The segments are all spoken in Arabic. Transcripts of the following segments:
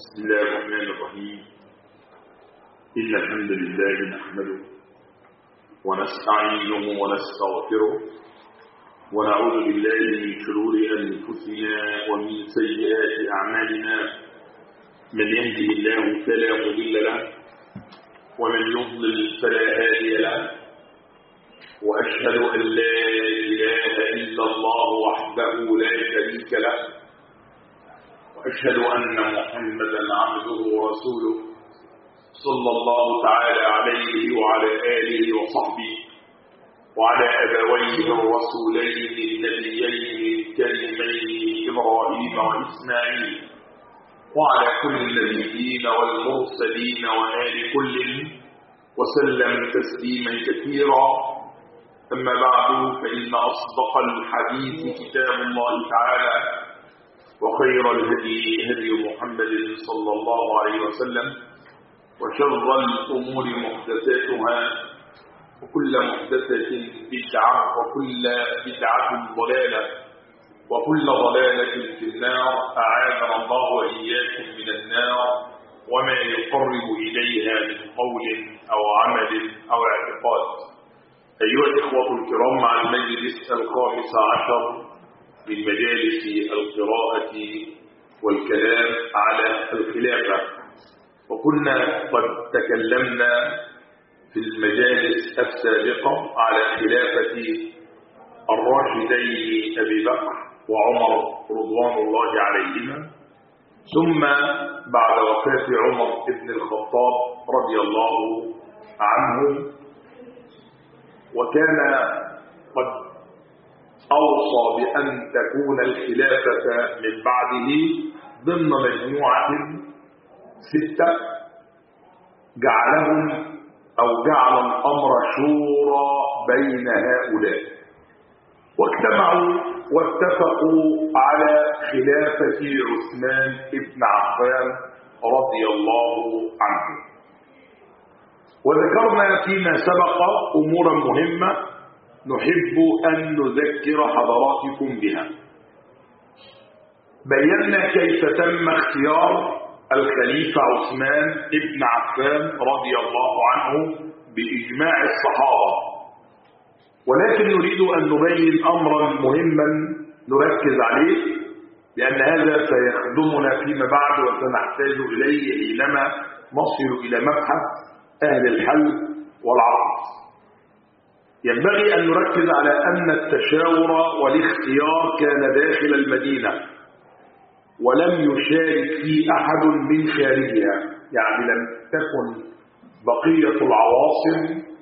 بسم الله الرحمن الرحيم. إن الحمد لله نحمده ونستعينه ونستغفره ونعوذ بالله من شرور أنفسنا ومن سيئات أعمالنا. من يهده الله فلا مضل له ومن يضلل فلا هادي له، وأشهد أن لا إله إلا الله وحده لا شريك له، وأشهد أن محمدا عبده ورسوله صلى الله تعالى عليه وعلى آله وصحبه وعلى أبويه الرسولين النبيين الكريمين إبراهيم وإسماعيل وعلى كل النبيين والمرسلين وآل كل وسلم تسليما كثيرا. أما بعد، فإن أصدق الحديث كتاب الله تعالى، وخير الهدي هدي محمد صلى الله عليه وسلم، وشر الأمور محدثاتها، وكل محدثة بدعة، وكل بدعة ضلالة، وكل ضلالة في النار. أعاذنا الله وإياكم من النار وما يقرب إليها من قول أو عمل أو اعتقاد. أيها الإخوة الكرام، مع المجلس 15 من مجالس القراءة والكلام على الخلافة، وكنا قد تكلمنا في المجالس السابقة على خلافة الراشدين أبي بكر وعمر رضوان الله عليهما، ثم بعد وفاة عمر بن الخطاب رضي الله عنه، وكان قد أوصى بأن تكون الخلافة من بعده ضمن مجموعة 6 جعلهم أو جعل الأمر شورى بين هؤلاء، واجتمعوا واتفقوا على خلافة عثمان بن عفان رضي الله عنه. وذكرنا فيما سبق أمورا مهمة نحب أن نذكر حضراتكم بها. بينا كيف تم اختيار الخليفة عثمان بن عفان رضي الله عنه بإجماع الصحابة، ولكن نريد أن نبين أمرا مهما نركز عليه، لأن هذا سيخدمنا فيما بعد وسنحتاج إليه حينما نصل إلى مبحث أهل الحل والعقد. ينبغي أن نركز على أن التشاور والاختيار كان داخل المدينة، ولم يشارك فيه أحد من خارجها، يعني لم تكن بقية العواصم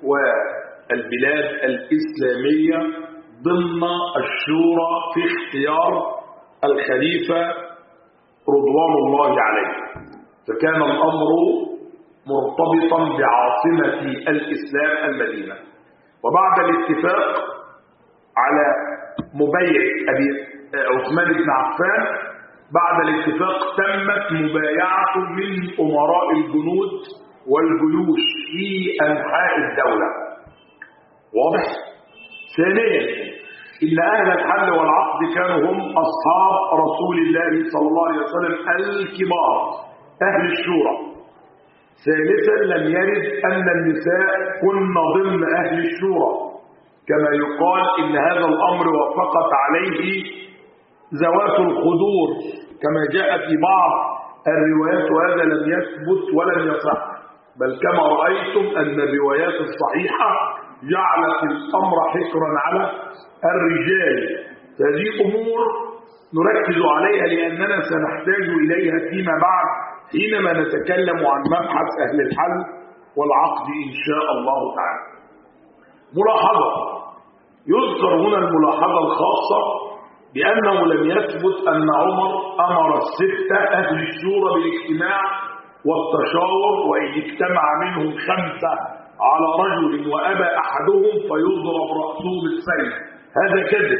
والبلاد الإسلامية ضمن الشورى في اختيار الخليفة رضوان الله عليه، فكان الأمر مرتبطا بعاصمة الإسلام المدينة. وبعد الاتفاق على مبايعة عثمان بن عفان، بعد الاتفاق تمت مبايعة من أمراء الجنود والجيوش في أنحاء الدولة. واضح؟ ثانيا، إن أهل الحل والعقد كانوا هم أصحاب رسول الله صلى الله عليه وسلم الكبار أهل الشورى. ثالثا، لم يرد أن النساء كن ضمن أهل الشورى، كما يقال إن هذا الأمر وافقت عليه ذوات الخدور كما جاء في بعض الروايات، وهذا لم يثبت ولم يصح، بل كما رأيتم أن الروايات الصحيحة جعلت الأمر حكرا على الرجال. هذه أمور نركز عليها لأننا سنحتاج إليها فيما بعد حينما نتكلم عن مبحث أهل الحل والعقد إن شاء الله تعالى. ملاحظة، يذكر هنا الملاحظة الخاصة بأنه لم يثبت أن عمر أمر ال6 أهل الشورى بالاجتماع والتشاور، وإن اجتمع منهم 5 على رجل وأبى أحدهم فيضرب رأسه بالسيف. هذا كذب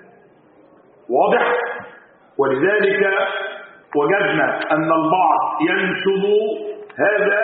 واضح. ولذلك وجدنا أن البعض ينسب هذا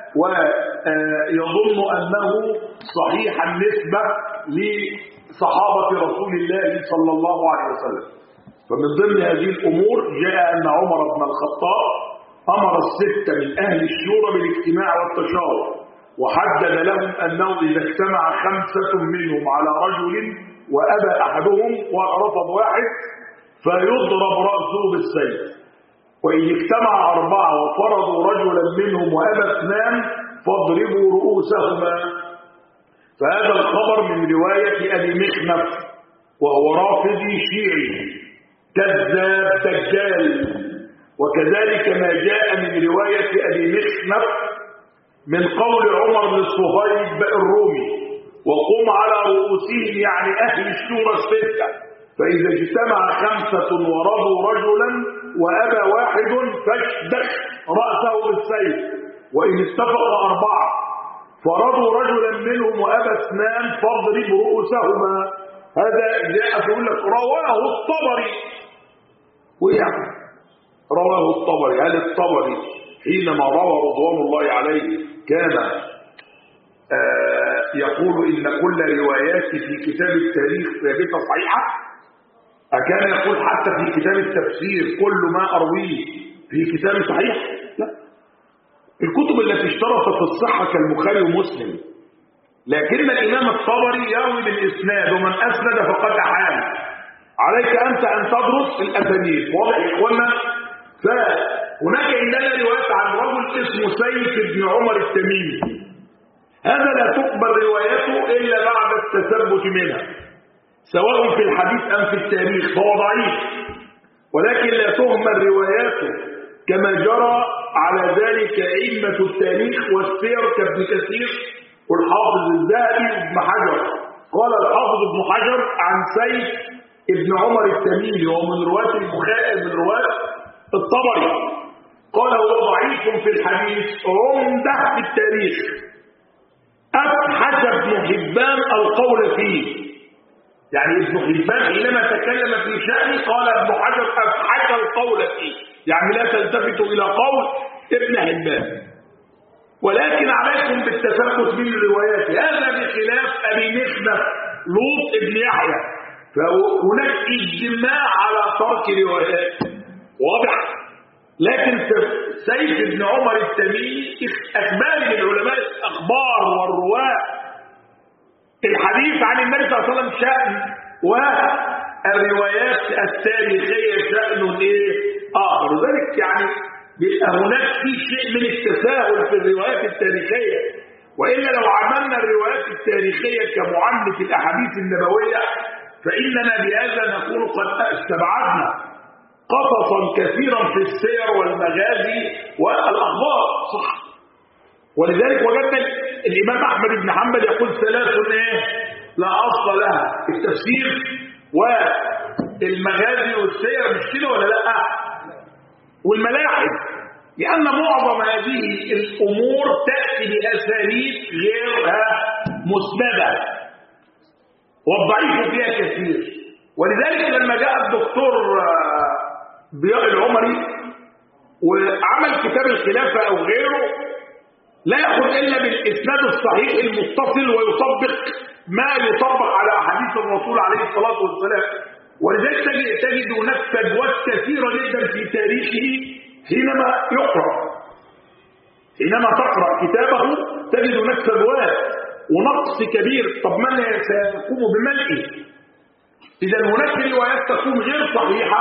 ويظن أنه صحيح النسبة لصحابة رسول الله صلى الله عليه وسلم. فمن ضمن هذه الأمور جاء أن عمر بن الخطاب أمر الستة من أهل الشورى بالاجتماع والتشاور، وحدد لهم أنه إذا اجتمع 5 منهم على رجل وأبى أحدهم ورفض واحد فيضرب رأسه بالسيف، وإن اجتمع 4 وفرضوا رجلا منهم وأبى 2 فاضربوا رؤوسهما. فهذا الخبر من رواية أبي مخنف وهو رافضي شيعي كذاب دجال، وكذلك ما جاء من رواية أبي مخنف من قول عمر بن صهيب الرومي وقم على رؤوسهم، يعني أهل الشورى 6، فإذا اجتمع 5 ورضوا رجلا وأبى واحد فاشدخ رأسه بالسيف، وإن اتفق 4 فرضوا رجلا منهم وأبى 2 فاضرب رؤوسهما. هذا جاء يقول لك رواه الطبري، ويعني رواه الطبري. هل الطبري حينما روى رضوان الله عليه كان يقول إن كل رواياتي في كتاب التاريخ ثابتة صحيحة؟ أكان يقول حتى في كتاب التفسير كل ما أرويه في كتاب صحيح؟ لا، الكتب التي اشترطت في الصحة كالبخاري ومسلم، لكن الإمام الطبري يروي بالإسناد، ومن أسند فقد أحال. عليك أنت أن تدرس الأسانيد. واضح يا إخوانا؟ فهناك عندنا روايات عن رجل اسمه سيف بن عمر التميمي، هذا لا تقبل روايته إلا بعد التثبت منها سواء في الحديث أم في التاريخ، فهو ضعيف، ولكن لا تهمل رواياته كما جرى على ذلك أئمة التاريخ والسير كابن كثير والحافظ الذهبي وابن حجر. قال الحافظ ابن حجر عن سيف ابن عمر التميمي ومن رواة البخاري من رواة الطبري، قال هو ضعيف في الحديث عمده في التاريخ، أبحث ابن حبان القول فيه. يعني ابن حبان حينما تكلم في شأنه قال ابن حجر أبحث القول فيه، يعني لا تلتفتوا إلى قول ابن حبان، ولكن عليكم بالتثبت من الروايات. هذا بخلاف أبي مخنف لوط ابن يحيى، فهناك إجماع على ترك روايات واضح. لكن سيف بن عمر التميمي أخبار من علماء الأخبار والرواة الحديث عن النبي صلى الله عليه وسلم شأن، والروايات التاريخية شأن آخر. ذلك يعني بيبقى هناك في شيء من التساهل في الروايات التاريخية، وإلا لو عملنا الروايات التاريخية كمعنف الأحاديث النبوية فإننا بهذا نكون قد استبعدنا قصصا كثيرا في السير والمغازي والأخبار، صح. ولذلك وجدنا الإمام أحمد بن حنبل يقول 3 لا أصل لها، التفسير والمغازي والسير، مش كده ولا لا؟ والملاحد، لأن معظم هذه الأمور تأتي بأساليب غيرها مسندة والضعيف فيها كثير. ولذلك لما جاء الدكتور ضياء العمري وعمل كتاب الخلافة أو غيره لا يأخذ إلا بالإسناد الصحيح المتصل ويطبق ما يطبق على أحاديث الرسول عليه الصلاة والسلام. ولذلك تجد هناك فجوات كثيرة جدا في تاريخه حينما يقرأ. حينما تقرأ كتابه تجد هناك فجوات ونقص كبير. طب من سيقوم بملئه؟ إذا هناك روايات تكون غير صحيحة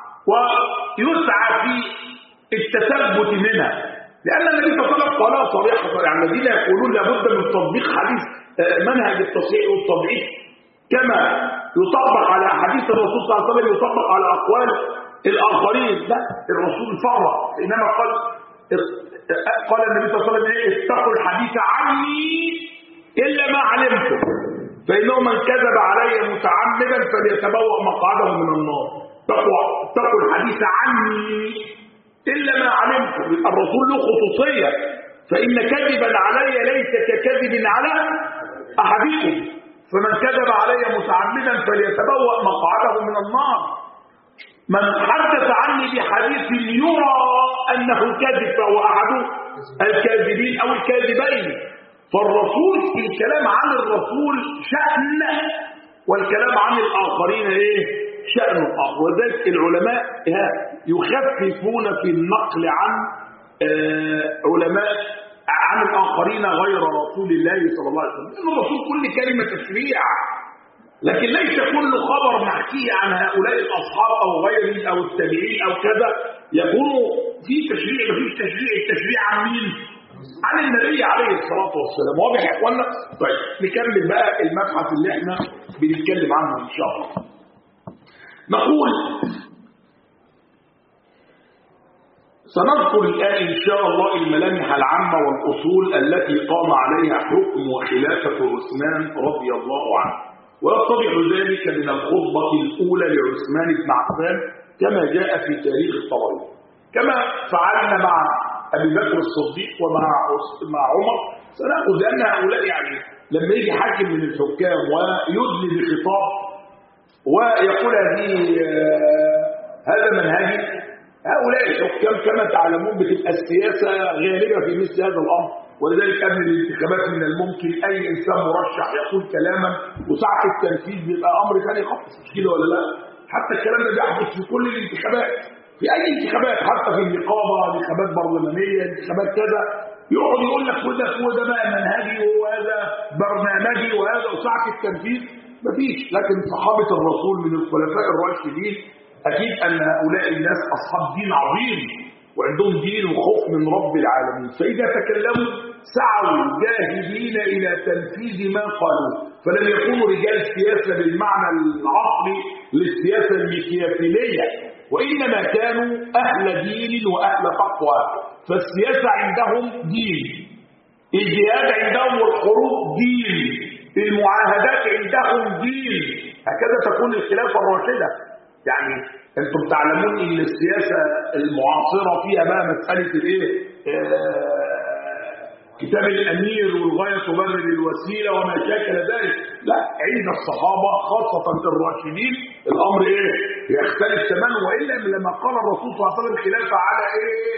ويسعى في التثبت منها، لأن النبي صلى الله عليه وسلم قال صريحة يعني الذين يقولون لابد من تطبيق حديث منهج التصحيح والتضعيف كما يطبق على حديث الرسول صلى الله عليه وسلم يطبق على أقوال الآخرين. لا، الرسول فرق حينما قال النبي صلى الله عليه وسلم اتقوا الحديث عني إلا ما علمتم فإنه من كذب علي متعمدا فليتبوأ مقعده من النار. اتقوا الحديث عني إلا ما علمتم. الرسول له خصوصية، فإن كذبا علي ليس ككذب على أحدكم، فمن كذب علي متعمدا فليتبوأ مقعده من النار. من حدث عني بحديث يرى أنه كذب فهو أحد الكاذبين أو الكاذبين. فالرسول الكلام عن الرسول شأن والكلام عن الآخرين شأن آخر. وذلك العلماء يخففون في النقل عن علماء عن الآخرين غير رسول الله صلى الله عليه وسلم، لأن الرسول كل كلمة تشريع، لكن ليس كل خبر محكي عن هؤلاء الأصحاب أو غيرهم أو التابعين أو كذا يكون في تشريع. مفيش تشريع، التشريع عن مين؟ عن النبي عليه الصلاة والسلام. واضح يا اخوانا؟ طيب نكمل بقى المبحث اللي احنا بنتكلم عنه ان شاء الله. نقول سنذكر الآن إن شاء الله الملامح العامة والأصول التي قام عليها حكم وخلافة عثمان رضي الله عنه، ويتضح ذلك من الخطبة الأولى لعثمان بن عفان كما جاء في تاريخ الطبري، كما فعلنا مع أبي بكر الصديق ومع عمر. سنأخذ أن هؤلاء يعني لما يجي حاكم من الحكام ويدلي بخطاب ويقول هذا منهجي، هؤلاء الحكام كما تعلمون بتبقى السياسة غالبة في مثل هذا الأمر، ولذلك قبل الانتخابات من الممكن أي إنسان مرشح يقول كلاما وساعة التنفيذ بيبقى أمر ثاني خالص، مش كده ولا لا؟ حتى الكلام ده بيحدث في كل الانتخابات، في أي انتخابات، حتى في النقابة، انتخابات برلمانية، انتخابات كذا، يقعد يقول لك وده بقى منهجي وهذا برنامجي وهذا، وساعة التنفيذ مفيش. لكن صحابة الرسول من الخلفاء الراشدين أكيد أن هؤلاء الناس أصحاب دين عظيم وعندهم دين وخوف من رب العالمين، فإذا تكلموا سعوا جاهدين إلى تنفيذ ما قالوا، فلم يكونوا رجال سياسة بالمعنى العصري للسياسة الميكيافيلية، وإنما كانوا أهل دين وأهل تقوى. فالسياسة عندهم دين، الجهاد عندهم والحروب دين، المعاهدات عندهم دين، هكذا تكون الخلافة الراشدة. يعني انتم تعلمون ان السياسة المعاصرة فيها بقى مسألة الايه كتاب الامير والغاية تبرر الوسيلة وما شاكل ذلك. لا، عند الصحابة خاصة الراشدين الامر ايه يختلف تماما، والا لما قال الرسول صلى الله عليه وسلم خلافة على ايه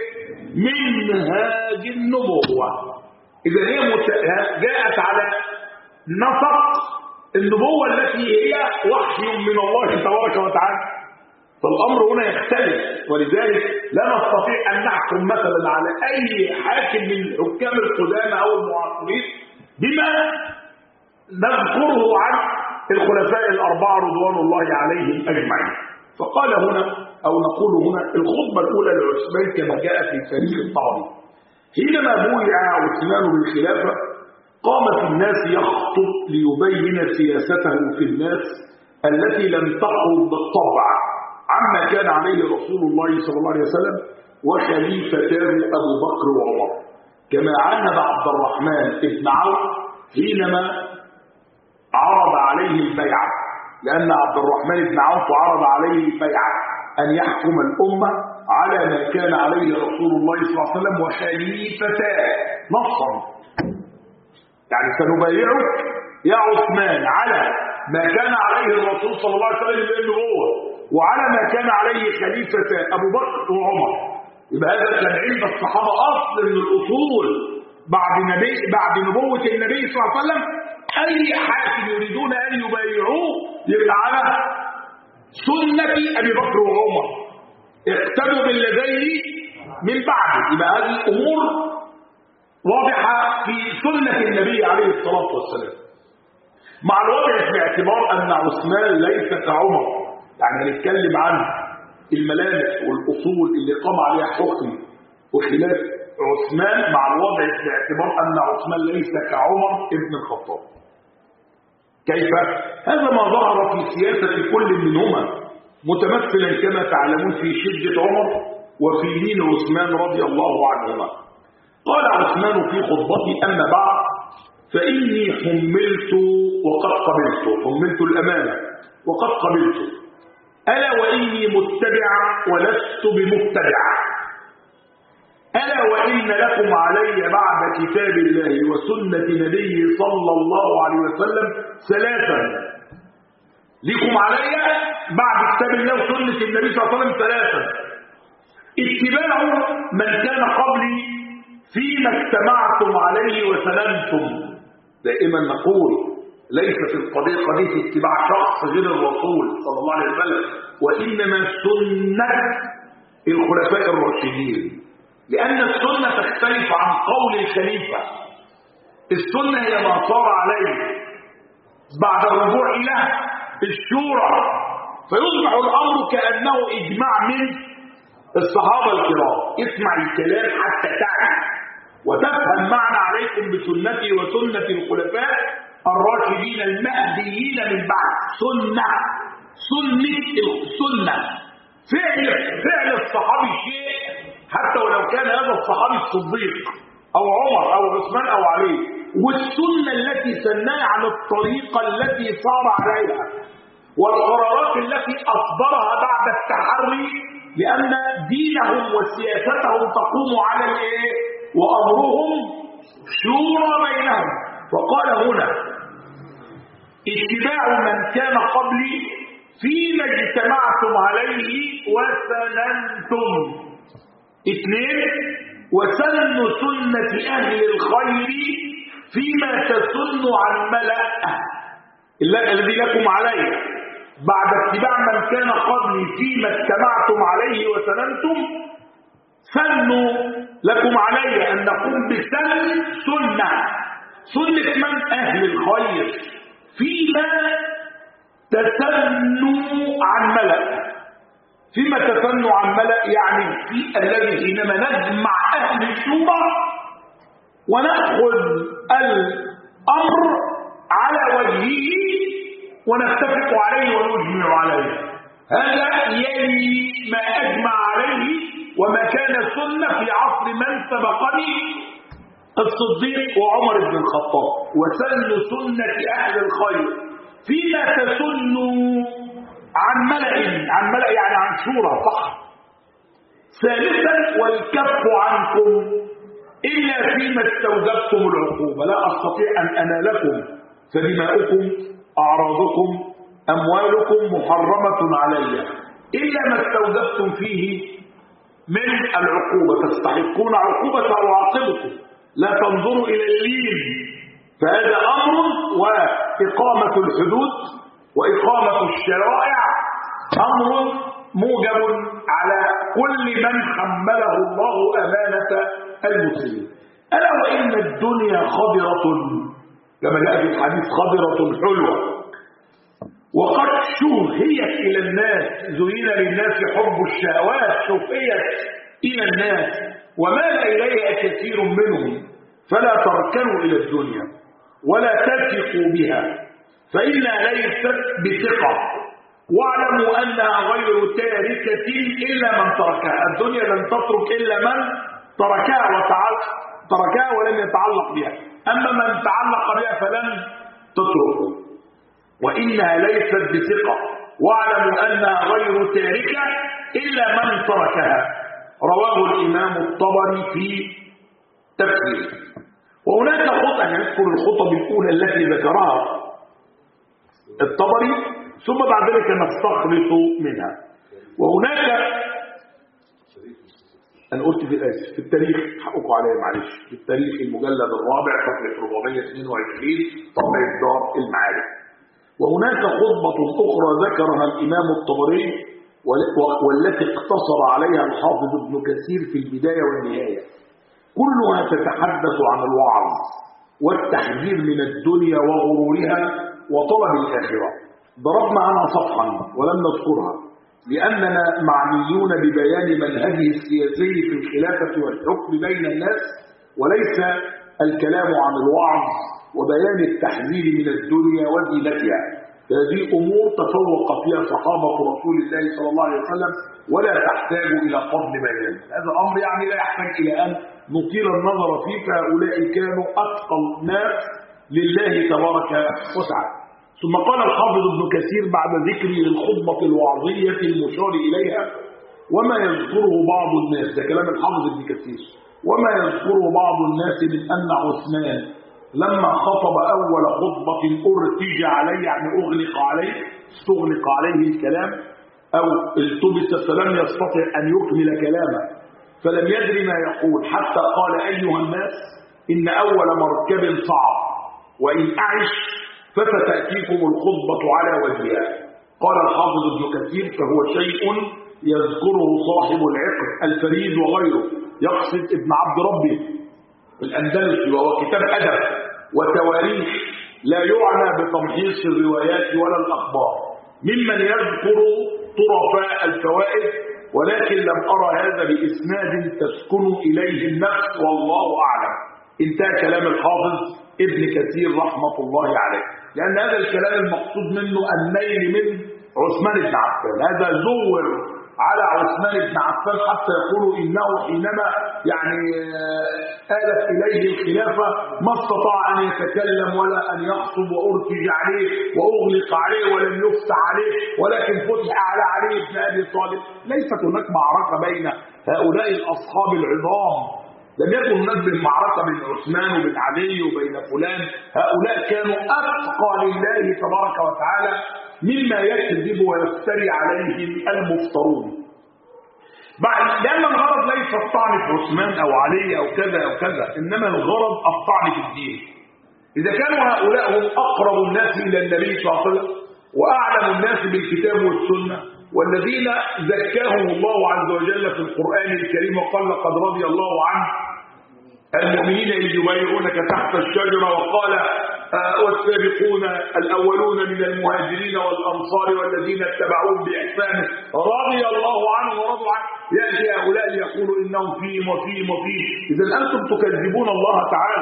منهاج النبوة، اذا هي جاءت على نطق النبوة التي هي وحي من الله تبارك وتعالى، فالأمر هنا يختلف. ولذلك لا نستطيع أن نحكم مثلا على أي حاكم من الحكام القدامى أو المعاصرين بما نذكره عن الخلفاء الأربعة رضوان الله عليهم أجمعين. فقال هنا أو نقول هنا الخطبة الأولى لعثمان كما جاء في تاريخ الطبري، حينما بويع عثمان بالخلافة قام في الناس يخطب ليبين سياسته في الناس التي لم تخرج بالطبع عما كان عليه رسول الله صلى الله عليه وسلم وخليفتاه أبو بكر وعمر، كما عاهد عبد الرحمن بن عوف حينما عرض عليه البيعة، لأن عبد الرحمن بن عوف عرض عليه البيعة أن يحكم الأمة على ما كان عليه رسول الله صلى الله عليه وسلم وخليفتاه نصا، يعني سنبايعك يا عثمان على ما كان عليه الرسول صلى الله عليه وسلم بالنبوة وعلى ما كان عليه خليفة أبو بكر وعمر. يبقى هذا كان عند الصحابة أصل من الأصول بعد نبوة النبي صلى الله عليه وسلم، أي حاكم يريدون أن يبايعوه يبقى على سنة أبي بكر وعمر، اقتدوا بالذين من بعده. يبقى هذه الأمور واضحة في سنة النبي عليه الصلاة والسلام، مع الوضع في اعتبار أن عثمان ليس كعمر. يعني هنتكلم عن الملامح والأصول اللي قام عليها حكم وخلاف عثمان، مع الوضع في اعتبار أن عثمان ليس كعمر ابن الخطاب. كيف؟ هذا ما ظهر في سياسة كل منهما، متمثلا كما تعلمون في شدة عمر وفي دين عثمان رضي الله عنهما. قال عثمان في خطبته: أما بعد فإني حملت وقد قبلت، حملت الأمانة وقد قبلت، ألا وإني متبع ولست بمتبع، ألا وإن لكم علي بعد كتاب الله وسنة نبيه صلى الله عليه وسلم ثلاثا، لكم علي بعد كتاب الله وسنة النبي صلى الله عليه وسلم ثلاثا: اتباع من كان قبلي فيما اجتمعتم عليه وسلمتم. دائما نقول ليست القضية قضية اتباع شخص غير الرسول صلى الله عليه وسلم، وإنما سنة الخلفاء الراشدين. لأن السنة تختلف عن قول الخليفة. السنة هي ما صار عليه بعد الرجوع إلى الشورى، فيصبح الأمر كأنه إجماع من الصحابة الكرام. اسمع الكلام حتى تعرف وتفهم معنى عليكم بسنتي وسنة الخلفاء الراشدين المهديين من بعد. سنة فعل الصحابي شيء حتى ولو كان هذا الصحابي الصديق أو عمر أو عثمان أو علي، والسنة التي سناها على الطريقة التي صار عليها والقرارات التي أصدرها بعد التحري، لأن دينهم وسياستهم تقوم على الإيه؟ وأمرهم شورى بينهم. وقال هنا اتباع من كان قبلي فيما اجتمعتم عليه وسننتم. 2 وسن سنة أهل الخير فيما تسن عن ملأ الذي لكم عليه بعد اتباع من كان قبلي فيما اجتمعتم عليه وسننتم. سنوا لكم علي أن نقوم بسن سنة من أهل الخير فيما تسنوا عن ملأ. فيما تسنوا عن ملأ يعني في الذي حينما نجمع أهل الشورى ونأخذ الأمر على وجهه ونتفق عليه ونجمع عليه، هذا يلي ما أجمع عليه وما كان سنة في عصر من سبقني الصديق وعمر بن الخطاب. وسن سنة أهل الخير فيما تسنوا عن ملأ يعني عن شورى. صح. 3 والكف عنكم إلا فيما استوجبتم العقوبة. لا أستطيع أن أنالكم فدماؤكم أعراضكم أموالكم محرمة علي إلا ما استوجبتم فيه من العقوبة، تستحقون عقوبة أعاقبكم. لا تنظروا إلى اللين، فهذا أمر، وإقامة الحدود وإقامة الشرائع أمر موجب على كل من حمله الله أمانة المسلمين. ألا وإن الدنيا خضرة كما جاء في الحديث خضرة حلوة، وقد شوهيت إلى الناس، زين للناس حب الشهوات، شوهيت إلى الناس ومال إليها كثير منهم، فلا تركنوا إلى الدنيا ولا تثقوا بها فإنها ليست بثقة، واعلموا أنها غير تاركة إلا من تركها. الدنيا لن تترك إلا من تركها ولم يتعلق بها، أما من تعلق بها فلن تتركه. وإنها ليست بثقة واعلموا أنها غير تاركة إلا من تركها. رواه الإمام الطبري في تفسيره. وهناك خطأ، نذكر الخطب الأولى التي ذكرها الطبري ثم بعد ذلك نستخلص منها. وهناك أنا قلت في التاريخ، حقكم عليا معلش، في التاريخ المجلد الرابع صفحة 422 طبع دار المعارف. وهناك خطبة أخرى ذكرها الإمام الطبري والتي اقتصر عليها الحافظ ابن كثير في البداية والنهاية، كلها تتحدث عن الوعظ والتحذير من الدنيا وغرورها وطلب الآخرة. ضربنا عنها صفحا ولم نذكرها لأننا معنيون ببيان منهجه السياسي في الخلافة والحكم بين الناس، وليس الكلام عن الوعظ وبيان التحذير من الدنيا وزينتها. هذه أمور تفوق فيها صحابة رسول الله صلى الله عليه وسلم ولا تحتاج إلى فضل بيان. هذا أمر يعني لا يحتاج إلى أن نطيل النظر فيه، فهؤلاء كانوا أتقى الناس لله تبارك وتعالى. ثم قال الحافظ ابن كثير بعد ذكره للخطبة الوعظية المشار إليها وما يذكره بعض الناس، ده كلام الحافظ ابن كثير، وما يذكره بعض الناس من أن عثمان لما خطب أول خطبة أرتج عليه، يعني استغلق عليه الكلام أو التبس فلم يستطع أن يكمل كلامه فلم يدري ما يقول، حتى قال أيها الناس إن أول مركب صعب وإن أعش فستأتيكم الخطبة على وجهها. قال الحافظ ابن كثير فهو شيء يذكره صاحب العقل الفريد وغيره يقصد ابن عبد ربه الأندلسي، وهو كتاب أدب وتواريخ لا يعنى بتمحيص الروايات ولا الأخبار، ممن يذكر طرفاء الفوائد، ولكن لم أرى هذا بإسناد تسكن إليه النفس والله أعلم. انتهى كلام الحافظ ابن كثير رحمة الله عليه، لأن هذا الكلام المقصود منه النيل من عثمان بن عفان. هذا زور على عثمان بن عفان حتى يقولوا إنه حينما آلت إليه الخلافة ما استطاع أن يتكلم ولا أن يخطب، وأرتج عليه وأغلق عليه ولم يفتح عليه، ولكن فتح على علي بن أبي طالب. ليست هناك معركة بين هؤلاء الأصحاب العظام، لم يكن هناك معركة بين عثمان وبين علي وبين فلان. هؤلاء كانوا أتقى لله تبارك وتعالى مما يكذب ويفتري عليهم المفترون. لأن الغرض ليس الطعن في عثمان أو علي أو كذا أو كذا، إنما الغرض الطعن في الدين. إذا كانوا هؤلاء هم أقرب الناس إلى النبي صلى الله عليه وسلم وأعلم الناس بالكتاب والسنة، والذين زكاهم الله عز وجل في القرآن الكريم وقال لقد رضي الله عن المؤمنين إذ يبايعونك تحت الشجرة، وقال والسابقون الأولون من المهاجرين والأنصار والذين اتبعوهم بإحسان رضي الله عنهم ورضوا عنه، يأتي هؤلاء ليقولوا إنهم فيهم وفيهم وفيهم. إذا أنتم تكذبون الله تعالى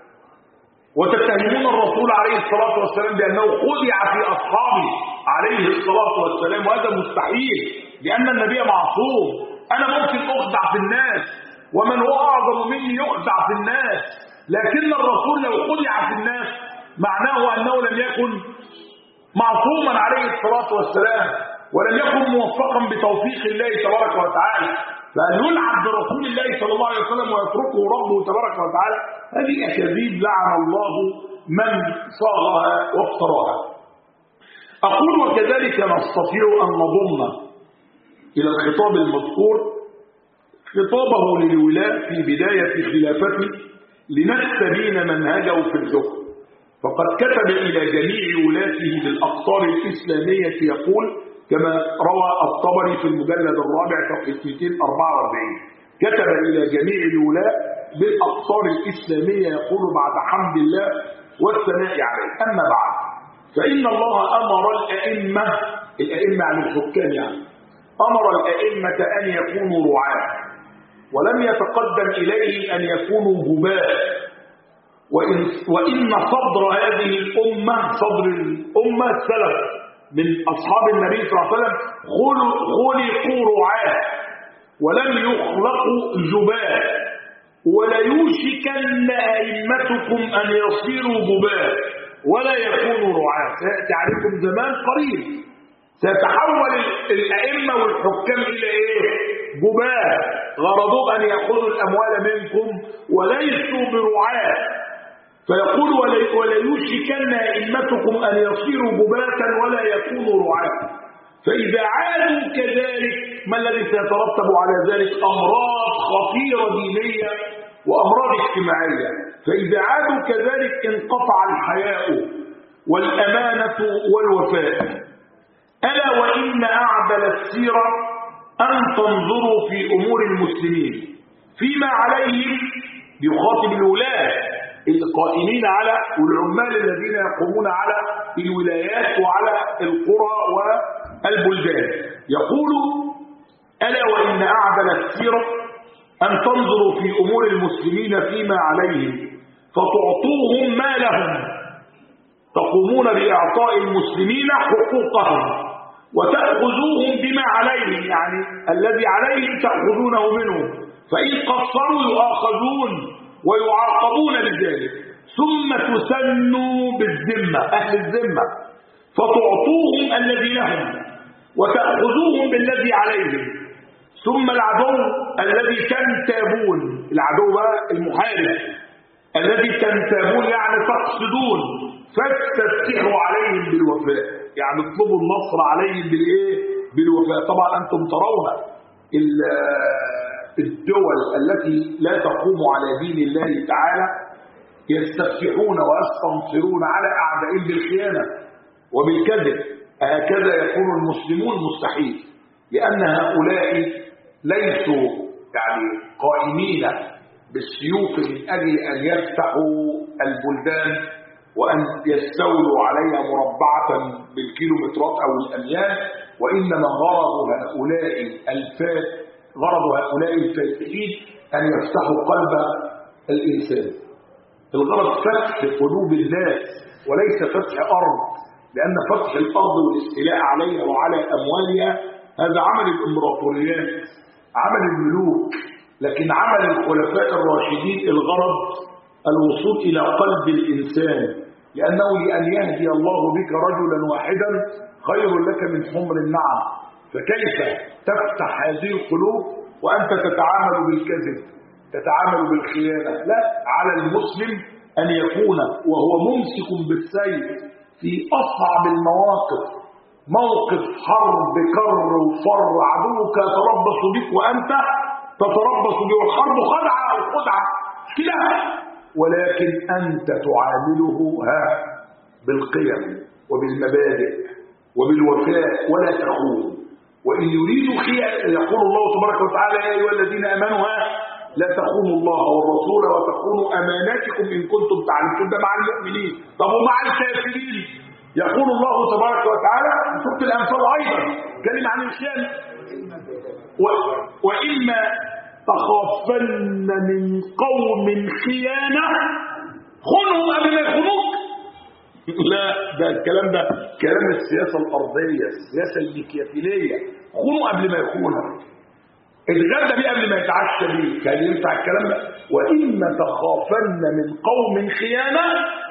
وتتهمون الرسول عليه الصلاة والسلام بأنه خدع في أصحابه عليه الصلاة والسلام، وهذا مستحيل لأن النبي معصوم. أنا ممكن أخدع في الناس ومن هو أعظم مني يخدع في الناس، لكن الرسول لو خدع في الناس معناه أنه لم يكن معصوما عليه الصلاة والسلام، ولم يكن موفقا بتوفيق الله تبارك وتعالى، فأن يلعب برسول الله صلى الله عليه وسلم ويتركه ربه تبارك وتعالى هذه أكاذيب لعن الله من صاغها وافتراها. أقول وكذلك نستطيع أن نضم إلى الخطاب المذكور خطابه للولاة في بداية خلافته لنستبين منهجه في الحكم، فقد كتب إلى جميع ولاته بالأقطار الإسلامية يقول كما روى الطبري في المجلد الرابع صفحة 244، كتب إلى جميع الولاة بالأقطار الإسلامية يقول بعد حمد الله والثناء عليه: أما بعد، فإن الله أمر الأئمة عن الحكام أمر الأئمة أن يكونوا رعاة، ولم يتقدم إليه أن يكونوا جباة. وإن صدر هذه الأمة السلف من أصحاب النبي صلى الله عليه وسلم خلقوا رعاة ولم يخلقوا جباة، وليوشكن أئمتكم أن يصيروا جباة ولا يكونوا رعاة. سيأتي عليكم زمان قريب سيتحول الأئمة والحكام إلى جباة، غرضوا أن يأخذوا الأموال منكم وليسوا برعاة. فيقول وليوشكن أئمتكم أن يصيروا جباة ولا يكونوا رعاة. فإذا عادوا كذلك ما الذي سيترتب على ذلك؟ أمراض خطيرة دينية وأمراض اجتماعية. فإذا عادوا كذلك انقطع الحياء والأمانة والوفاء. ألا وإن أعدل السيرة أن تنظروا في أمور المسلمين فيما عليهم، يخاطب الولاة القائمين على والعمال الذين يقومون على الولايات وعلى القرى والبلدان، يقول: ألا وإن أعدل السيرة أن تنظروا في أمور المسلمين فيما عليهم فتعطوهم ما لهم، تقومون بإعطاء المسلمين حقوقهم وتأخذوهم بما عليهم، يعني الذي عليهم تأخذونه منهم، فإن قصروا يؤاخذون ويعاقبون بذلك، ثم تسنوا بالذمة أهل الذمة فتعطوهم الذي لهم وتأخذوهم بالذي عليهم، ثم العدو الذي تنتابون، العدو المحارب الذي تنتابون يعني تقصدون، فاستفتحوا عليهم بالوفاء، يعني اطلبوا النصر عليهم بالوفاء. طبعا أنتم ترون الدول التي لا تقوم على دين الله تعالى يستفتحون ويستنصرون على أعدائهم بالخيانة وبالكذب. هكذا يكون المسلمون مستحيل، لأن هؤلاء ليسوا يعني قائمين بالسيوف من أجل أن يفتحوا البلدان وأن يستولوا عليها مربعة بالكيلومترات أو الأميال، وإنما غرض هؤلاء الفاتحين أن يفتحوا قلب الإنسان. الغرض فتح قلوب الناس وليس فتح أرض، لأن فتح الأرض والاستيلاء عليها وعلى أموالها هذا عمل الإمبراطوريات، عمل الملوك. لكن عمل الخلفاء الراشدين الغرض الوصول إلى قلب الإنسان، لأنه لأن يهدي الله بك رجلا واحدا خير لك من حمر النعم. فكيف تفتح هذه القلوب وأنت تتعامل بالكذب، تتعامل بالخيانة؟ لا، على المسلم أن يكون وهو ممسك بالسيف في أصعب المواقف، موقف حرب كر وفر، عدوك يتربص بك وأنت تتربص به، والحرب خدعة أو خدعة كده، ولكن أنت تعامله بالقيم وبالمبادئ وبالوفاء ولا تخون. وإن يريدوا يقول الله تبارك وتعالى يا أيها الذين آمنوا لا تخونوا الله والرسول وتخونوا أماناتكم إن كنتم تعلمون. ده مع المؤمنين. طب ومع الكافرين يقول الله تبارك وتعالى في سورة الأنفال أيضا كلمة عن الخيانة، وإما تخافن من قوم خيانة خنهم قبل ما يخونوك. لا، ده الكلام ده كلام السياسة الأرضية، السياسة الميكيافيلية. خونوا قبل ما يخونك، اتغدى بيه قبل ما يتعشى بيه. كان ينفع الكلام ده؟ وإما تخافن من قوم خيانة،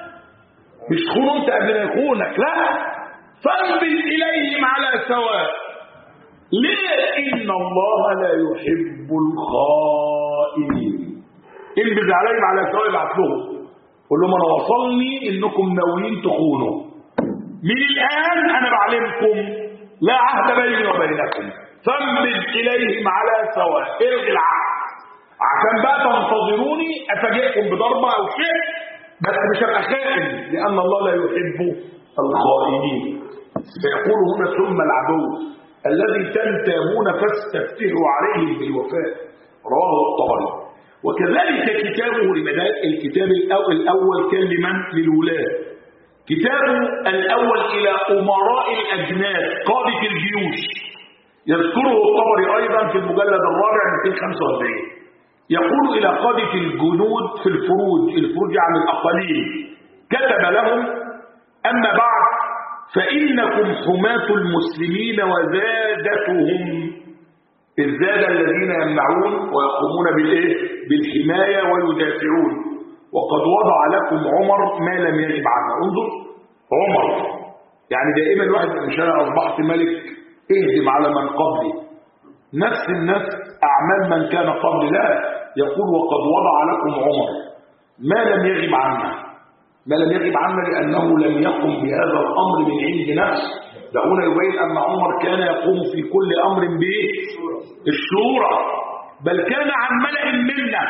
مش خونوا انت قبل ما يخونك، لا، فانبذ إليهم على سواء. ليه؟ إن الله لا يحب الخائنين. انبذ عليهم على سواء، ابعت لهم قول لهم انا وصلني انكم ناويين تخونوا، من الآن انا بعلمكم لا عهد بيني وبينكم، فانبذ إليهم على سواء. الغي العهد عشان بقى تنتظروني افاجئكم بضربة او شيء، بس مش هبقى خائن، لأن الله لا يحب الخائنين. فيقول هنا ثم العدو الذي تنتامون فاستفتحوا عليهم بالوفاء. رواه الطبري. وكذلك كتابه لبداية الكتاب الأول كان لمن؟ للولاة. كتابه الأول إلى أمراء الأجناد قادة الجيوش، يذكره الطبري أيضا في المجلد الرابع 245. يقول إلى قادة الجنود في الفروج عن الأقاليم، كتب لهم أما بعد فإنكم حماة المسلمين وزادتهم، الزاد الذين يمنعون ويقومون بالحماية ويدافعون. وقد وضع لكم عمر ما لم يجب عنه. انظر عمر، يعني دائما الواحد مش أنا أصبحت ملك اهدم على من قبلي، نفس الناس أعمال من كان قبل. لا، يقول وقد وضع لكم عمر ما لم يجب عنه، ما لم يجب عنه لأنه لم يقم بهذا الأمر من عند نفسه. دعونا يبين أن عمر كان يقوم في كل أمر بالشورى، بل كان عن ملأ منا.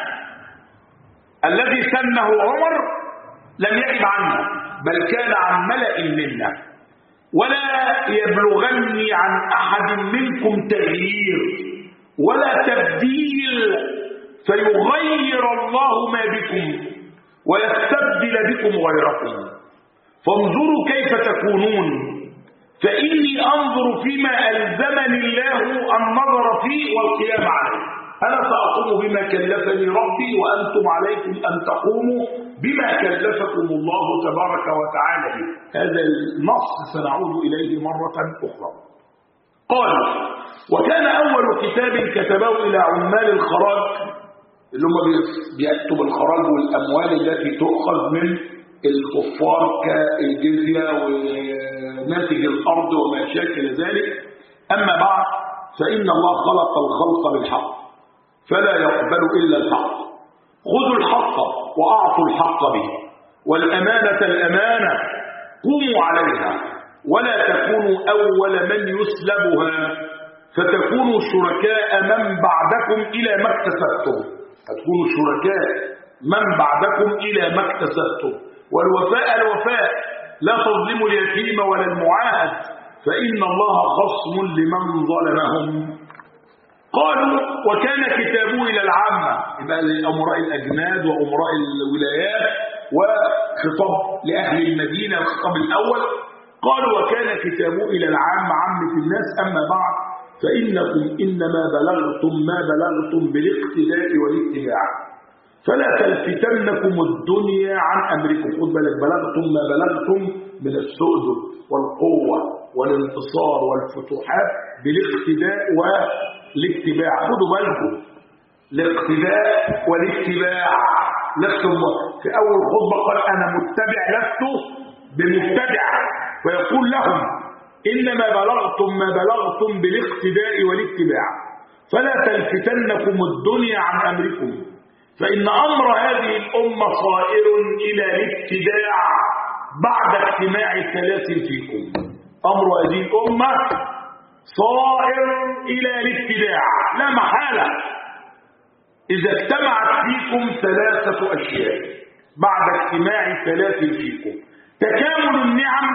الذي سنه عمر لم يجب عنه، بل كان عن ملأ منا. ولا يبلغني عن أحد منكم تغيير ولا تبديل فيغير الله ما بكم ويستبدل بكم غيركم، فانظروا كيف تكونون، فإني أنظر فيما ألزمني الله النظر فيه والقيام عليه. أنا سأقوم بما كلفني ربي وأنتم عليكم أن تقوموا بما كلفكم الله تبارك وتعالى به. هذا النص سنعود إليه مرة أخرى. قال وكان أول كتاب كتبه إلى عمال الخراج، اللي هم بيكتب الخراج والأموال التي تؤخذ من الكفار كالجزية وناتج الأرض وما شاكل ذلك. أما بعد فإن الله خلق الخلق بالحق فلا يقبل إلا الحق، خذوا الحق وأعطوا الحق به، والأمانة الأمانة قوموا عليها، ولا تكونوا أول من يسلبها فتكونوا شركاء من بعدكم إلى ما اكتسبتم. هتكونوا شركاء من بعدكم إلى ما اكتسبتم. والوفاء الوفاء، لا تظلموا اليتيم ولا المعاهد، فإن الله خصم لمن ظلمهم. قالوا وكان كتابه إلى العامة، يبقى لأمراء الأجناد وأمراء الولايات وخطاب لأهل المدينة الخطاب الأول. قالوا وكان كتابه إلى العامة عامة الناس، أما بعد فإنكم إنما بلغتم ما بلغتم بالاقتداء والاتباع، فلا تلفتنكم الدنيا عن أمركم. خد بالك، بلغتم ما بلغتم من السؤدد والقوة والانتصار والفتوحات بالاقتداء والاتباع. خدوا بالكم، الاقتداء والاتباع. لستم في أول خطبة قال أنا متبع لست بمبتدع، فيقول لهم إنما بلغتم ما بلغتم بالاقتداء والاتباع، فلا تلفتنكم الدنيا عن أمركم، فإن أمر هذه الأمة صائر إلى الابتداع بعد اجتماع الثلاث فيكم. أمر هذه الأمة صائر إلى الابتداع لا محالة إذا اجتمعت فيكم ثلاثة أشياء بعد اجتماع الثلاث فيكم: تكامل النعم،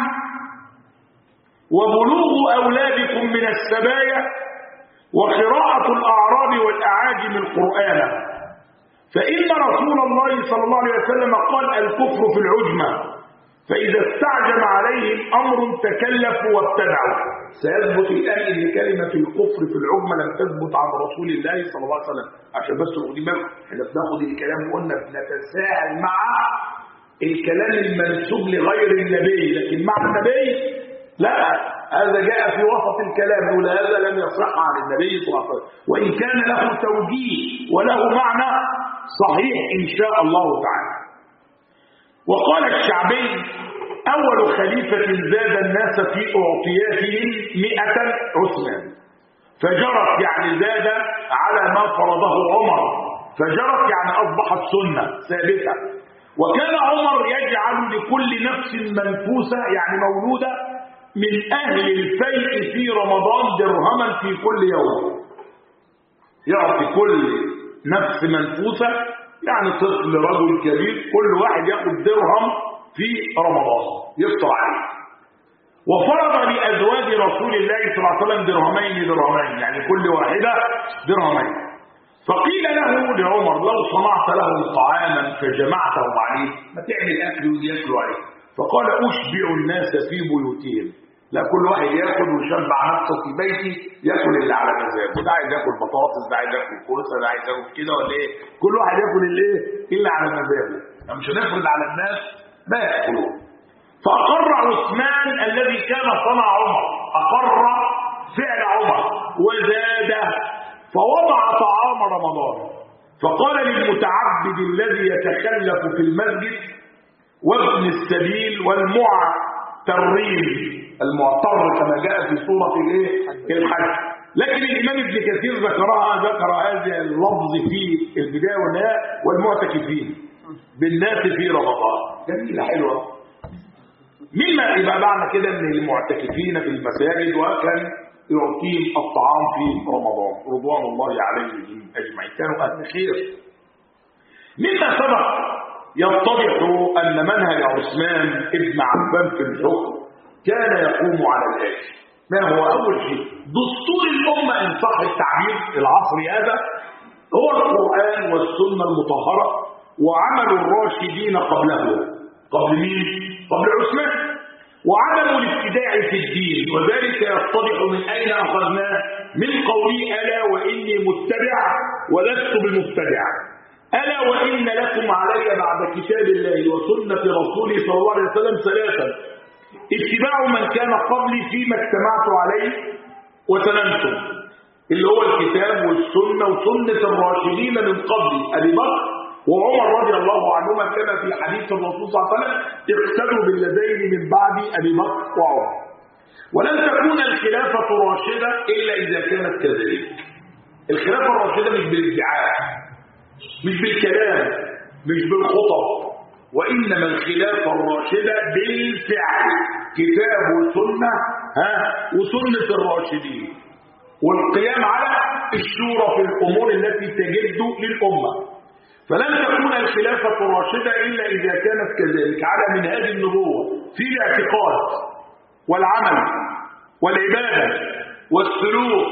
وبلوغ أولادكم من السبايا، وقراءة الأعراب والأعاجم القرآن. فإن رسول الله صلى الله عليه وسلم قال الكفر في العجمة، فإذا استعجم عليهم أمر تكلفوا وابتدعوا. سيثبت الآن أن كلمة الكفر في العجمة لم تثبت عن رسول الله صلى الله عليه وسلم. عشان بس ناخد بالكم، احنا بناخد الكلام وقلنا بنتساهل مع الكلام المنسوب لغير النبي، لكن مع النبي لا، هذا جاء في وسط الكلام، يقول هذا لم يصح عن النبي صلى الله عليه وسلم، وإن كان له توجيه وله معنى صحيح إن شاء الله تعالى. وقال الشعبي: أول خليفة زاد الناس في أعطياتهم 100 عثمان، فجرت يعني زاد على ما فرضه عمر، فجرت يعني أصبحت سنة ثابتة. وكان عمر يجعل لكل نفس منفوسة يعني مولودة من أهل الفيء في رمضان درهما في كل يوم، يعطي كل نفس منفوسة يعني طفل رجل كبير كل واحد ياخد درهم في رمضان يفطر عليه. وفرض لأزواج رسول الله صلى الله عليه وسلم درهمين يعني كل واحدة درهمين. فقيل له لعمر: لو صنعت لهم طعاما فجمعتهم عليه، ما تعمل أكل ويأكلوا عليه. فقال: أشبع الناس في بيوتهم، لا كل واحد ياكل ويشبع نفسه في بيتي، ياكل اللي على مزاجه، ده عايز ياكل بطاطس، ده عايز ياكل كوسه، ده عايز ياكل كده ولا ايه، كل واحد ياكل اللي على مزاجه، مش هنفرض على الناس ما ياكلون. فاقر عثمان الذي كان صنع عمر، اقر فعل عمر وزاد، فوضع طعام رمضان، فقال للمتعبد الذي يتخلف في المسجد وابن السبيل والمعترين، المعتر كما جاء في سورة الحج. لكن الإمام ابن كثير ذكر هذا اللفظ في البداية والنهاية: والمعتكفين بالناس في رمضان. جميلة حلوة. مما يبقى معنى كده ان المعتكفين في المساجد وكان يعطيهم الطعام في رمضان رضوان الله عليهم اجمعين، كانوا اهل خير. مما سبق يتضح ان منهج عثمان ابن عفان في الحكم كان يقوم على الآتي: ما هو أول شيء؟ دستور الأمة إن صح التعبير العصري هذا هو القرآن والسنة المطهرة وعمل الراشدين قبله. قبل مين؟ قبل عثمان. وعدم الابتداع في الدين، وذلك يتضح من أين أخذناه؟ من قوله: ألا وإني متبع ولست بمبتدع، ألا وإن لكم علي بعد كتاب الله وسنة رسوله صلى الله عليه وسلم ثلاثا: اتباع من كان قبلي فيما اجتمعت عليه وسلمتم، اللي هو الكتاب والسنة وسنة الراشدين من قبلي أبي بكر وعمر رضي الله عنهما، كما في حديث الرسول صلى الله عليه وسلم: اقتدوا بالذين من بعد أبي بكر وعمر. ولن تكون الخلافة راشدة إلا إذا كانت كذلك. الخلافة الراشدة مش بالادعاء، مش بالكلام، مش بالخطب، وإنما الخلافة الراشدة بالفعل، كتاب وسنة وسنة الراشدين، والقيام على الشورى في الأمور التي تجد للأمة. فلن تكون الخلافة الراشدة إلا إذا كانت كذلك على منهاج النبوة في الاعتقاد والعمل والعبادة والسلوك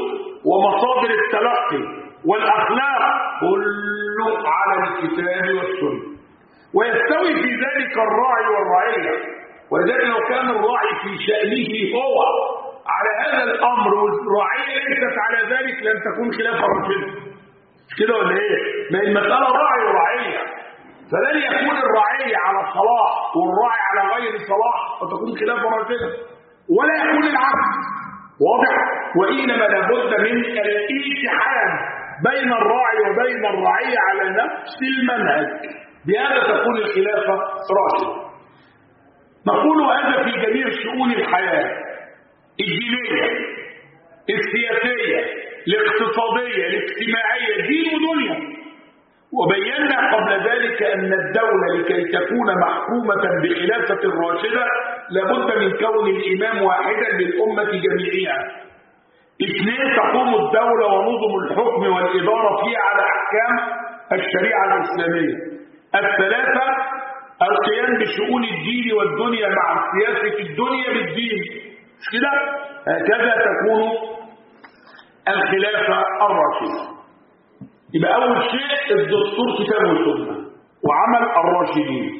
ومصادر التلقي والأخلاق كله على الكتاب والسنة، ويستوي في ذلك الراعي والرعية. ولذلك لو كان الراعي في شأنه هو على هذا الأمر والرعية ليست على ذلك لن تكون خلافة راشدة، مش كده ولا ايه؟ ما المسألة راعي ورعية، فلن يكون الرعية على صلاح والراعي على غير صلاح فتكون خلافة راشدة، ولا يكون العكس. واضح؟ وإنما لابد من الالتحام بين الراعي وبين الرعية على نفس المنهج، بهذا تكون الخلافة راشدة. نقول هذا في جميع شؤون الحياة الدينية، السياسية، الاقتصادية، الاجتماعية، دين ودنيا. وبينا قبل ذلك أن الدولة لكي تكون محكومة بخلافة راشدة لابد من كون الإمام واحدا للأمة جميعها. 2، تقوم الدولة ونظم الحكم والإدارة فيها على أحكام الشريعة الإسلامية. 3، القيام بشؤون الدين والدنيا مع السياسة الدنيا بالدين، مش كده؟ هكذا تكون الخلافة الراشدة. يبقى أول شيء الدستور كتاب وسنة وعمل الراشدين.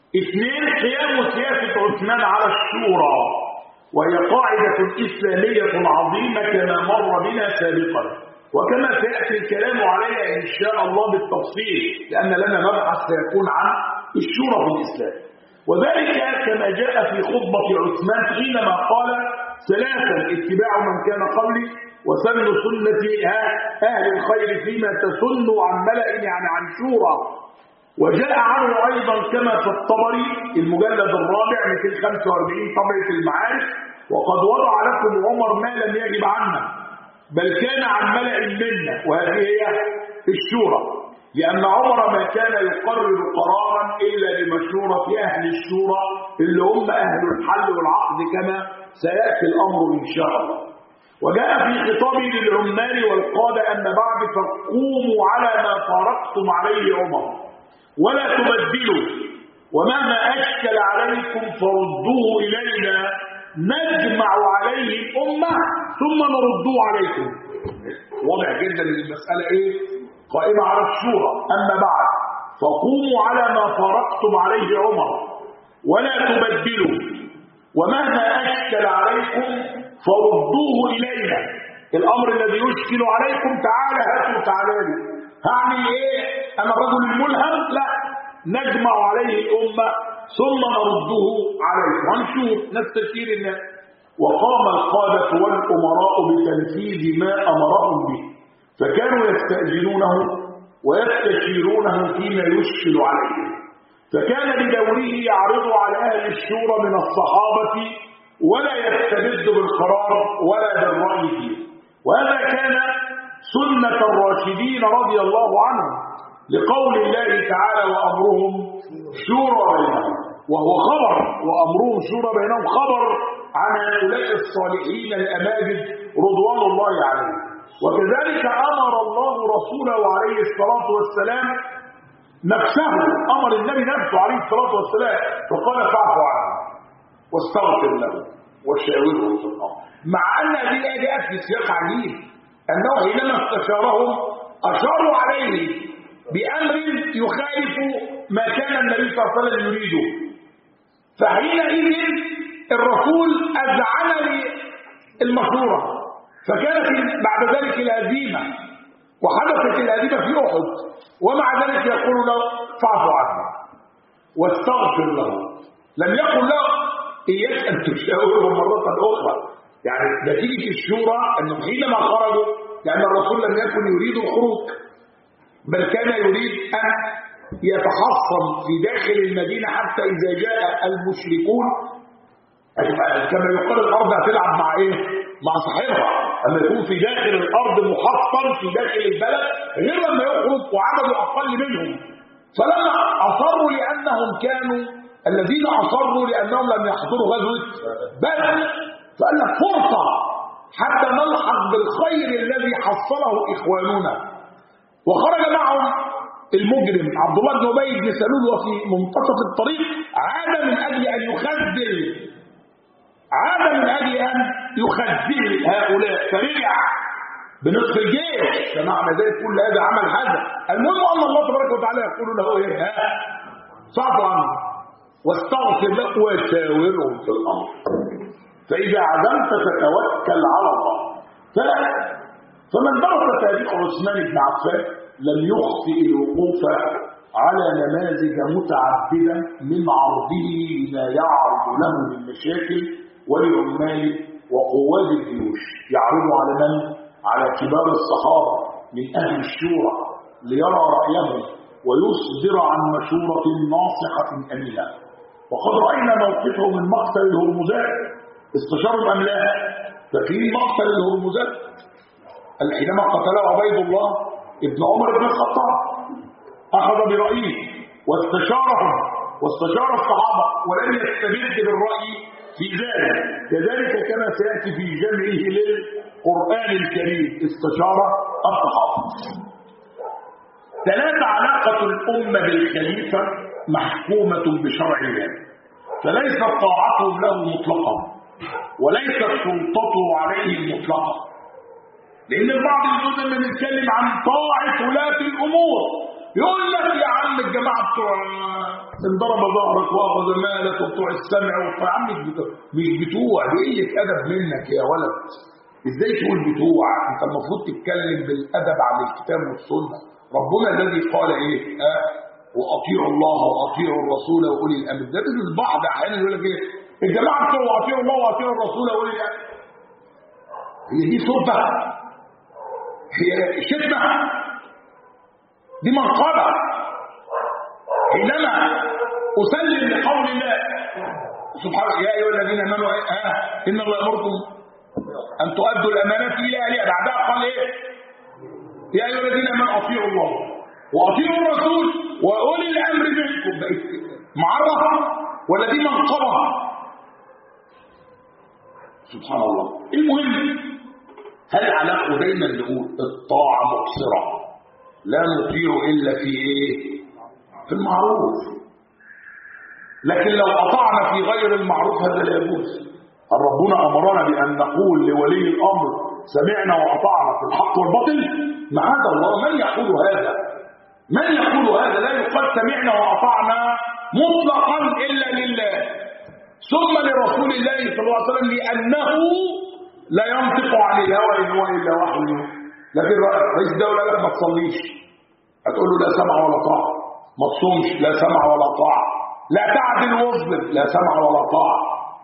2، قيام سياسة عثمان على الشورى، وهي قاعدة إسلامية عظيمة كما مر بنا سابقا، وكما سيأتي الكلام عليها إن شاء الله بالتفصيل، لأن لنا مبحث سيكون عن الشورى في الإسلام. وذلك كما جاء في خطبة عثمان حينما قال: 3 اتباع من كان قبلي وسن سنة أهل الخير فيما تسن عن ملأ يعني عن شورى. وجاء عنه أيضا كما في الطبري المجلد الرابع 245 طبعة المعارف: وقد وضع لكم عمر ما لم يجب عنا بل كان عن ملأ منا، وهذه هي الشورى، لأن عمر ما كان يقرر قرارا إلا بمشورة أهل الشورى اللي هم أهل الحل والعقد كما سيأتي الأمر إن شاء الله. وجاء في خطابه للعمال والقادة أن بعد فقوموا على ما فارقتم عليه عمر ولا تبدلوا، ومهما أشكل عليكم فردوه إلينا نجمع عليه الأمة ثم نردوه عليكم. واضح جدا المسألة إيه؟ قائمة على الشورى. أما بعد فقوموا على ما فارقتم عليه عمر ولا تبدلوا، ومهما أشكل عليكم فردوه إلينا. الأمر الذي يشكل عليكم تعالى هاتوا تعالى. هعمل إيه؟ أنا الرجل الملهم؟ لا، نجمع عليه الأمة ثم نردوه عليه. هنشوف نستشير الناس. وقام القادة والأمراء بتنفيذ ما أمرهم به، فكانوا يستأذنونه ويستشيرونه فيما يشكل عليهم، فكان بدوره يعرض على أهل الشورى من الصحابة ولا يستبد بالقرار ولا بالرأي فيه. وهذا كان سنة الراشدين رضي الله عنهم، لقول الله تعالى: وأمرهم شورى بينهم، وهو خبر، وأمرهم شورى بينهم خبر عن هؤلاء الصالحين الأماجد رضوان الله عليهم. وكذلك أمر الله رسوله عليه الصلاة والسلام نفسه، أمر النبي نفسه عليه الصلاة والسلام فقال: فاعف عنه واستغفر له وشاورهم في الأمر. مع أن هذه الآية جاءت في سياق عجيب، أنه حينما استشارهم أشاروا عليه بأمر يخالف ما كان النبي صلى الله عليه وسلم يريده، فحينئذ الرسول أذعن للمشورة، فكانت بعد ذلك الهزيمة، وحدثت الهزيمة في أحد، ومع ذلك يقول له: فاعف عنه واستغفر له. لم يقل له إياك أن تشاورهم مرة أخرى. يعني نتيجة الشورى أنهم حينما خرجوا، لأن الرسول لم يكن يريد الخروج، بل كان يريد أن يتحصن في داخل المدينة حتى إذا جاء المشركون، كما يقال الأرض هتلعب مع إيه؟ مع صاحبها. أما يكون في داخل الأرض محصن في داخل البلد غير لما يخرج وعدده أقل منهم. فلما أصروا لأنهم كانوا الذين أصروا لأنهم لم يحضروا غزوة بدر، فقال لك فرصة حتى نلحق بالخير الذي حصله إخواننا. وخرج معهم المجرم عبد الله بن أبي بن سلول، وفي منتصف الطريق عاد من أجل أن يخذل هؤلاء، فرجع بنصف الجيش، فمعنى ذلك كل هذا عمل هذا. المهم ان الله تبارك وتعالى يقول له ايه؟ صعب عنه واستغفر له وشاورهم في الامر، فاذا عزمت فتوكل على الله. فمن درس تاريخ عثمان بن عفان لم يخطئ الوقوف على نماذج متعدده من عرضه لما يعرض له من مشاكل ولعمال وقواد الجيوش. يعرض على من؟ على كبار الصحابه من اهل الشورى ليرى رايهم ويصدر عن مشوره ناصحه امينه. وقد راينا موقفه من مقتل الهرمزات. استشاروا ام لا؟ فاكرين مقتل الهرمزات حينما قتله عبيد الله ابن عمر بن الخطاب، اخذ برايه واستشارهم واستشار الصحابه ولم يستبد بالراي في ذلك. كذلك كما سياتي في جمعه للقران الكريم استشار الصحابه. 3. علاقه الامه بالخليفه محكومه بشرع الله، فليست طاعته له مطلقا وليست سلطته عليه مطلقا. لان البعض يقول لما نتكلم عن طاعه ولاة الامور يقول لك يا عم الجماعه بتوع انضرب ظهرك واخذ مالك وبتوع السمع وبتوع عم مش بتوع، بقله ادب منك يا ولد. ازاي تقول بتوع؟ انت المفروض تتكلم بالادب عن الكتاب والسنه. ربنا الذي قال ايه؟ واطيعوا الله واطيعوا الرسول واولي الامر. ده البعض احيانا يقول لك ايه؟ الجماعه بتوع واطيعوا الله واطيعوا الرسول واولي الامر. هي دي صوبه؟ هي شتمه؟ دي منقبه. حينما اسلم لقول الله سبحانه يا ايها الذين امنوا ان الله يامركم ان تؤدوا الامانات الى اهلها، بعدها قال ايه؟ يا ايها الذين امنوا اطيعوا الله واطيعوا الرسول واولي الامر منكم. بقت معرفه ولا دي منقبه؟ سبحان الله. المهم هل علاقه دايما نقول الطاعه مقصره لا نطيع الا في ايه؟ في المعروف. لكن لو اطعنا في غير المعروف هذا لا يجوز. ربنا امرنا بان نقول لولي الامر سمعنا واطعنا في الحق والباطل؟ معاذ الله، من يقول هذا؟ من يقول هذا؟ لا يقال سمعنا واطعنا مطلقا الا لله ثم لرسول الله صلى الله عليه وسلم لانه لا ينطق عن الهوى ان هو الا وحي. لكن رئيس الدوله لك ما تصليش، هتقول له لا سمع ولا طاعه. ما تصومش، لا سمع ولا طاعه. لا تعدل واظلم، لا سمع ولا طاعه.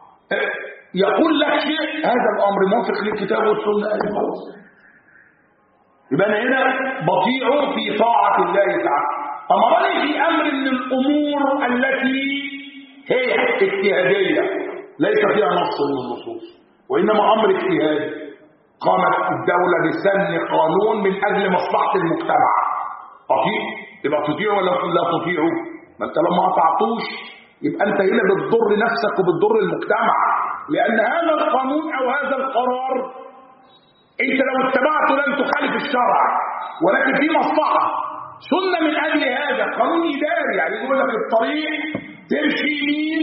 يقول لك شيء هذا الامر موافق للكتاب والسنه، خلاص يبقى انا هنا بطيع في طاعه الله تعالى. امرني في امر من الامور التي هي اجتهاديه ليس فيها نص من النصوص وانما امر اجتهادي. قامت الدوله بسن قانون من اجل مصلحه المجتمع، تطيع؟ يبقى تطيعه ولا لا تطيعه؟ ما انت لما قطعتوش يبقى انت هنا بتضر نفسك وبتضر المجتمع، لان هذا القانون او هذا القرار انت لو اتبعته لن تخالف الشرع ولكن في مصلحه. سنه من اجل هذا قانون اداري، يعني يقول لك الطريق تمشي يمين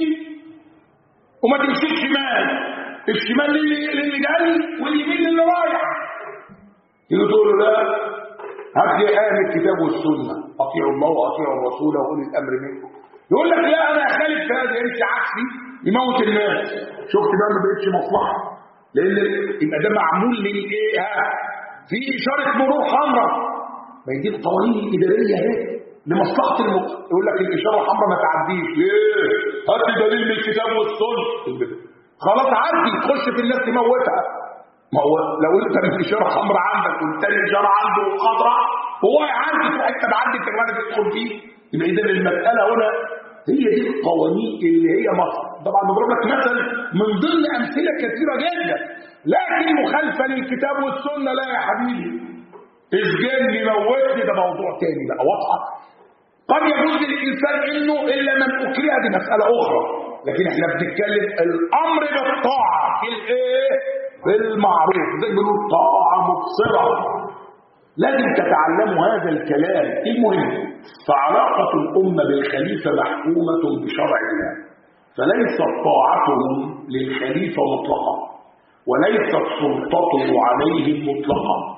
وما تمشيش شمال، الشمال للي جاي واليمين للي رايح. تيجي تقول له لا هات لي آية من الكتاب والسنه، اطيعوا الله واطيعوا الرسول واولي الامر منكم. يقول لك لا انا اخالف في هذا، يمشي عكسي يموت الناس. شفت بقى ما بقتش مصلحه، لان يبقى ده معمول من ايه؟ في اشاره مرور حمراء. ما دي القوانين الاداريه اهي لمصلحه يقول لك الاشاره الحمراء ما تعديش. ليه؟ هات لي دليل من الكتاب والسنه. خلاص عدي، تخش في الناس تموتها. ما هو لو انت الاشاره حمراء عندك والتاني اشاره عنده خضراء هو يعدي في حته بعدي انت كمان تدخل فيه. يبقى اذا المساله هنا هي دي القوانين اللي هي مصر. طبعا بضرب لك مثل من ضمن امثله كثيره جدا، لكن مخالفه للكتاب والسنه لا يا حبيبي. اسجنني موتني ده موضوع تاني بقى، واضحه. قد يجوز للانسان انه الا من اكره، دي مساله اخرى، لكن احنا بنتكلم الامر بالطاعه في الايه؟ في المعروف، زي ما بنقول طاعه مبصره. لازم تتعلموا هذا الكلام. المهم فعلاقه الامه بالخليفه محكومه بشرع الله، فليست طاعتهم للخليفه مطلقا وليست سلطته عليهم مطلقا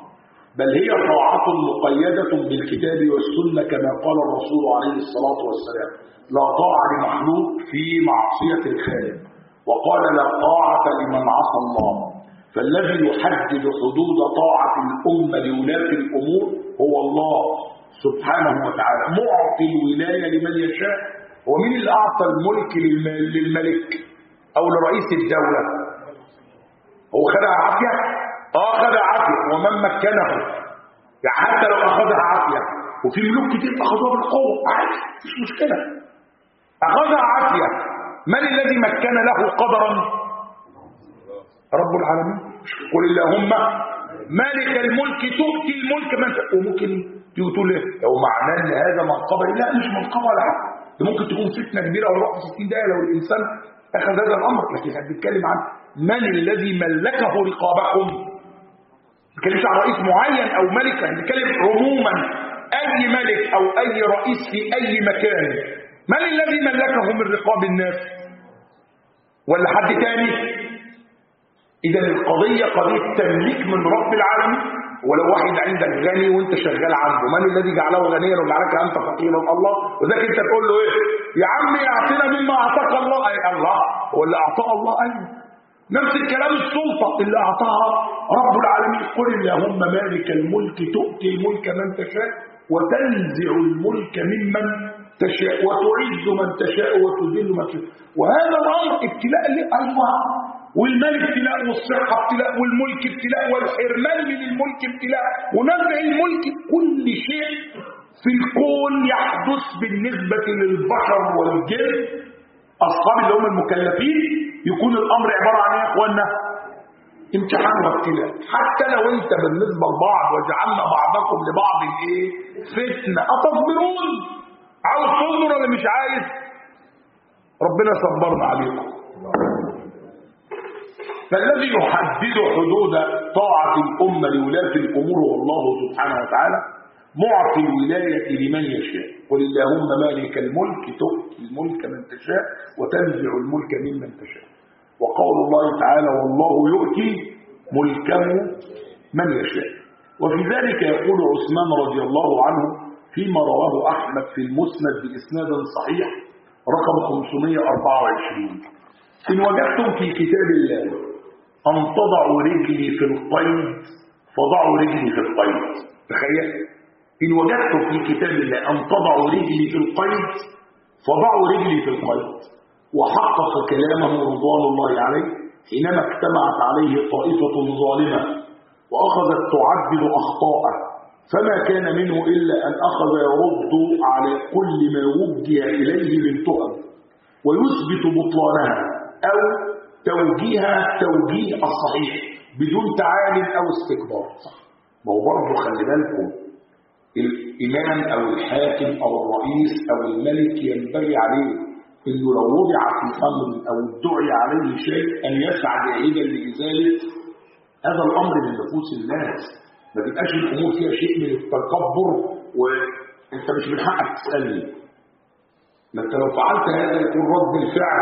بل هي طاعة مقيدة بالكتاب والسنة كما قال الرسول عليه الصلاة والسلام: لا طاعة لمخلوق في معصية الخالق، وقال: لا طاعة لمن عصى الله. فالذي يحدد حدود طاعة الأمة لولاة الأمور هو الله سبحانه وتعالى، معطي الولاية لمن يشاء. ومن اللي أعطى الملك للملك أو لرئيس الدولة؟ هو خدها عافية؟ خدها عافية. ومن مكنه، يعني حتى لو أخذها عافية، وفي ملوك كتير أخذوها بالقوة عادي مفيش مشكلة، أخذها عافية. من الذي مكن له قدرا؟ رب العالمين. قل اللهم مالك الملك تؤتي الملك من تشاء. وممكن تقول ايه لو معناه ان هذا منقبه؟ لا، مش منقبه ولا حاجه، ممكن تكون فتنه كبيره او وقت 60 دقيقه لو الانسان اخذ هذا الامر. لكن احنا بنتكلم عن من الذي ملكه رقابكم، ما بنتكلمش عن رئيس معين او ملك، احنا بنتكلم عموما اي ملك او اي رئيس في اي مكان، من الذي ملكه من رقاب الناس؟ ولا حد تاني؟ إذا القضية قضية تمليك من رب العالمين. ولو واحد عندك غني وانت شغال عنده، من الذي جعله غنيا وجعلك انت فقيرا؟ الله. وذاك انت تقول له ايه؟ يا عم اعطينا مما اعطاك الله. اي الله ولا اعطاه الله؟ ايوه، نفس الكلام. السلطة اللي اعطاها رب العالمين. قل اللهم مالك الملك تؤتي الملك من تشاء وتنزع الملك ممن تشاء وتعز من تشاء وتذل من تشاء. وهذا الامر ابتلاء لله. والمال ابتلاء، والصحة ابتلاء، والملك ابتلاء، والحرمان من الملك ابتلاء، ونزع الملك. كل شيء في الكون يحدث بالنسبة للبشر والجن أصحاب اللي هم المكلفين، يكون الأمر عبارة عن ايه يا اخوانا؟ امتحان وابتلاء. حتى لو انت بالنسبة لبعض وجعلنا بعضكم لبعض ايه؟ فتنة. أتصبرون؟ عاوز تصبر ولا مش عايز؟ ربنا صبرنا عليكم. فالذي يحدد حدود طاعة الأمة لولاة الأمور هو الله سبحانه وتعالى، معطي الولاية لمن يشاء. قل اللهم مالك الملك تؤتي الملك من تشاء وتنزع الملك ممن تشاء. وقول الله تعالى: والله يؤتي ملكه من يشاء. وفي ذلك يقول عثمان رضي الله عنه فيما رواه أحمد في المسند بإسناد صحيح رقم 524: إن وجدتم في كتاب الله أن تضعوا رجلي في القيد فضعوا رجلي في القيد. تخيل، إن وجدتم في كتاب الله أن تضعوا رجلي في القيد فضعوا رجلي في القيد. وحقق كلامه رضوان الله عليه حينما اجتمعت عليه طائفة ظالمة وأخذت تعدد أخطاءه، فما كان منه إلا أن أخذ يرد على كل ما وجه إليه من تهم ويثبت بطلانها أو توجيهها توجيه الصحيح بدون تعال أو استكبار. ما هو برضه خلي بالكم، الإمام أو الحاكم أو الرئيس أو الملك ينبغي عليه إنه لو وضع في أمر أو ادعي عليه شيء أن يسعى جاهدا لإزالة هذا الأمر من نفوس الناس. ما تبقاش الأمور فيها شيء من التكبر وأنت مش من حقك تسألني. ما أنت لو فعلت هذا يكون رد الفعل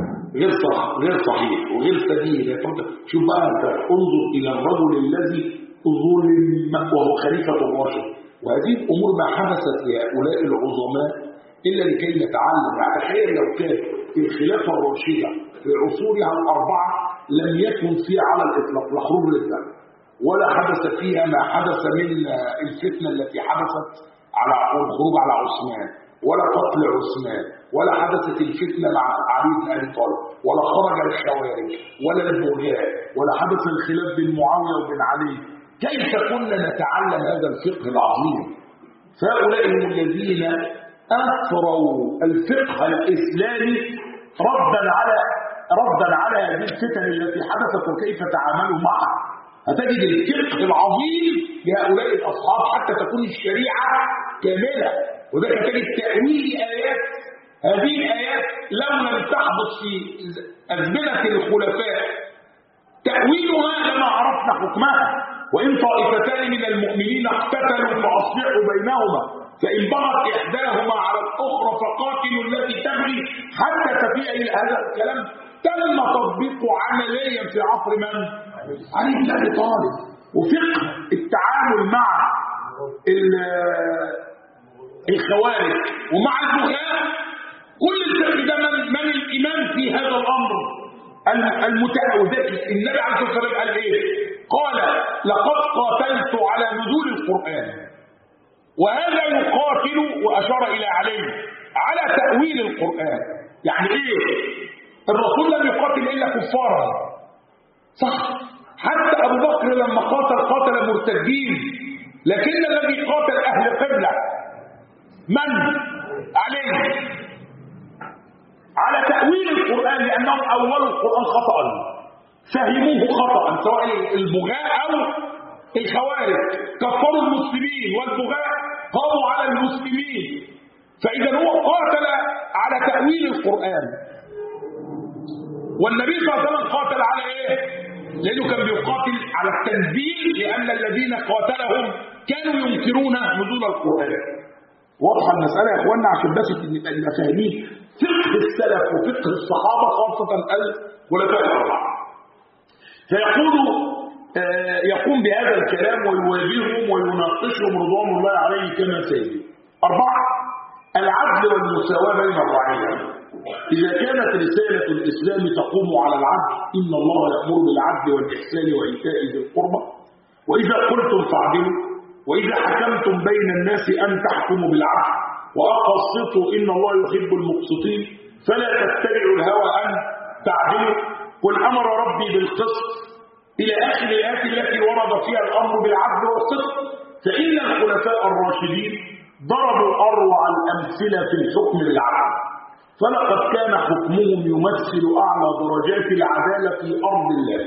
غير صحيح وغير سديد. شوف بقى، أنت انظر إلى الرجل الذي ظلم وهو خليفة الراشد. وهذه الأمور ما حدثت لهؤلاء العظماء إلا لكي نتعلم. يعني تخيل لو كان في الخلافة الراشدة في عصورها الأربعة لم يكن فيها على الإطلاق لا خروج ردة، ولا حدث فيها ما حدث من الفتنة التي حدثت على الخروج على عثمان، ولا قتل عثمان، ولا حدثت الفتنة مع علي بن أبي طالب، ولا خرج الخوارج ولا البغاء، ولا حدث الخلاف بين معاوية وبين علي. كيف كنا نتعلم هذا الفقه العظيم؟ فهؤلاء هم الذين أثروا الفقه الإسلامي ردا على هذه الفتن التي حدثت وكيف تعاملوا معها. هتجد الفقه العظيم لهؤلاء الأصحاب حتى تكون الشريعة كاملة. وذلك تجد تأويل آيات، هذه الآيات لو لم تحدث في أزمنة الخلفاء تأويلها لما عرفنا حكمها. وإن طائفتان من المؤمنين اقتتلوا فأصلحوا بينهما فإن بغت إحداهما على الأخرى فقاتلوا التي تبغي حتى تفيء إلى هذا الكلام. تم تطبيقه عمليا في عصر من؟ علي بن أبي طالب. وفقه التعامل مع الخوارج ومع البغاة. كل الفقه ده من الإمام في هذا الأمر المتأوذكي. النبي عليه الصلاة والسلام قال إيه؟ قال لقد قاتلت على نزول القرآن، وهذا يقاتل، وأشار إلى علي، على تأويل القرآن. يعني إيه؟ الرسول لم يقاتل إلا كفارا، صح؟ حتى أبو بكر لما قاتل مرتدين، لكن الذي قاتل أهل قبلة من؟ علي، على تأويل القرآن، لأنهم أولوا القرآن خطأ، فهموه خطأ، سواء البغاء أو الخوارج كفروا المسلمين، والبغاء قاموا على المسلمين. فإذا هو قاتل على تأويل القرآن، والنبي صلى الله عليه وسلم قاتل على إيه؟ لأنه كان بيقاتل على التنزيل، لأن الذين قاتلهم كانوا ينكرون نزول القرآن. واضحة المسألة يا إخواننا، عشان بس نبقى فاهمين فقه السلف وفقه الصحابة، خاصة الخلفاء الأربعة. يقوم بهذا الكلام ويواجههم ويناقشهم رضوان الله عليه كما سيدي. 4. العدل والمساواة بين الرعية. إذا كانت رسالة الإسلام تقوم على العدل، إن الله يأمر بالعدل والإحسان وإيتاء ذي القربى، وإذا قلتم فاعدلوا، وإذا حكمتم بين الناس أن تحكموا بالعدل وأقسطوا إن الله يحب المقسطين، فلا تتبعوا الهوى أن تعدلوا، قل أمر ربي بالقسط، إلى آخر الآيات التي ورد فيها الأمر بالعدل والصدق. فإن الخلفاء الراشدين ضربوا أروع الأمثلة في الحكم بالعدل، فلقد كان حكمهم يمثل أعلى درجات العدالة في أرض الله.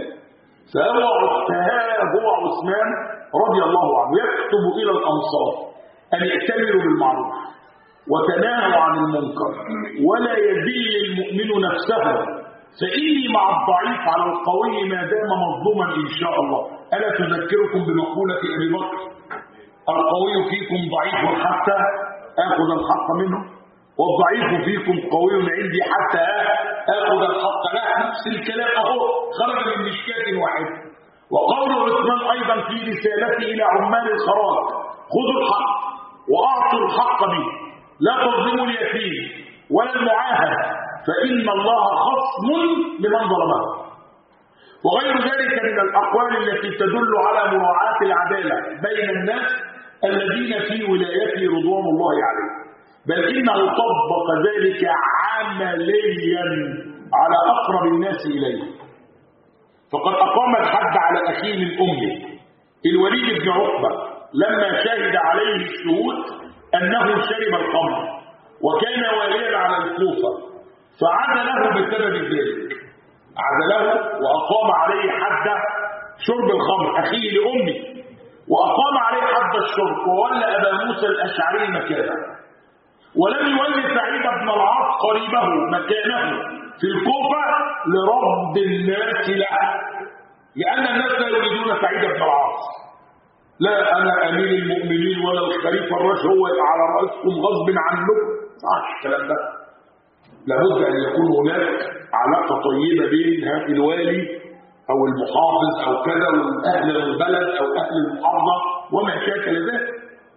فها هو عثمان رضي الله عنه يكتب إلى الأنصار أن يأتمروا بالمعروف وتناهوا عن المنكر، ولا يذل المؤمن نفسه، فإني مع الضعيف على القوي ما دام مظلوما إن شاء الله. ألا تذكركم بمقولة أبي بكر: القوي فيكم ضعيف حتى آخذ الحق منه، والضعيف فيكم قوي عندي حتى آخذ الحق. لا، نفس الكلام أهو خرج من مشكاة واحدة. وقول عثمان أيضا في رسالته إلى عمال الخراج: خذوا الحق وأعطوا الحق به، لا تظلموا اليتيم ولا المعاهد، فإن الله خصم لمن ظلمه. وغير ذلك من الأقوال التي تدل على مراعاة العدالة بين الناس الذين في ولايته رضوان الله عليه، بل إنه طبق ذلك عمليا على أقرب الناس إليه. فقد أقام الحد على أخيه من أمه الوليد بن عقبة لما شهد عليه الشهود أنه شرب الخمر، وكان واليا على الكوفة، فعزله بسبب ذلك، عزله وأقام عليه حد شرب الخمر أخيه لأمه، وأقام عليه حد الشرب، وولى أبا موسى الأشعري مكانه، ولم يولي سعيد بن العاص قريبه مكانه في الكوفة لرد الناس له، لأن الناس لا يريدون سعيد بن العاص. لا أنا أمير المؤمنين ولا الخليفة الراشد هو على رأسكم غصب عنكم، صح الكلام ده. لابد أن يكون هناك علاقة طيبة بين الوالي أو المحافظ أو كذا وأهل البلد أو أهل المحافظة وما شاكل ذلك.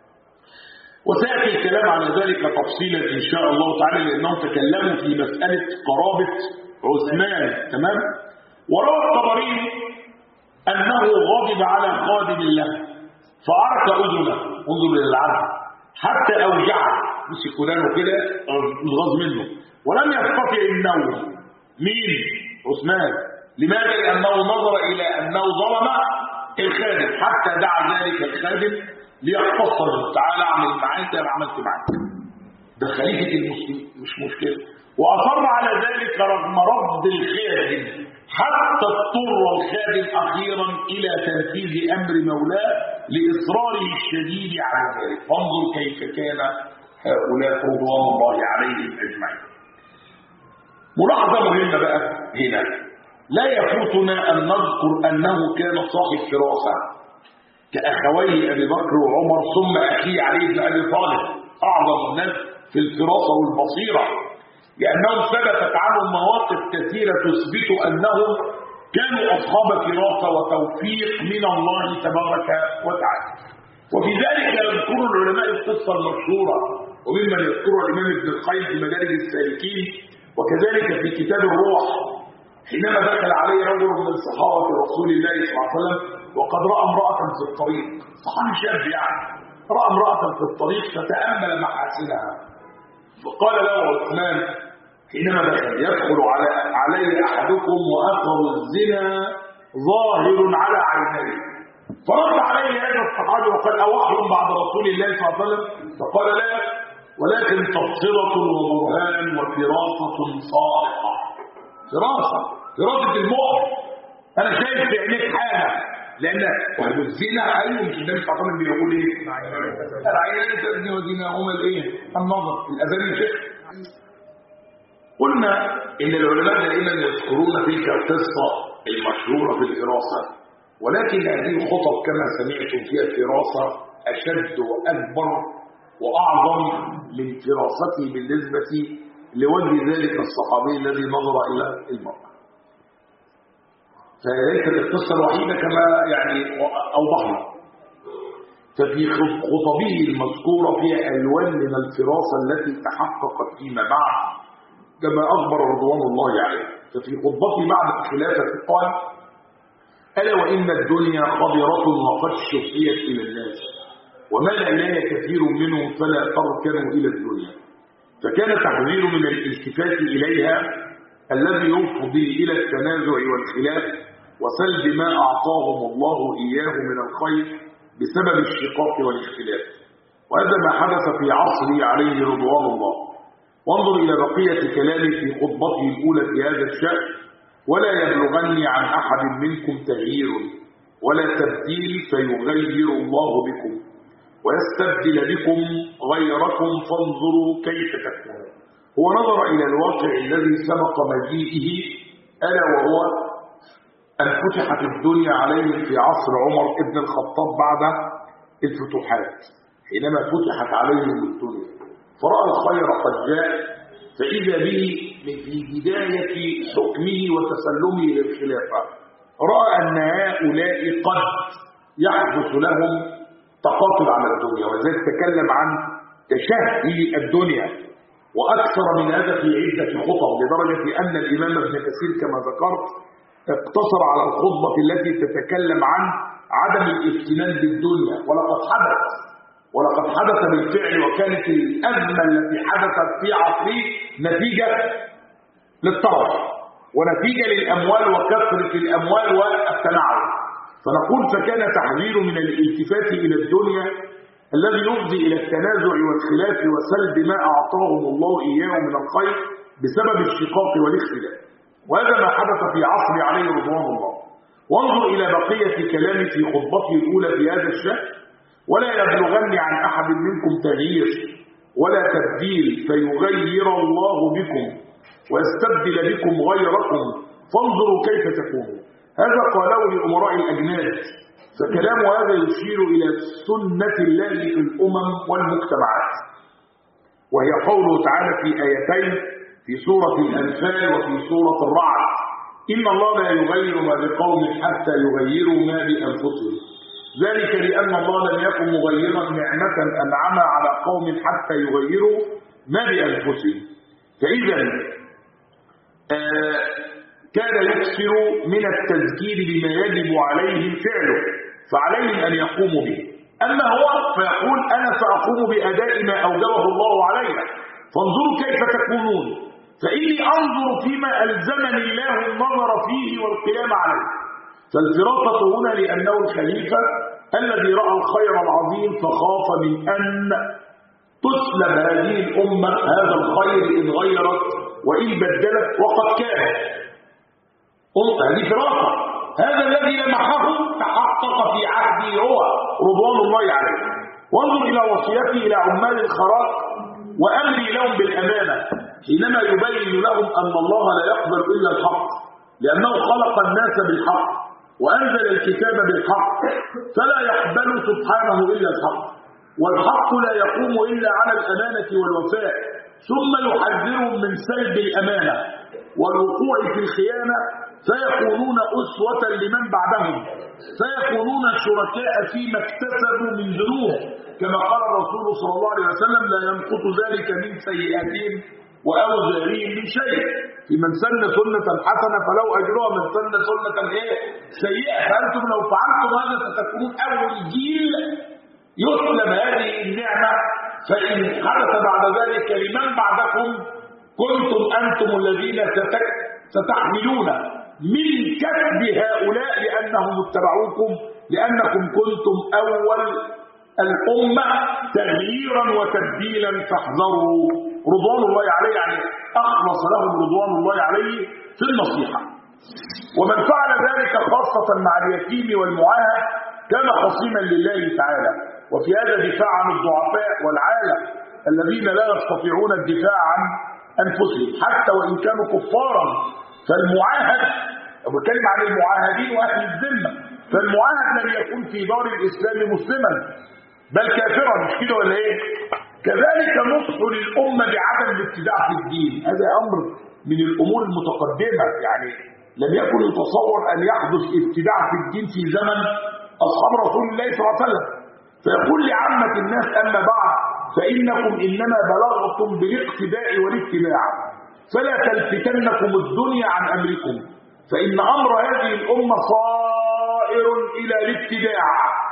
وسيأتي الكلام على ذلك تفصيلا إن شاء الله تعالى، لأنهم تكلموا في مسألة قرابة عثمان. تمام. وروى الطبري أنه غضب على خادم الله فعرك أذنه، انظر للعدل، حتى أوجعه، مسك ودانه كده غض منه، ولم يستطع النوم. مين؟ عثمان. لماذا؟ لأنه نظر إلى أنه ظلم الخادم، حتى دعا ذلك الخادم ليقتصر منه: تعالى اعمل معاك زي ما عملت معاك، ده خليفة المسلمين مش مشكلة. وأصر على ذلك رغم رفض الخادم، حتى اضطر الخادم أخيرا إلى تنفيذ أمر مولاه لإصراره الشديد على ذلك. فانظر كيف كان هؤلاء رضوان الله عليهم أجمعين. ملاحظة مهمة بقى هنا، لا يفوتنا أن نذكر أنه كان صاحب فراسة كأخويه أبي بكر وعمر، ثم أخيه علي بن أبي طالب، أعظم الناس في الفراسة والبصيرة، لأنهم ثبتت عنهم مواقف كثيرة تثبت أنهم كانوا أصحاب فراسة وتوفيق من الله تبارك وتعالى. وفي ذلك يذكر العلماء القصة المشهورة، وممن يذكرها الإمام ابن القيم في مدارج السالكين، وكذلك في كتاب الروح، حينما دخل عليه رجل من صحابة رسول الله صلى الله عليه وسلم وقد رأى امرأة في الطريق، صحابي شاب يعني، رأى امرأة في الطريق فتأمل محاسنها، فقال له عثمان حينما يدخل علي أحدكم وأثر الزنا ظاهر على عينيه، فرد عليه هذا الصحابي وقال أوحي بعد رسول الله صلى الله عليه وسلم؟ فقال لا، ولكن تبصرة وبرهان وفراسة صادقة. فراسة المؤمن، أنا شايف في عينيك حاجة، لأن وهل الزنا أيوه مش النبي صلى الله عليه وسلم بيقول إيه؟ العينين تزني وزناهما الإيه؟ النظر، الأذان شيخ. قلنا إن العلماء دائما يذكرون تلك القصة المشهورة في الفراسة، ولكن هذه الخطب كما سمعتم فيها الفراسة أشد وأكبر وأعظم من فراسته بالنسبة لوجه ذلك الصحابي الذي نظر إلى المرأة. فليست القصة الوحيدة كما يعني أوضحنا، ففي خطبه المذكورة فيها ألوان من الفراسة التي تحققت فيما بعد كما أخبر رضوان الله عليه. ففي خطبته بعد الخلافة قال: ألا وإن الدنيا خضرة وقد شفيت إلى الناس، وما لا كثير منهم فلا تركنوا إلى الدنيا. فكان تحذير من الالتفات إليها الذي يفضي إلى التنازع والخلاف وسلب ما أعطاهم الله إياه من الخير بسبب الشقاق والاختلاف، وهذا ما حدث في عصره عليه رضوان الله. وانظر إلى بقية كلامه في خطبته الأولى في هذا الشأن: ولا يبلغني عن أحد منكم تغيير ولا تبديل فيغير الله بكم ويستبدل بكم غيركم فانظروا كيف تكونون. هو نظر إلى الواقع الذي سبق مجيئه، ألا وهو أن فتحت الدنيا عليهم في عصر عمر بن الخطاب بعد الفتوحات، حينما فتحت عليهم الدنيا فرأى الخير قد جاء، فإذا به في بداية حكمه وتسلمه للخلافة رأى أن هؤلاء قد يحدث لهم تقاتل على الدنيا، وذلك تكلم عن تشهي الدنيا وأكثر من هذا في عدة خطب، لدرجة أن الإمام ابن كثير كما ذكرت اقتصر على الخطبة التي تتكلم عن عدم الافتنان بالدنيا، ولقد حدث بالفعل، وكانت الأزمة التي حدثت في عصره نتيجة للطرف ونتيجة للأموال وكثرة الأموال والتنعم. فنقول فكان تحذير من الالتفات إلى الدنيا الذي يفضي إلى التنازع والخلاف وسلب ما أعطاهم الله إياه من الخير بسبب الشقاق والاختلاف، وهذا ما حدث في عصر عليه رضوان الله. وانظر إلى بقية كلامه في خطبته الأولى في هذا الشأن: ولا يبلغني عن أحد منكم تغيير ولا تبديل فيغير الله بكم ويستبدل بكم غيركم فانظروا كيف تكونون. هذا قاله لأمراء الأجناد، فكلام هذا يشير إلى سنة الله في الأمم والمجتمعات، وهي قوله تعالى في آيتين في سورة الأنفال وفي سورة الرعد: إن الله لا يغير ما بقوم حتى يغيروا ما بأنفسهم، ذلك لأن الله لم يكن مغيرا نعمة أنعمها على قوم حتى يغيروا ما بأنفسهم. فإذا كان يكثر من التذكير بما يجب عليهم فعله، فعليهم أن يقوموا به. أما هو فيقول: أنا سأقوم بأداء ما أوجبه الله علينا فانظروا كيف تكونون، فإني أنظر فيما ألزمني الله النظر فيه والقيام عليه. فالفراسة هنا لأنه الخليفة الذي رأى الخير العظيم فخاف من أن تسلب هذه الأمة هذا الخير إن غيرت وإن بدلت، وقد كان هذه فراسة. هذا الذي لمحه تحقق في عهده هو رضوان الله عليه. وانظر إلى وصيته إلى عمال الخراج وأمري لهم بالأمانة، حينما يبين لهم أن الله لا يقبل إلا الحق، لأنه خلق الناس بالحق وأنزل الكتاب بالحق، فلا يقبل سبحانه إلا الحق، والحق لا يقوم إلا على الأمانة والوفاء. ثم يحذرهم من سلب الأمانة والوقوع في الخيانة سيكونون أسوة لمن بعدهم، سيكونون شركاء فيما اكتسبوا من ذنوب، كما قال الرسول صلى الله عليه وسلم: لا ينقص ذلك من سيئاتهم وأوزارهم من شيء. في من سن سنة حسنة فلو أجرها من سن سنة سيئة. فأنتم لو فعلتم هذا ستكونون أول جيل يسلم هذه النعمة، فإن حدث بعد ذلك لمن بعدكم كنتم أنتم الذين ستحملون من كسب هؤلاء لأنهم اتبعوكم، لأنكم كنتم أول الأمة تغييرا وتبديلا، فاحذروا. رضوان الله عليه يعني أخلص لهم رضوان الله عليه في النصيحة. ومن فعل ذلك خاصة مع اليتيم والمعاهد كان خصيما لله تعالى، وفي هذا دفاع عن الضعفاء والعالة الذين لا يستطيعون الدفاع عن أنفسهم حتى وإن كانوا كفارا. فالمعاهد، بتكلم عن المعاهدين وأهل الذمة، فالمعاهد لم يكن في دار الإسلام مسلما بل كافرا، مش كده ولا إيه؟ كذلك نصح للأمة بعدم الابتداع في الدين، هذا أمر من الأمور المتقدمة، يعني لم يكن يتصور أن يحدث ابتداع في الدين في زمن أصحاب رسول الله صلى الله عليه وسلم. فيقول لعامة الناس: أما بعد فإنكم إنما بلغتم بالاقتداء والاتباع، فلا تلفتنكم الدنيا عن أمركم، فإن أمر هذه الأمة صائر إلى الابتداع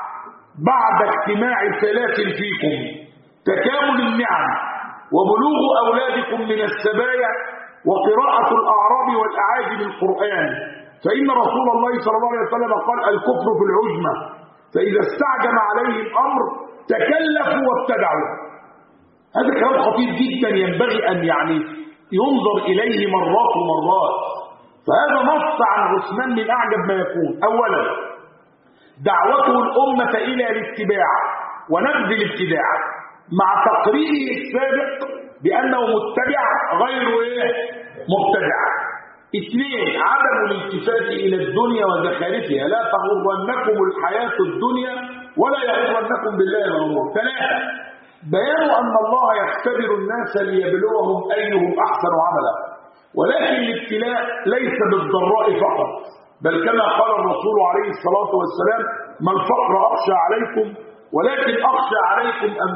بعد اجتماع ثلاث فيكم: تكامل النعم، وبلوغ أولادكم من السبايا، وقراءة الأعراب والأعاجم القرآن. فإن رسول الله صلى الله عليه وسلم قال: الكفر في العجمة، فإذا استعجم عليه الأمر تكلفوا وابتدعوا. هذا كلام خطير جدا ينبغي أن ينظر إليه مرات ومرات. فهذا نص عن عثمان من أعجب ما يكون. أولا دعوته الأمة إلى الاتباع ونبذ الابتداع مع تقريره السابق بأنه متبع غير مبتدع. اثنين عدم الالتفات إلى الدنيا وزخارفها، لا تغرنكم الحياة الدنيا ولا يغرنكم بالله الغرور. ثلاثة بيان أن الله يختبر الناس ليبلوهم أيهم أحسن عملا، ولكن الابتلاء ليس بالضراء فقط، بل كما قال الرسول عليه الصلاة والسلام: ما الفقر أخشى عليكم ولكن أخشى عليكم أن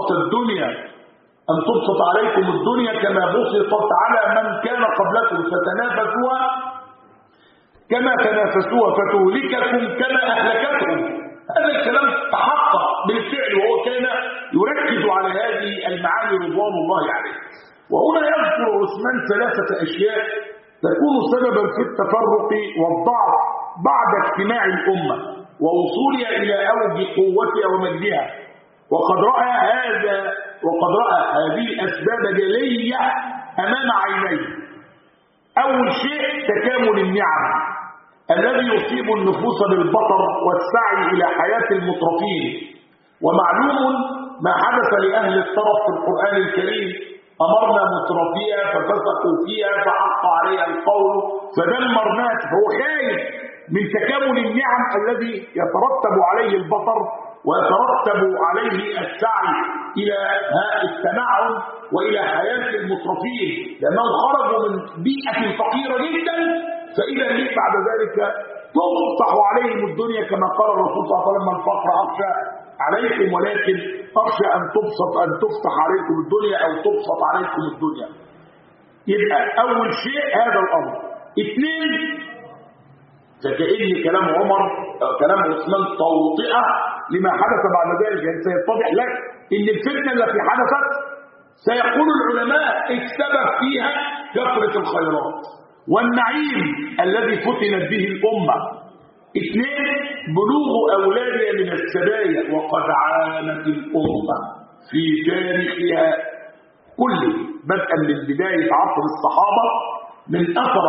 تبسط عليكم الدنيا كما بسطت على من كان قبلكم، فتنافسوها كما تنافسوها فتهلككم كما أهلكتهم. هذا الكلام تحقق بالفعل، وهو كان يركز على هذه المعاني رضوان الله عليه. وهنا يذكر عثمان ثلاثة أشياء تكون سببا في التفرق والضعف بعد اجتماع الأمة ووصولها إلى أوج قوتها ومجدها، وقد رأى هذه الأسباب جلية أمام عينيه. أول شيء تكامل النعم الذي يصيب النفوس بالبطر والسعي إلى حياة المترفين. ومعلوم ما حدث لأهل الطرف في القرآن الكريم: أمرنا مترفيها ففسقوا فيها فحق عليها القول فدمرناها. فهو خايف من تكامل النعم الذي يترتب عليه البطر ويترتب عليه السعي إلى التنعم وإلى حياة المترفين، لأنهم خرجوا من بيئة فقيرة جدا، فإذا به بعد ذلك تفتح عليهم الدنيا كما قال الرسول صلى الله عليه وسلم: الفقر أخشى عليكم ولكن أخشى أن تفتح عليكم الدنيا أو تبسط عليكم الدنيا. يبقى أول شيء هذا الأمر. اثنين، فكأن كلام عثمان توطئة لما حدث بعد ذلك، يعني سيتضح لك ان الفتنة التي حدثت سيقول العلماء السبب فيها كثرة الخيرات والنعيم الذي فتنت به الأمة. اثنين، بلوغ أولادها من السبايا، وقد عانت الأمة في تاريخها كله بدءا من بداية عصر الصحابة من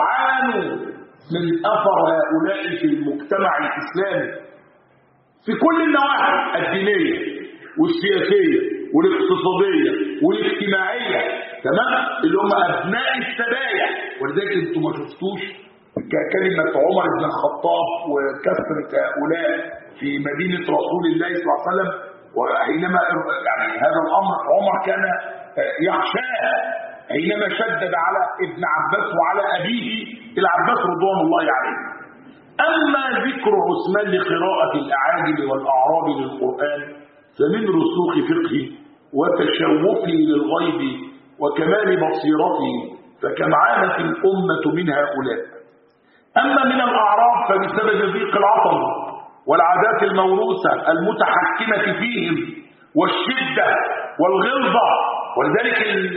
أثر هؤلاء في المجتمع الإسلامي في كل النواحي الدينية والسياسية والاقتصادية والاجتماعية، تمام؟ اللي هم أبناء السبايا. ولذلك انتم ما شفتوش كلمة عمر بن الخطاب وكثرة هؤلاء في مدينة رسول الله صلى الله عليه وسلم، وحينما هذا الأمر عمر كان يخشاه، حينما شدد على ابن عباس وعلى أبيه العباس رضوان الله عليه. أما ذكر عثمان لقراءة الأعاجم والأعراب للقرآن فمن رسوخ فقهه وتشوفه للغيب وكمال بصيرته، فكم عانت الأمة من هؤلاء. أما من الأعراب فبسبب ضيق العطل والعادات الموروثة المتحكمة فيهم والشدة والغلظة، ولذلك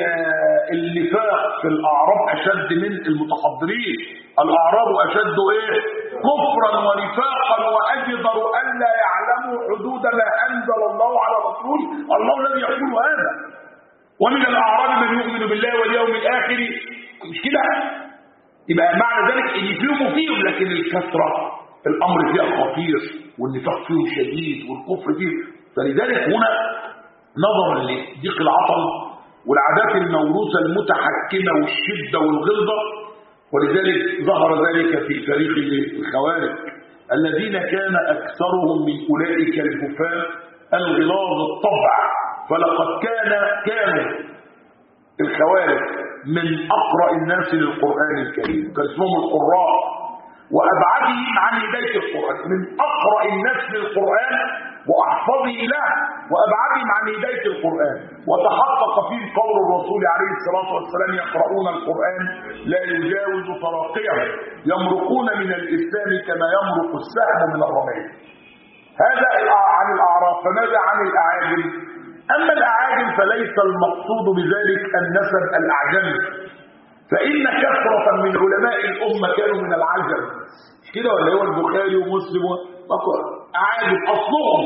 النفاق في الأعراب أشد من المتحضرين. الأعراب أشد كفرا ونفاقا وأجدر ألا يعلموا حدود ما أنزل الله على رسول الله الذي يقول هذا. ومن الأعراب من يؤمن بالله واليوم الآخر، مش كده؟ يبقى معنى ذلك ان فيهم وفيهم، لكن الكثرة الأمر فيها خطير والنفاق فيهم شديد والكفر فيه. فلذلك هنا نظرا لضيق العطل والعادات الموروثة المتحكمة والشدة والغلظة، ولذلك ظهر ذلك في فريق الخوارج الذين كان أكثرهم من أولئك الكفار الغلاظ الطبع. فلقد كانوا الخوارج من أقرأ الناس للقرآن الكريم، كان اسمهم القراء، وأبعدهم عن هداية القرآن، من أقرأ الناس للقرآن وأحفظه له وأبعدهم عن هداية القرآن. وتحقق فيه قول الرسول عليه الصلاة والسلام: يقرؤون القرآن لا يجاوز تراقيهم يمرقون من الإسلام كما يمرق السهم من الرمية. هذا عن الأعراف. فماذا عن الأعاجم؟ أما الأعاجم فليس المقصود بذلك النسب الأعجمي، فإن كثرة من علماء الأمة كانوا من العجم، كده ولا هو البخاري ومسلم أعاجم أصلهم،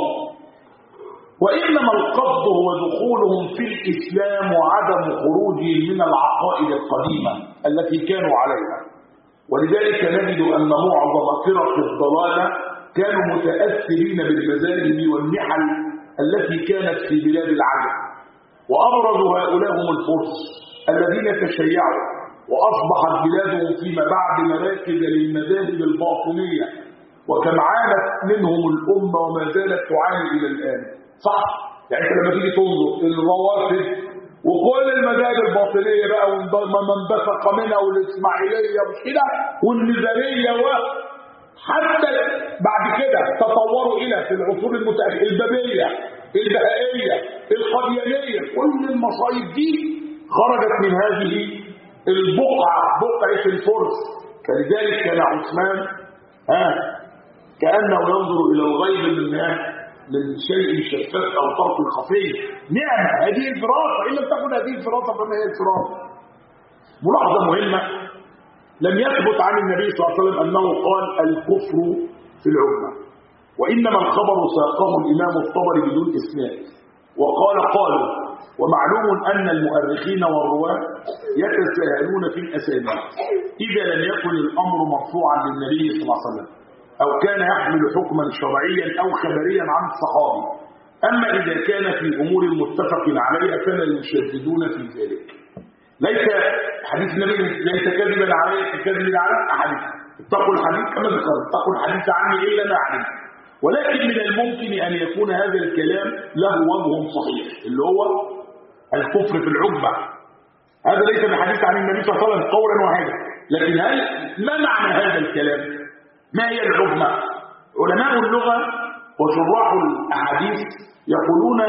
وإنما القصد هو دخولهم في الإسلام وعدم خروجهم من العقائد القديمة التي كانوا عليها. ولذلك نجد أن معظم فرق الضلالة كانوا متأثرين بالمذاهب والنحل التي كانت في بلاد العجم، وأبرز هؤلاء هم الفرس الذين تشيعوا وأصبحت بلادهم فيما بعد مراكز للمذاهب الباطنية، وكم عانت منهم الأمة وما زالت تعاني إلى الآن. صح؟ يعني أنت لما تيجي تنظر الروافد وكل المذاهب الباطنية بقى ومن بثق منها والإسماعيلية مش كده والنزارية حتى بعد كده تطوروا إلى في العصور المتأخرة البابية، البهائية، القديانية، كل المصايب دي خرجت من هذه بقعة الفرس. فلذلك كان عثمان كأنه ينظر إلى الغيب من شيء شفاف أو طرف خفي. نعمة هذه الفراسة، إن لم تكن هذه الفراسة فما هي الفراسة. ملاحظة مهمة: لم يثبت عن النبي صلى الله عليه وسلم أنه قال الكفر في العمة، وإنما الخبر ساقه الإمام الطبري بدون إسناد، وقال قالوا. ومعلوم أن المؤرخين والرواة يتساهلون في الأسانيد إذا لم يكن الأمر مرفوعا للنبي صلى الله عليه وسلم أو كان يحمل حكما شرعيا أو خبريا عن الصحابي. أما إذا كان في أمور متفق عليها فلا يشددون في ذلك. ليس حديث النبي ليس كذبا عليه ككذب على أحد. اتقوا الحديث كما ذكر، اتقوا الحديث عني إلا ما عليه. ولكن من الممكن أن يكون هذا الكلام له وجه صحيح اللي هو الكفر في العجمة. هذا ليس بحديث عن النبي صلى الله عليه وسلم قولا واحدا، لكن ما معنى هذا الكلام؟ ما هي العجمة؟ علماء اللغة وشراح الأحاديث يقولون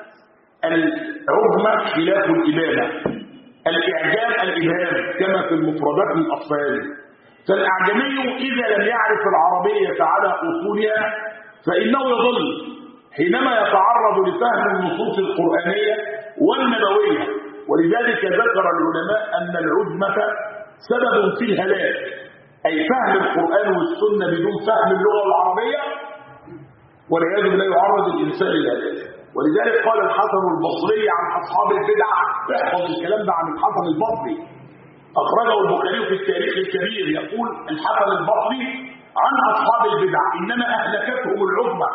العجمة خلاف الإبانة، الإعجام الإبهام كما في المفردات الأصفهاني. فالأعجمي إذا لم يعرف العربية على أصولها فإنه يضل حينما يتعرض لفهم النصوص القرآنية والنبوية. ولذلك ذكر العلماء أن العجمة سبب في الهلاك، أي فهم القرآن والسنة بدون فهم اللغة العربية والعياذ بالله يعرض الإنسان للهلاك. ولذلك قال الحسن البصري عن أصحاب البدعة، احفظ الكلام ده عن الحسن البصري، أخرجه البخاري في التاريخ الكبير، يقول الحسن البصري عن أصحاب البدع: إنما أهلكتهم العجمة،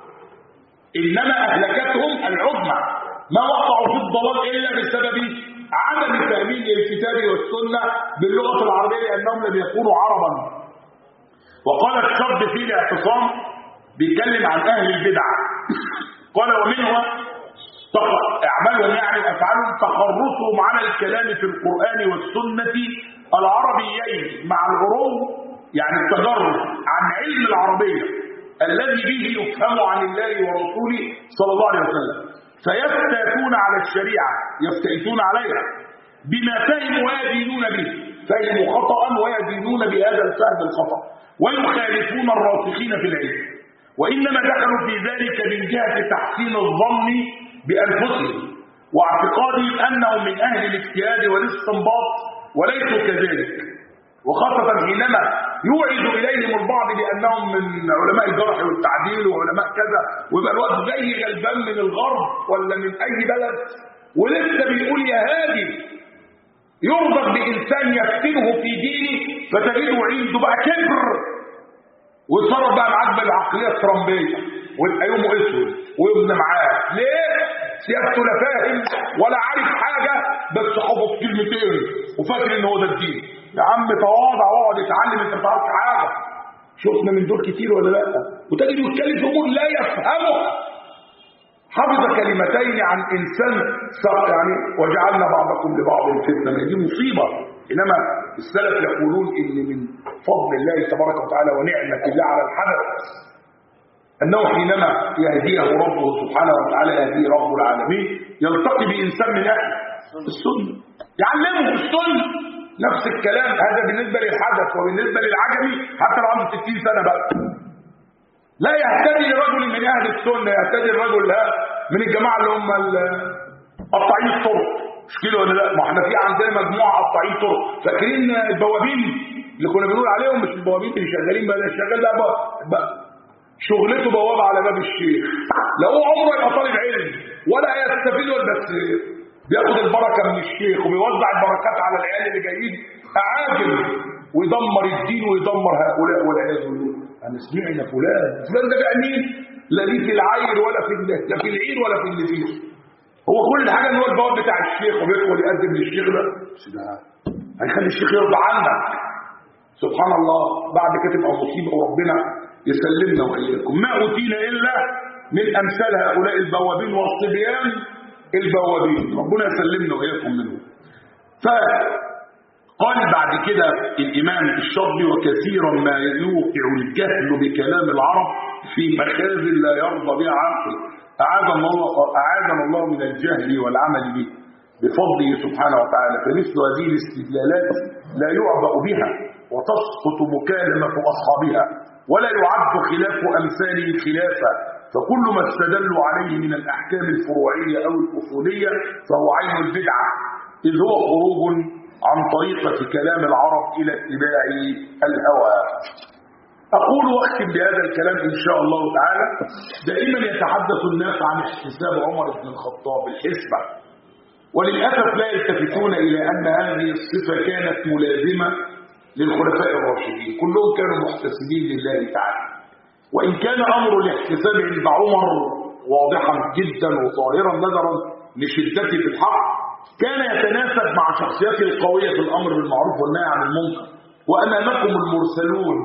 إنما أهلكتهم العجمة، ما وقعوا في الضلال إلا بسبب عدم فهمهم للكتاب والسنة باللغة العربية لأنهم لم يكونوا عربا. وقال الشرط في الاعتصام بيتكلم عن أهل البدع، قال: ومنها أعمالهم يعني وأفعالهم تخرصهم على الكلام في القرآن والسنة العربيين مع الغرو، يعني التجرد عن علم العربية الذي به يفهم عن الله ورسوله صلى الله عليه وسلم، فيفتاتون على الشريعة، يفتئتون عليها بما فهموا ويدينون به، فهموا خطأ ويدينون بهذا الفهم الخطأ، ويخالفون الراسخين في العلم، وإنما دخلوا في ذلك من جهة تحسين الظن بأنفسهم واعتقادهم أنهم من أهل الاجتهاد والاستنباط وليسوا كذلك، وخاصة حينما يوعد إليهم البعض بأنهم من علماء الجرح والتعديل وعلماء كذا، ويبقى الوقت زي غلبان من الغرب ولا من أي بلد، ولسه بيقول يا هادي يرضى بإنسان يفتنه في دينه فتجده عنده بقى كبر ويتصرف بقى معاك بالعقلية الترامبية ويبقى يومه اسود ويبنى معاه. ليه؟ سيادته لا فاهم ولا عارف حاجة، بس حفظ كلمتين وفاكر ان هو ده الدين. يا عم تواضع واقعد اتعلم، انت ما تعرفش حاجة. شفنا من دول كتير ولا لا؟ وتجد يتكلم في امور لا يفهمه، حفظ كلمتين عن انسان يعني وجعلنا بعضكم لبعض فتنة. دي مصيبة. انما السلف يقولون ان من فضل الله تبارك وتعالى ونعمة الله على الحدث انه حينما يهديه ربه سبحانه وتعالى، يهديه رب العالمين، يلتقي بانسان من اهل السنه يعلمه السنه. نفس الكلام هذا بالنسبه للحدث وبالنسبه للعجمي حتى لو عنده 60 سنه بقى. لا يهتدي لرجل من اهل السنه، يهتدي الرجل من الجماعه اللي هم قطاعين الطرق. مش كده ولا لا؟ ما احنا في عندنا مجموعه قطاعين طرق، فاكرين البوابين اللي كنا بنقول عليهم؟ مش البوابين اللي شغالين بقى، الشغال بقى شغلته بوابه على باب الشيخ، لا هو عمره يبقى طالب علم ولا يستفيد، بس بياخد البركه من الشيخ وبيوزع البركات على العيال اللي جايين اعاجم، ويدمر الدين ويدمر هؤلاء والعياذ بالله. انا سمعنا فلان ده بقى مين؟ لا ليه في العير ولا في لا في العير ولا في اللي فيه. هو كل حاجه ان هو البواب بتاع الشيخ وبيدخل يقدم للشيخ ده، بس ده هيخلي الشيخ يرضى عنك. سبحان الله. بعد كده تبقى مصيبه وربنا يسلمنا وإياكم. ما أوتينا إلا من أمثال هؤلاء البوابين والصبيان البوابين، ربنا يسلمنا وإياكم منهم. فقال بعد كده الإمام الشاطبي: وكثيرا ما يوقع الجهل بكلام العرب في مخازن لا يرضى بها عقل، أعاذنا الله من الجهل والعمل به بفضله سبحانه وتعالى. فمثل هذه الاستدلالات لا يعبأ بها وتسقط مكالمة أصحابها، ولا يعد خلاف أمثاله خلافا، فكل ما استدلوا عليه من الأحكام الفروعية أو الأصولية فهو عين البدعة، إذ هو خروج عن طريقة كلام العرب إلى اتباع الهوى. أقول وأختم بهذا الكلام إن شاء الله تعالى. دائما يتحدث الناس عن احتساب عمر بن الخطاب الحسبة، وللأسف لا يلتفتون إلى أن هذه الصفة كانت ملازمة للخلفاء الراشدين، كلهم كانوا محتسبين لله تعالى. وإن كان أمر الاحتساب عند عمر واضحا جدا وظاهرا نظرا لشدته في الحق، كان يتناسب مع شخصيته القوية في الأمر بالمعروف والنهي عن المنكر. وأمامكم المرسلون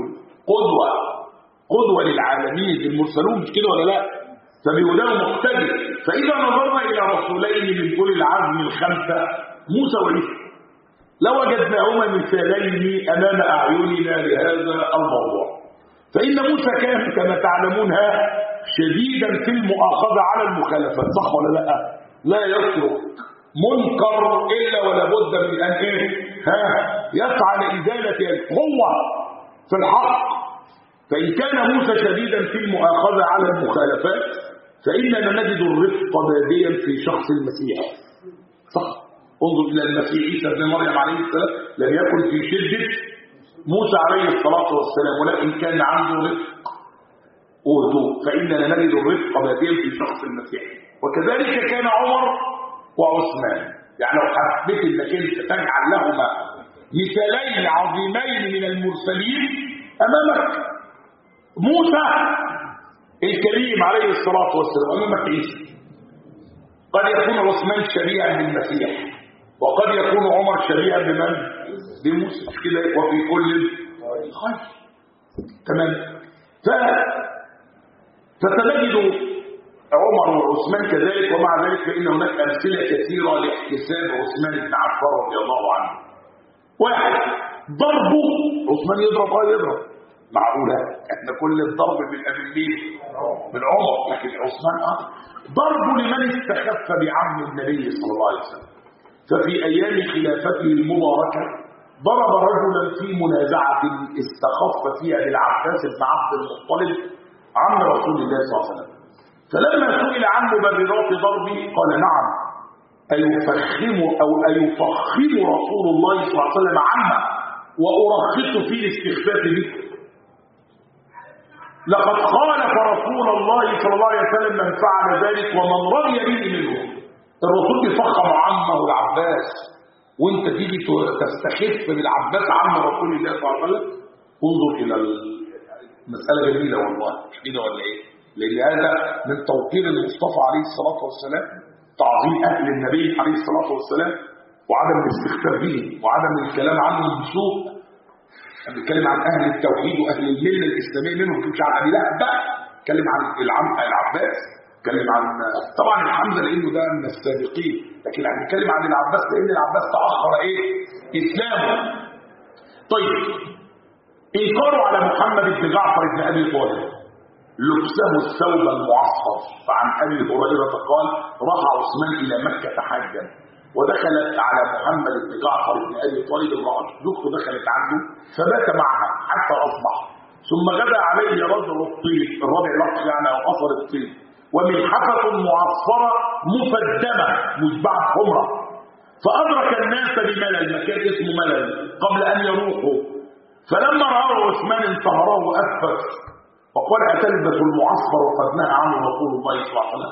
قدوة للعالمين. المرسلون مش كده ولا لا؟ فبهداه مقتدي. فإذا نظرنا إلى رسولين من أولي العزم الخمسة موسى وعيسى لوجدناهما مثالين أمام أعيننا لهذا الموضوع. فإن موسى كان كما تعلمون شديدا في المؤاخذة على المخالفات، صح ولا لا؟ لا يترك منكر إلا ولا بد من أن يسعى لإزالة القوة في الحق. فإن كان موسى شديدا في المؤاخذة على المخالفات، فإننا نجد الرفق باديا في شخص المسيح، صح؟ انظر إلى المسيح عيسى ابن مريم عليه السلام، لم يكن في شدة موسى عليه الصلاة والسلام، ولكن كان عنده رفق وهدوء. فإننا نجد الرفق باديا في شخص المسيح، وكذلك كان عمر وعثمان. يعني لو حبيت انك انت تجعل لهما مثالين عظيمين من المرسلين امامك موسى الكريم عليه الصلاة والسلام، امامك عيسى. قد يكون عثمان شبيها بالمسيح، وقد يكون عمر شبيها بمن؟ بموسى. مش كده؟ وفي كل خير. تمام. فتجد عمر وعثمان كذلك. ومع ذلك فإن هناك أمثلة كثيرة لاحتساب عثمان بن عفان رضي الله عنه. واحد، ضربه عثمان يضرب يضرب، معقولة احنا كل الضرب بالأمين من عمر، لكن عثمان ضربه لمن استخف بعم النبي صلى الله عليه وسلم. ففي أيام خلافته المباركة ضرب رجلا في منازعة استخف فيها بالعباس بن عبد المطلب عم رسول الله صلى الله عليه وسلم. فلما سئل عن مبررات ضربه قال نعم، أيفخم رسول الله صلى الله عليه وسلم عمه وأرخص في الاستخفاف به؟ لقد خالف رسول الله صلى الله عليه وسلم من فعل ذلك ومن رضي به منه. الرسول بيفخم عمه العباس، وانت تيجي تستخف بالعباس عم رسول الله صلى الله عليه وسلم. انظر الى المساله جميله والله، مش كده ولا ايه؟ لان هذا من توقير المصطفى عليه الصلاه والسلام، تعظيم اهل النبي عليه الصلاه والسلام، وعدم الاستخفاف به، وعدم الكلام عنهم بسوء. بنتكلم عن اهل التوحيد واهل المله الاسلاميه منهم، مش عن ابي لهب بقى، اتكلم عن العباس، اتكلم عن طبعا الحمزه لانه ده من السابقين، لكن هنتكلم عن العباس لان العباس تاخر اسلامه. طيب، انكاره على محمد بن جعفر بن ابي طالب لبسه الثوب المعصفر. فعن ابي هريره قال راح عثمان الى مكه حاجا، ودخلت على محمد بن جعفر بن ابي طالب امراه، زوجته دخلت عنده فبات معها حتى اصبح، ثم غدا عليه رجل الطيب، الربع لقص يعني او اثر الطيب، وملحفه معصفره مفدمه مشبعه حمره، فادرك الناس بملل، مكان اسمه ملل، قبل ان يروحوا. فلما راه عثمان انتهراه واسفف وقال اتلبس المعصفر وقد نهى عنه رسول الله صلى الله عليه وسلم.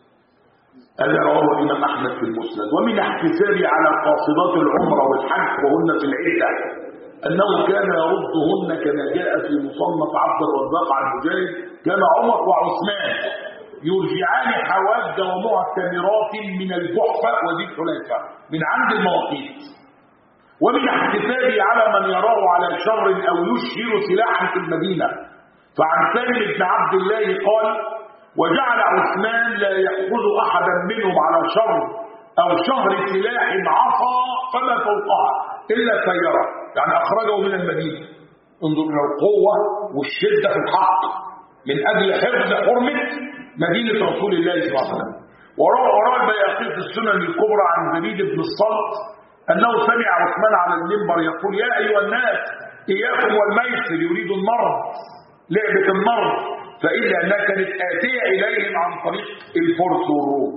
هذا رواه الامام احمد في المسند. ومن احتسابه على قاصدات العمره والحج وهن في العده انه كان يردهن كما جاء في مصنف عبد الرزاق عن مجاهد، كان عمر وعثمان يرجعان حواج ومعتمرات من الجحفه وذي الحليفه من عند المواقيت. ومن احتسابه على من يراه على شر او يشهر سلاحا في المدينه. فعن سالم بن عبد الله قال وجعل عثمان لا يأخذ أحدا منهم على شر أو شهر سلاح عصا فما فوقها إلا سيرة، يعني أخرجه من المدينة. انظر إلى القوة والشدة في الحق من أجل حفظ حرمة مدينة رسول الله صلى الله عليه وسلم. وراء البيهقي في السنن الكبرى عن زبيد بن الصلت أنه سمع عثمان على المنبر يقول يا أيها الناس إياكم والميسر، يريد المرض، لعبة المرض، فإلا أنها كانت آتية إليهم عن طريق الفرس والروم.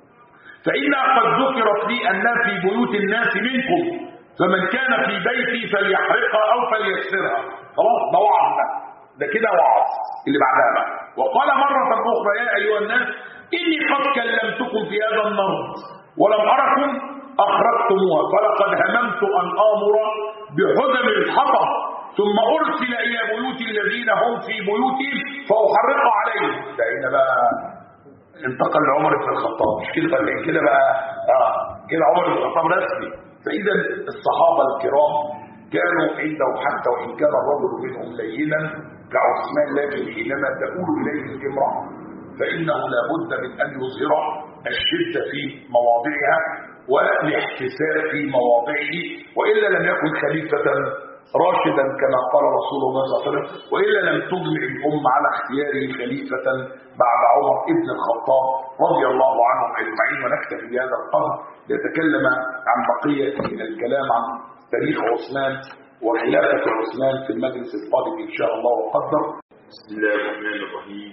فإنها قد ذكرت لي أنها في بيوت الناس منكم، فمن كان في بيتي فليحرقها أو فليكسرها. خلاص ده وعظ، ده كده وعظ اللي بعدها بقى. وقال مرة أخرى يا أيها الناس إني قد كلمتكم في هذا المرض ولم أركم أخرجتموها، فلقد هممت أن آمر بحزم الحطب ثم أرسل إلى بيوت الذين هم في بيوتهم فأحرق عليهم. ده هنا بقى انتقل لعمر بن الخطاب، مش كده بقى كده بقى كده عمر بن الخطاب رسمي. فإذا الصحابة الكرام كانوا عنده حتى وإن كان الرجل منهم لينا كعثمان، لكن حينما تؤول إليه الامرأة فإنه لابد من أن يظهر الشدة في مواضعها والاحتساب في مواضعه، وإلا لم يكن خليفة راشدا كما قال رسول الله صلى الله عليه وسلم، وإلا لم تجمع الأمة على اختياره خليفة بعد عمر ابن الخطاب رضي الله عنهم أجمعين. ونكتفي بهذا القدر ليتكلم عن بقية الكلام عن تاريخ عثمان وخلافة عثمان في المجلس القادم إن شاء الله وقدر. بسم الله الرحمن الرحيم.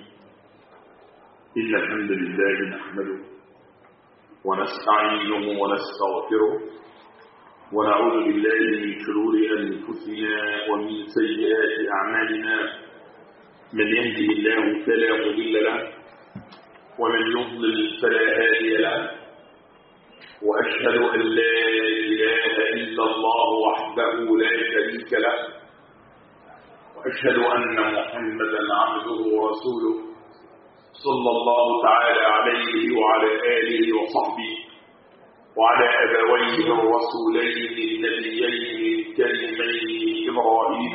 إن الحمد لله نحمده ونستعينه ونستغفره ونعوذ بالله من شرور أنفسنا ومن سيئات أعمالنا. من يهده الله فلا مضل له ومن يضلل فلا هادي له، وأشهد أن لا إله إلا الله وحده لا شريك له، وأشهد أن محمدا عبده ورسوله صلى الله تعالى عليه وعلى آله وصحبه وعلى أبويه الرسولين النبيين الكريمين إبراهيم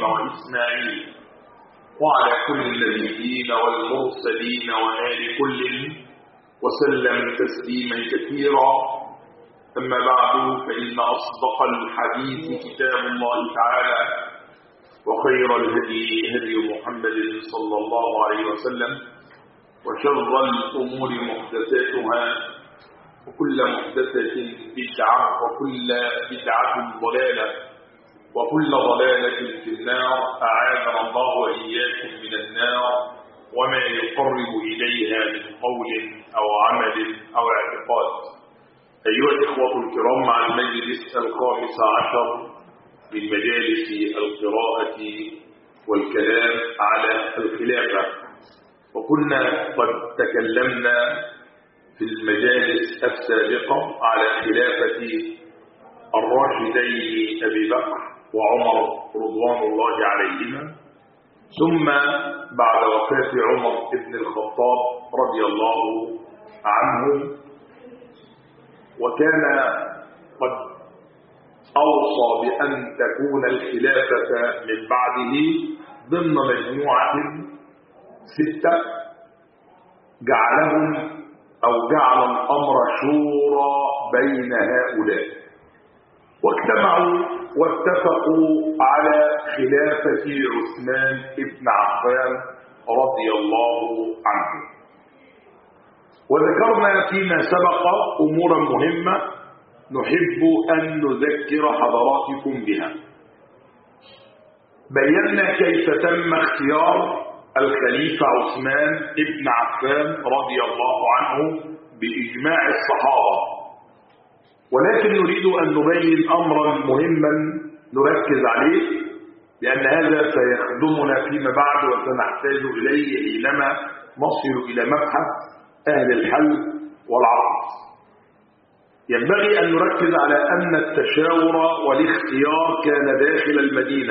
وإسماعيل وعلى كل النبيين والمرسلين وآل كل وسلم تسليما كثيرا. أما بعد، فإن أصدق الحديث كتاب الله تعالى، وخير الهدي هدي محمد صلى الله عليه وسلم، وشر الأمور محدثاتها، وكل محدثة بدعة، وكل بدعة ضلالة، وكل ضلالة في النار. أعاذنا الله وإياكم من النار وما يقرب إليها من قول أو عمل أو اعتقاد. أيها الإخوة الكرام، مع المجلس 15 من مجالس القراءة والكلام على الخلافة، وكنا قد تكلمنا في المجالس السابقة على خلافة الراشدين أبي بكر وعمر رضوان الله عليهما، ثم بعد وفاة عمر بن الخطاب رضي الله عنه، وكان قد أوصى بأن تكون الخلافة من بعده ضمن مجموعة 6 جعلهم أو جعل الأمر شورى بين هؤلاء، واجتمعوا واتفقوا على خلافة عثمان بن عفان رضي الله عنه. وذكرنا فيما سبق أمورا مهمة نحب أن نذكر حضراتكم بها. بينا كيف تم اختيار الخليفة عثمان بن عفان رضي الله عنه بإجماع الصحابة، ولكن نريد أن نبين أمرا مهما نركز عليه، لأن هذا سيخدمنا فيما بعد وسنحتاج إليه حينما نصل إلى مبحث أهل الحل والعقد. ينبغي أن نركز على أن التشاور والاختيار كان داخل المدينة،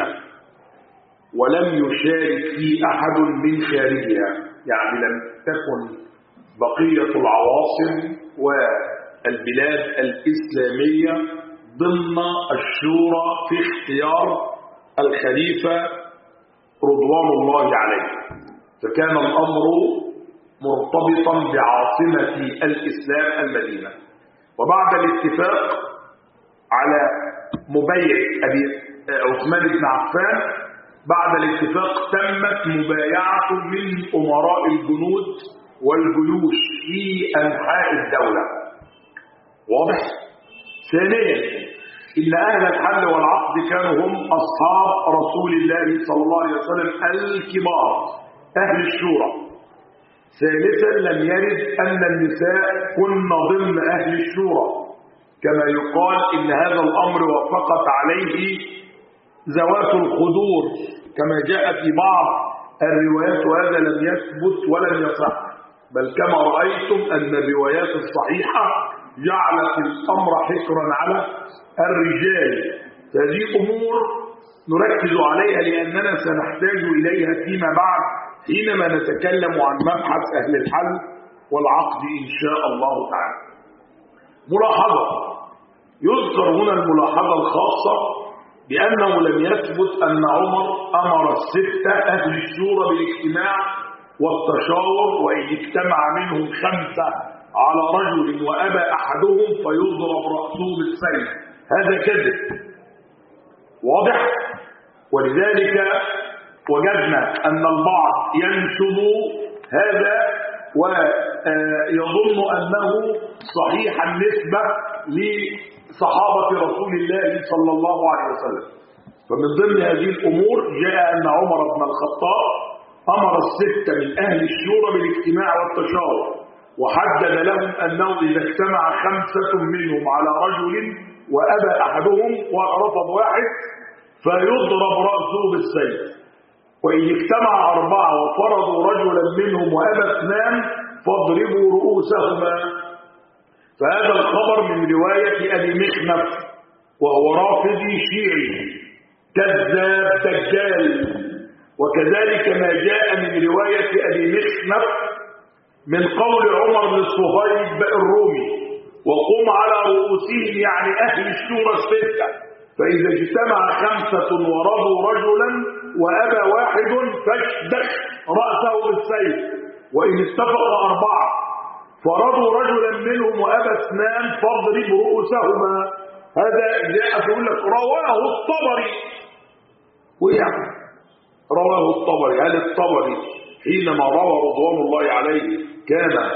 ولم يشارك فيه أحد من خارجها، يعني لم تكن بقية العواصم والبلاد الإسلامية ضمن الشورى في اختيار الخليفة رضوان الله عليه، فكان الأمر مرتبطا بعاصمة الإسلام المدينة. وبعد الاتفاق على مبايعة عثمان بن عفان، بعد الاتفاق تمت مبايعة من أمراء الجنود والجيوش في أنحاء الدولة. واضح؟ ثانيا، إن أهل الحل والعقد كانوا هم أصحاب رسول الله صلى الله عليه وسلم الكبار، أهل الشورى. ثالثا، لم يرد أن النساء كن ضمن أهل الشورى، كما يقال إن هذا الأمر وافقت عليه ذوات الخدور كما جاء في بعض الروايات، وهذا لم يثبت ولم يصح، بل كما رأيتم أن الروايات الصحيحة جعلت الأمر حكرا على الرجال. هذه أمور نركز عليها لأننا سنحتاج إليها فيما بعد حينما نتكلم عن مبحث أهل الحل والعقد إن شاء الله تعالى. ملاحظة، يذكر هنا الملاحظة الخاصة بأنه لم يثبت أن عمر أمر 6 أهل الشورى بالاجتماع والتشاور، وإن اجتمع منهم 5 على رجل وأبى أحدهم فيضرب رأسه بالسيف. هذا كذب واضح. ولذلك وجدنا أن البعض ينشد هذا ويظن أنه صحيح النسبة لصحابة رسول الله صلى الله عليه وسلم. فمن ضمن هذه الأمور جاء أن عمر بن الخطاب أمر 6 من أهل الشورى بالاجتماع والتشاور، وحدد لهم أنه إذا اجتمع 5 منهم على رجل وأبى أحدهم ورفض واحد فيضرب رأسه بالسيف، وإن اجتمع 4 وفرضوا رجلا منهم وأبى 2 فاضربوا رؤوسهما. فهذا الخبر من رواية أبي مخنف، وهو رافضي شيعي كذاب دجال. وكذلك ما جاء من رواية أبي مخنف من قول عمر للصهيب الرومي: وقم على رؤوسهم، يعني أهل الشورى 6، فإذا اجتمع 5 ورضوا رجلا وأبى واحد فاشدخ رأسه بالسيف، وإن اتفق 4 فرضوا رجلا منهم وأبى اثنان فاضرب رؤوسهما. هذا جاء يقول لك رواه الطبري. ويعني رواه الطبري، هل الطبري حينما روى رضوان الله عليه كان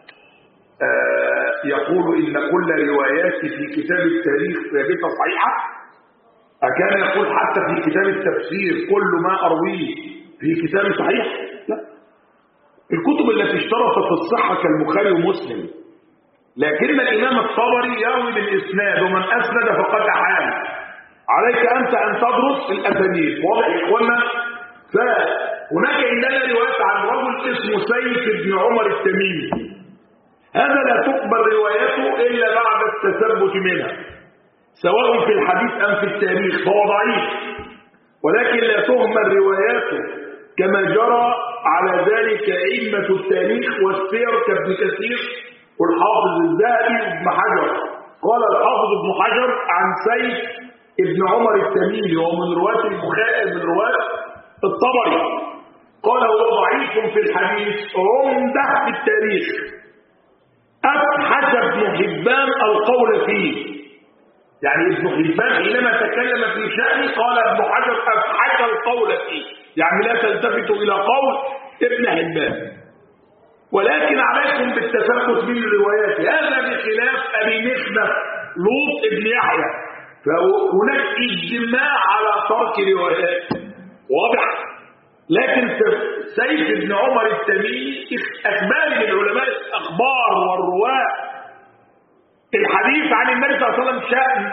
يقول إن كل رواياتي في كتاب التاريخ ثابتة صحيحة؟ أكان يقول حتى في كتاب التفسير كل ما أرويه في كتاب صحيح؟ لا. الكتب التي اشترطت في الصحة كالبخاري ومسلم، لكن الإمام الطبري يروي بالإسناد، ومن أسند فقد أحال. عليك أنت أن تدرس الأسانيد. واضح يا إخوانا؟ فهناك عندنا روايات عن رجل اسمه سيف بن عمر التميمي، هذا لا تقبل روايته إلا بعد التثبت منها سواء في الحديث أم في التاريخ، فهو ضعيف، ولكن لا تهمل رواياته كما جرى على ذلك أئمة التاريخ والسير كابن كثير والحافظ الذهبي وابن حجر. قال الحافظ ابن حجر عن سيف ابن عمر التميمي ومن رواة البخاري من رواة الطبري، قال هو ضعيف في الحديث عمده في التاريخ، أبحث ابن حبان القول فيه. يعني ابن حبان حينما تكلم في شأنه قال ابن حجر أبحث القول فيه، يعني لا تلتفتوا إلى قول ابن حبان، ولكن عليكم بالتثبت من الروايات. هذا بخلاف أبي مخنف لوط ابن يحيى، فهناك اجماع على ترك روايات واضح. لكن سيف بن عمر التميمي أخبار من علماء الأخبار والرواة الحديث عن النبي صلى الله عليه وسلم شأن،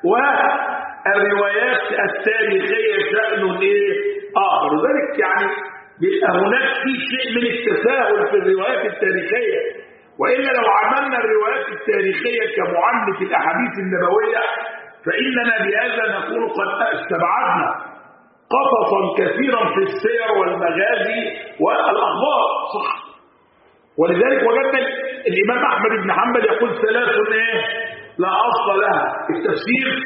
والروايات التاريخية شأن آخر. ذلك يعني بيبقى هناك في شيء من التساهل في الروايات التاريخية، وإلا لو عملنا الروايات التاريخية كمعاملة الأحاديث النبوية فإننا بهذا نكون قد استبعدنا قصصا كثيرا في السير والمغازي والأخبار. صح. ولذلك وجدنا الإمام أحمد بن حنبل يقول ثلاث لا أصل لها: التفسير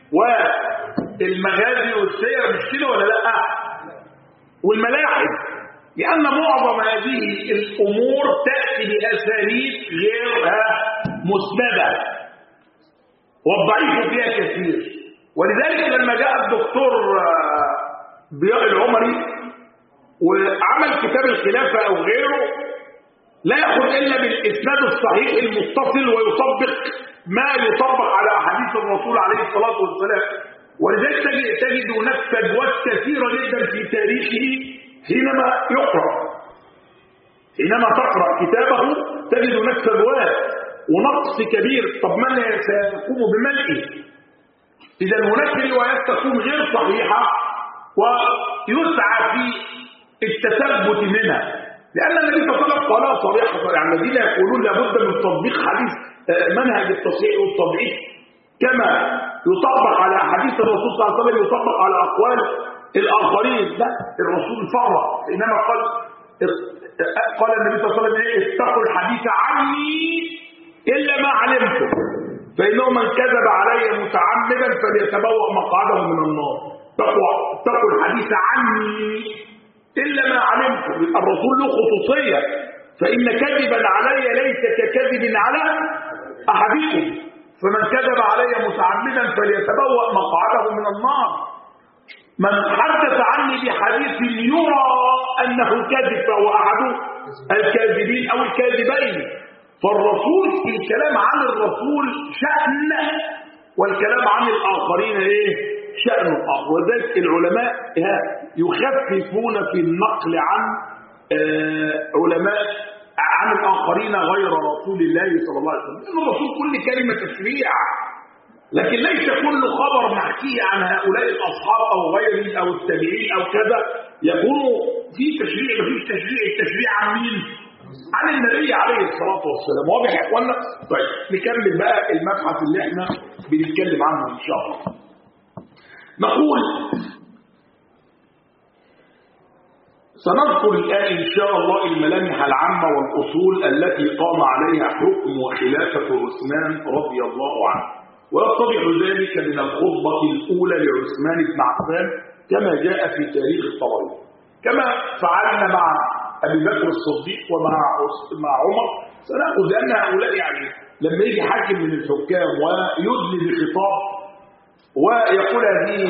والمغازي والسير، مش كده ولا لا؟ والملاحم، لأن معظم هذه الأمور تأتي بأساليب غيرها مسندة والضعيف فيها كثير. ولذلك لما جاء الدكتور ضياء العمري وعمل كتاب الخلافة أو غيره لا يأخذ إلا بالإسناد الصحيح المتصل ويطبق ما يطبق على أحاديث الرسول عليه الصلاة والسلام. ولذلك تجد هناك فجوات كثيرة جدا في تاريخه حينما يقرأ. حينما تقرأ كتابه تجد هناك فجوات ونقص كبير. طب من سيقوم بملئه؟ إذا هناك روايات تكون غير صحيحة ويسعى في التثبت منها، لأن النبي صلى الله عليه وسلم قال صريحة. يعني الذين يقولون لابد من تطبيق حديث منهج التصحيح والتضعيف كما يطبق على أحاديث الرسول صلى الله عليه وسلم يطبق على أقوال الآخرين، لا، الرسول فرق. إنما قال النبي صلى الله عليه وسلم اتقوا الحديث عني إلا ما علمتم، فإنه من كذب علي متعمدا فليتبوأ مقعده من النار. اتقوا الحديث عني إلا ما علمتم. الرسول له خصوصية، فإن كذبا علي ليس ككذب على أحدكم، فمن كذب علي متعمدا فليتبوأ مقعده من النار. من حدث عني بحديث يرى أنه كذب فهو أحد الكاذبين أو الكاذبين. فالرسول الكلام عن الرسول شأن، والكلام عن الآخرين شأن آخر. وذلك العلماء يخففون في النقل عن علماء عن الآخرين غير رسول الله صلى الله عليه وسلم، لأن الرسول كل كلمة تشريع، لكن ليس كل خبر محكي عن هؤلاء الأصحاب أو غيرهم أو التابعين أو كذا يكون في تشريع. مفيش تشريع. التشريع عن مين؟ عن النبي عليه الصلاة والسلام. واضح يا اخوانا؟ طيب نكمل بقى المبحث اللي احنا بنتكلم عنه ان شاء الله. نقول سنذكر الآن إن شاء الله الملامح العامة والأصول التي قام عليها حكم وخلافة عثمان رضي الله عنه، ويتضح ذلك من الخطبة الأولى لعثمان بن عفان كما جاء في تاريخ الطبري، كما فعلنا مع أبي بكر الصديق ومع عمر سنأخذ، لأن هؤلاء يعني لما يجي حاكم من الحكام ويدلي بخطاب ويقول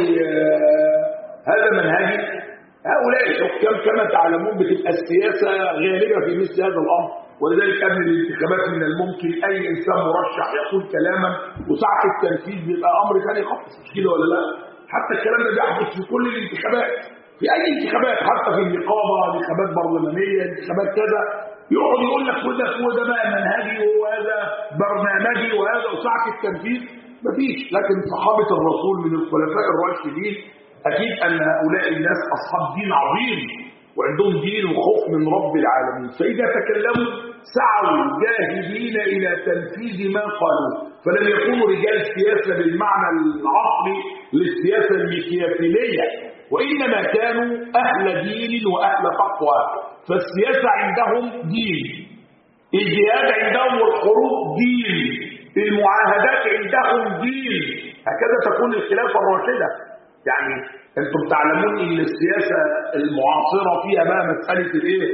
هذا منهجي، هؤلاء الحكام كما تعلمون بتبقى السياسة غالبة في مثل هذا الأمر. ولذلك قبل الانتخابات من الممكن أي إنسان مرشح يقول كلاما وساعة التنفيذ بيبقى أمر ثاني خالص، مش كده ولا لا؟ حتى الكلام ده بيحدث في كل الانتخابات، في أي انتخابات، حتى في النقابة، انتخابات برلمانية، انتخابات كذا، يقعد يقول لك وده بقى منهجي وهذا برنامجي وهذا، وساعة التنفيذ مفيش. لكن صحابة الرسول من الخلفاء الراشدين أكيد أن هؤلاء الناس أصحاب دين عظيم وعندهم دين وخوف من رب العالمين، فإذا تكلموا سعوا جاهدين إلى تنفيذ ما قالوا، فلم يكونوا رجال سياسة بالمعنى العصري للسياسة الميكيافيلية، وإنما كانوا أهل دين وأهل تقوى. فالسياسة عندهم دين، الجهاد عندهم والحروب دين، المعاهدات عندهم دين، هكذا تكون الخلافة الراشدة. يعني انتم تعلمون ان السياسة المعاصرة فيها بقى مسألة الايه،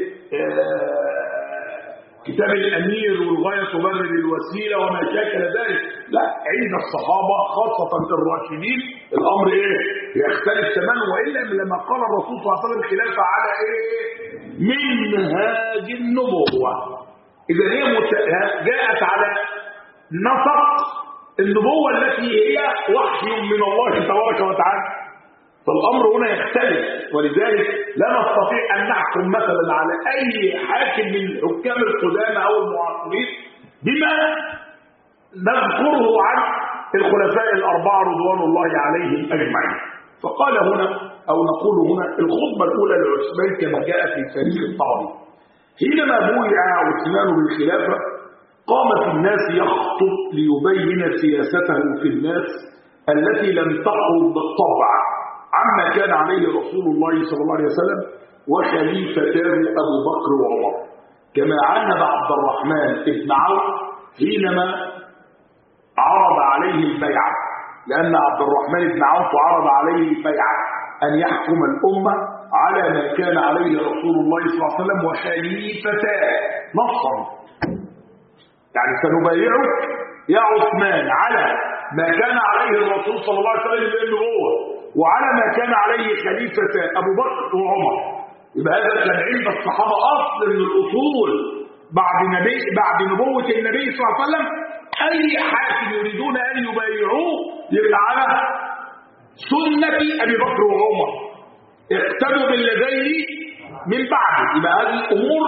كتاب الامير والغاية تبرر الوسيلة وما شاكل ذلك. لا، عند الصحابة خاصة الراشدين الامر ايه يختلف تماما. والا لما قال الرسول صلى الله عليه وسلم خلافة على ايه منهاج النبوة، اذا هي جاءت على نسق النبوة التي هي وحي من الله تبارك وتعالى، فالأمر هنا يختلف. ولذلك لا نستطيع أن نحكم مثلا على أي حاكم من حكام القدامى أو المعاصرين بما نذكره عن الخلفاء الأربعة رضوان الله عليهم أجمعين. فقال هنا أو نقول هنا الخطبة الأولى لعثمان كما جاء في تاريخ الطبري، حينما بويع عثمان بالخلافة قام في الناس يخطب ليبين سياسته في الناس التي لم تخرج بالطبع عما كان عليه رسول الله صلى الله عليه وسلم وخليفتاه أبو بكر وعمر، كما عاهد عبد الرحمن بن عوف حينما عرض عليه البيعة، لأن عبد الرحمن بن عوف عرض عليه البيعة أن يحكم الأمة على ما كان عليه رسول الله صلى الله عليه وسلم وخليفتاه نصا، يعني سنبايعك يا عثمان على ما كان عليه الرسول صلى الله عليه وسلم بالنبوة وعلى ما كان عليه خليفة أبو بكر وعمر. يبقى هذا كان عند الصحابة أصل من الأصول بعد نبوة النبي صلى الله عليه وسلم، أي حاكم يريدون أن يبايعوه يبقى على سنة أبي بكر وعمر، اقتدوا بالذين من بعده. يبقى هذه الأمور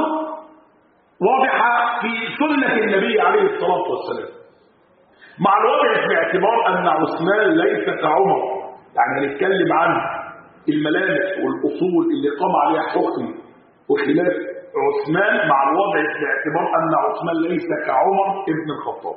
واضحة في سنة النبي عليه الصلاة والسلام، مع الوضع في اعتبار أن عثمان ليس كعمر، يعني نتكلم عن الملامح والأصول اللي قام عليها حكم وخلاف عثمان، مع الوضع في اعتبار أن عثمان ليس كعمر ابن الخطاب.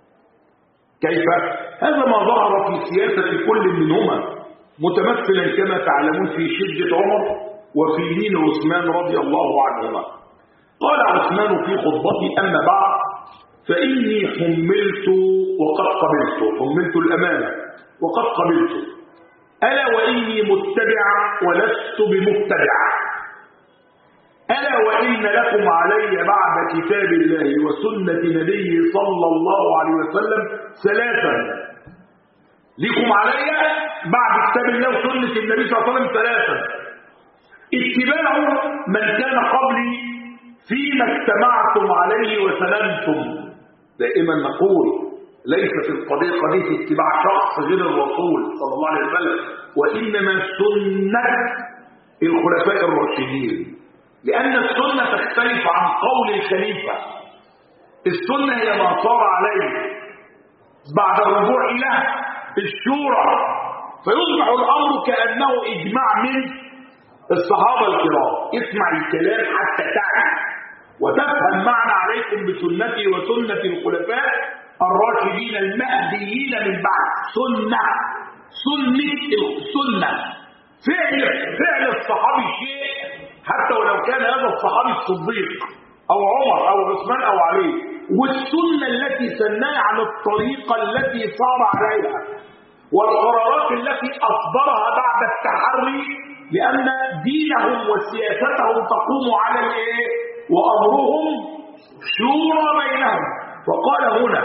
كيف؟ هذا ما ظهر في سياسة كل منهما، متمثلا كما تعلمون في شدة عمر وفي لين عثمان رضي الله عنهما. قال عثمان في خطبته: أما بعد فإني حملت وقد قبلت، حملت الأمانة وقد قبلت، ألا وإني متبع ولست بمتبع، ألا وإن لكم علي بعد كتاب الله وسنة نبي صلى الله عليه وسلم ثلاثا، لكم علي بعد كتاب الله وسنة النبي صلى الله عليه وسلم ثلاثا: اتباع من كان قبلي فيما اجتمعتم عليه وسلمتم. دائما نقول ليست القضية قضية اتباع شخص غير الرسول صلى الله عليه وسلم، وإنما سنة الخلفاء الراشدين، لأن السنة تختلف عن قول الخليفة. السنة هي ما صار عليه بعد الرجوع إلى الشورى، فيصبح الأمر كأنه إجماع من الصحابة الكرام. اسمع الكلام حتى تعرف وتفهم معنى عليكم بسنتي وسنة الخلفاء الراشدين المهديين من بعد. سنة السنة فعل الصحابي شيء حتى ولو كان هذا الصحابي الصديق أو عمر أو عثمان أو علي، والسنة التي سناها على الطريقة التي صار عليها والقرارات التي أصدرها بعد التحري، لأن دينهم وسياستهم تقوم على الإيه؟ وأمرهم شورى بينهم. وقال هنا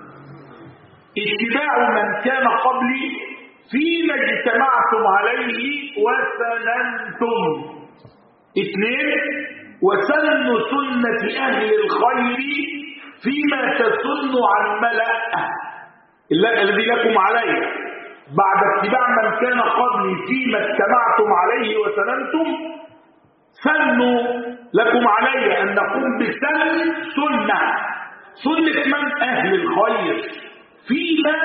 اتباع من كان قبلي فيما اجتمعتم عليه وسننتم. 2 وسن سنة أهل الخير فيما تسن عن ملأ الذي لكم عليه بعد اتباع من كان قبلي فيما اجتمعتم عليه وسننتم. سنوا لكم علي أن نقوم بسن سنة من أهل الخير فيما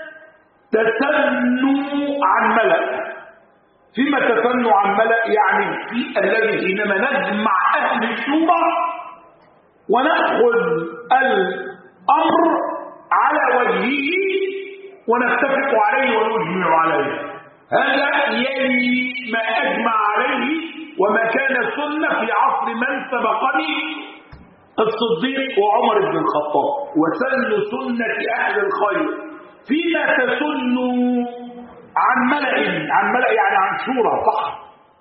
تسنوا عن ملأ. فيما تسنوا عن ملأ يعني في الذي حينما نجمع أهل الشورى ونأخذ الأمر على وجهه ونتفق عليه ونجمع عليه، هذا يلي ما أجمع عليه وما كان سنة في عصر من سبقني الصديق وعمر بن الخطاب. وسن سنة أهل الخير فيما تسنوا عن ملأ يعني عن شورى صح.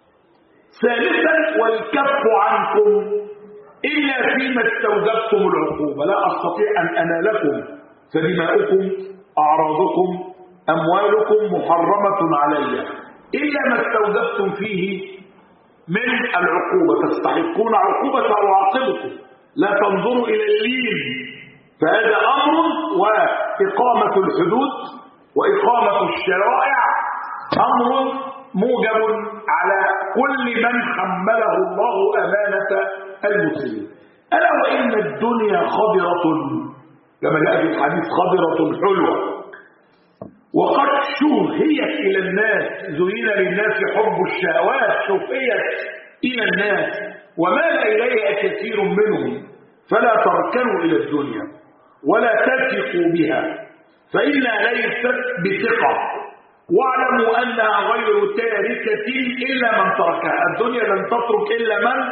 3 والكف عنكم إلا فيما استوجبتم العقوبة. لا أستطيع أن أنالكم فدماؤكم أعراضكم أموالكم محرمة علي إلا ما استوجبتم فيه من العقوبة، تستحقون عقوبة أعاقبكم. لا تنظروا إلى اللين، فهذا أمر، وإقامة الحدود وإقامة الشرائع أمر موجب على كل من حمله الله أمانة المسلمين. ألا وإن الدنيا خضرة كما جاء في الحديث خضرة حلوة، وقد شوهيت إلى الناس، زين للناس حب الشهوات، شوهيت إلى الناس ومال إليها كثير منهم، فلا تركنوا إلى الدنيا ولا تثقوا بها فإنها ليست بثقة، واعلموا أنها غير تاركة إلا من تركها. الدنيا لن تترك إلا من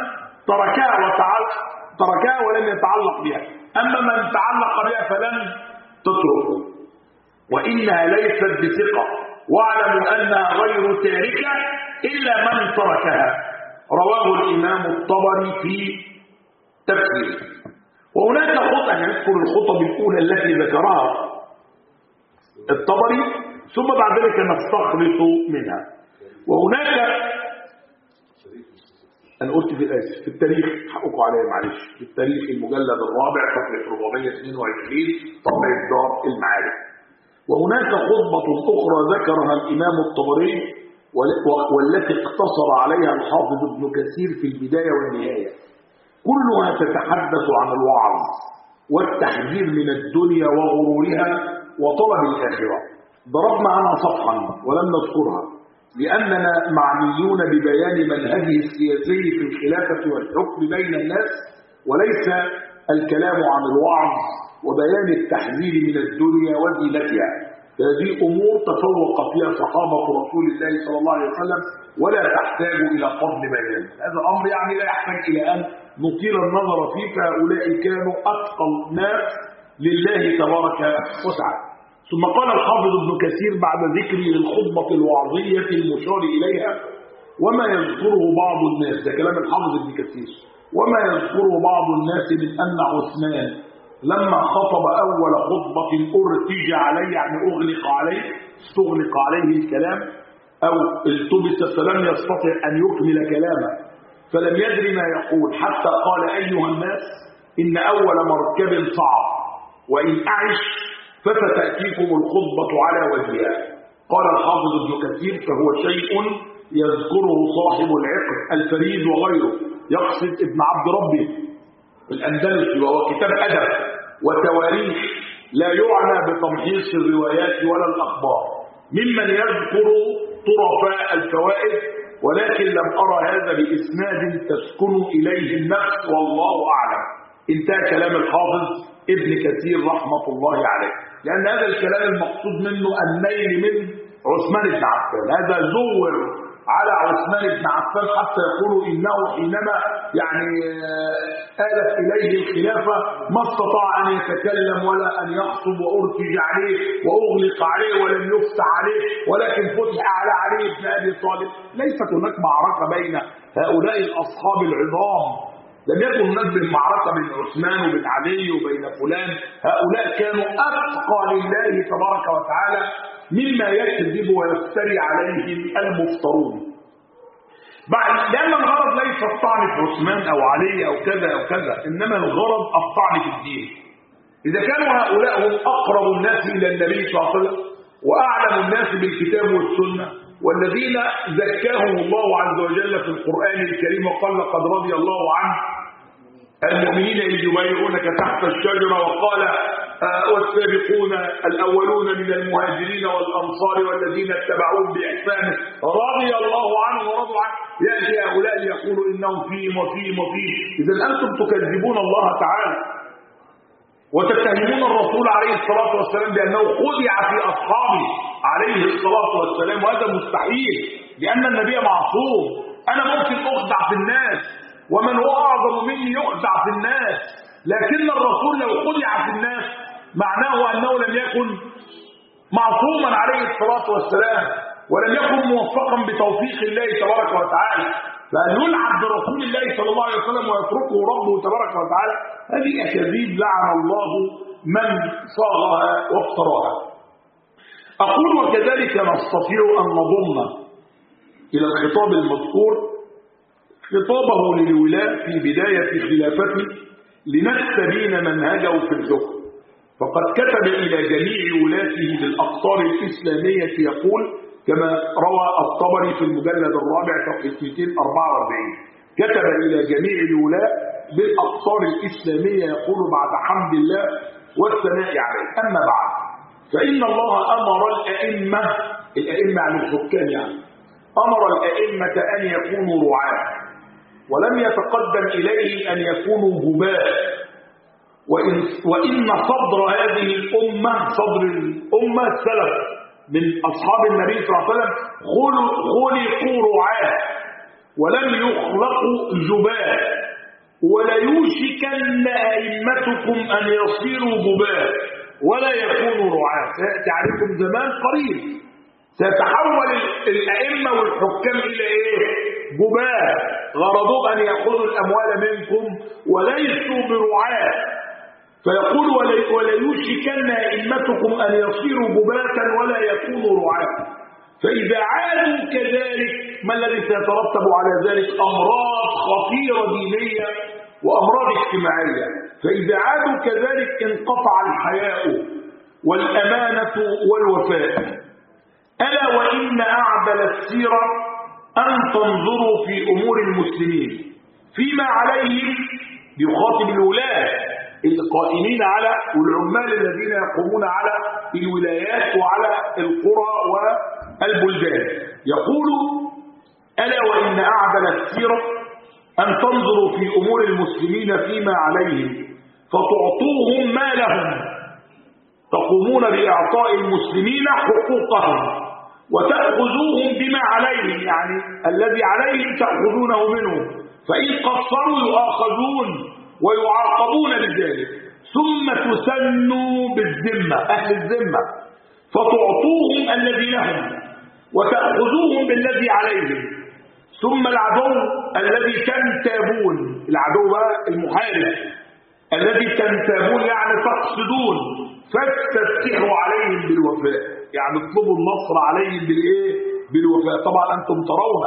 تركها ولم يتعلق بها، أما من تعلق بها فلن تتركه. وإنها ليست بثقة واعلموا أنها غير تاركة إلا من تركها. رواه الإمام الطبري في تفسيره. وهناك خطأ، نذكر الخطب الأولى التي ذكرها الطبري ثم بعد ذلك نستخلص منها. وهناك أنا قلت في التاريخ، حقكم عليا معلش، في التاريخ المجلد الرابع صفحة 422 طبعة دار المعارف. وهناك خطبة أخرى ذكرها الإمام الطبري والتي اقتصر عليها الحافظ ابن كثير في البداية والنهاية، كلها تتحدث عن الوعظ والتحذير من الدنيا وغرورها وطلب الآخرة. ضربنا عنها صفحا ولم نذكرها لأننا معنيون ببيان منهجه السياسي في الخلافة والحكم بين الناس، وليس الكلام عن الوعظ وبيان التحذير من الدنيا وزينتها. هذه أمور تفوق فيها صحابة رسول الله صلى الله عليه وسلم ولا تحتاج إلى فضل بيان. هذا أمر يعني لا يحتاج إلى أن نطيل النظر فيه، فهؤلاء كانوا أتقى الناس لله تبارك وتعالى. ثم قال الحافظ ابن كثير بعد ذكره للخطبة الوعظية المشار إليها وما يذكره بعض الناس، ده كلام الحافظ ابن كثير، وما يذكره بعض الناس من أن عثمان لما خطب أول خطبة أرتج عليه، يعني استغلق عليه الكلام أو التبس فلم يستطع أن يكمل كلامه، فلم يدري ما يقول حتى قال أيها الناس إن أول مركب صعب وإن أعش فستأتيكم الخطبة على وجهها. قال الحافظ ابن كثير فهو شيء يذكره صاحب العقد الفريد وغيره، يقصد ابن عبد ربه الأندلسي، وهو كتاب أدب وتواريخ لا يعنى بتمحيص الروايات ولا الأخبار، ممن يذكر طرفاء الفوائد، ولكن لم أرى هذا بإسناد تسكن إليه النفس والله أعلم. انتهى كلام الحافظ ابن كثير رحمة الله عليه، لأن هذا الكلام المقصود منه النيل من عثمان بن عفان. هذا زور على عثمان بن عفان حتى يقولوا إنه حينما يعني آلت إليه الخلافة ما استطاع أن يتكلم ولا أن يخطب، وأرتج عليه وأغلق عليه ولم يفتح عليه، ولكن فتح على علي بن أبي طالب. ليست هناك معركة بين هؤلاء الأصحاب العظام لم يكن هناك بالمعركة بين عثمان وبين علي وبين فلان، هؤلاء كانوا أتقى لله تبارك وتعالى مما يكذب ويفتري عليهم المفترون. لأن الغرض ليس الطعن في عثمان أو علي أو كذا أو كذا، إنما الغرض الطعن في الدين. إذا كانوا هؤلاء هم أقرب الناس إلى النبي صلى الله عليه وسلم وأعلم الناس بالكتاب والسنة، والذين زكاهم الله عز وجل في القرآن الكريم وقال لقد رضي الله عن المؤمنين إذ يبايعونك تحت الشجرة، وقال والسابقون الأولون من المهاجرين والأنصار والذين اتبعوهم بإحسان رضي الله عنهم ورضوا عنه، يأتي هؤلاء ليقولوا إنهم فيهم وفيهم وفيهم. إذا أنتم تكذبون الله تعالى وتتهمون الرسول عليه الصلاة والسلام بأنه خدع في أصحابه عليه الصلاة والسلام، وهذا مستحيل لأن النبي معصوم. أنا ممكن أخدع في الناس ومن هو أعظم مني يخدع في الناس، لكن الرسول لو خدع في الناس معناه أنه لم يكن معصوما عليه الصلاة والسلام ولم يكن موفقا بتوفيق الله تبارك وتعالى، فأن يلعب برسول الله صلى الله عليه وسلم ويتركه ربه تبارك وتعالى هذه أكاذيب لعن الله من صاغها وافتراها. أقول وكذلك نستطيع أن نضم إلى الخطاب المذكور خطابه للولاة في بداية خلافته لنستبين منهجه في الحكم، فقد كتب إلى جميع ولاته بالأقطار الإسلامية يقول كما روى الطبري في المجلد الرابع صفحة 244، كتب إلى جميع الولاة بالأقطار الإسلامية يقول بعد حمد الله والثناء عليه: أما بعد، فإن الله أمر الأئمة عن الحكام أمر الأئمة أن يكونوا رعاة، ولم يتقدم إليه أن يكونوا جباة. وإن صدر هذه الأمة، صدر الأمة السلف من أصحاب النبي صلى الله عليه وسلم خلقوا رعاة ولم يخلقوا جباة، وليوشكن أئمتكم أن يصيروا جباة ولا يكونوا رعاة. سيأتي عليكم زمان قريب سيتحول الأئمة والحكام إلى إيه؟ جباة، غرضوا أن يأخذوا الأموال منكم وليسوا برعاة. فيقول وليوشكن أئمتكم أن يصيروا جباة ولا يكونوا رعاة. فإذا عادوا كذلك ما الذي سيترتب على ذلك؟ أمراض خطيرة دينية وأمراض اجتماعية. فإذا عادوا كذلك انقطع الحياء والأمانة والوفاء. ألا وإن أعدل السيرة أن تنظروا في أمور المسلمين فيما عليهم، يخاطب الولاة القائمين على والعمال الذين يقومون على الولايات وعلى القرى والبلدان، يقول: ألا وإن أعدل السيرة أن تنظروا في أمور المسلمين فيما عليهم فتعطوهم ما لهم، تقومون بإعطاء المسلمين حقوقهم وتأخذوهم بما عليهم، يعني الذي عليهم تأخذونه منهم، فإن قصروا يؤاخذون ويعاقبون بذلك، ثم تسنوا بالذمة أهل الذمة فتعطوهم الذي لهم وتأخذوهم بالذي عليهم، ثم العدو الذي تنتابون، العدو المحارب الذي تنتابون يعني تقصدون، فاستفتحوا عليهم بالوفاء، يعني اطلبوا النصر عليهم بالايه؟ بالوفاء. طبعا انتم ترون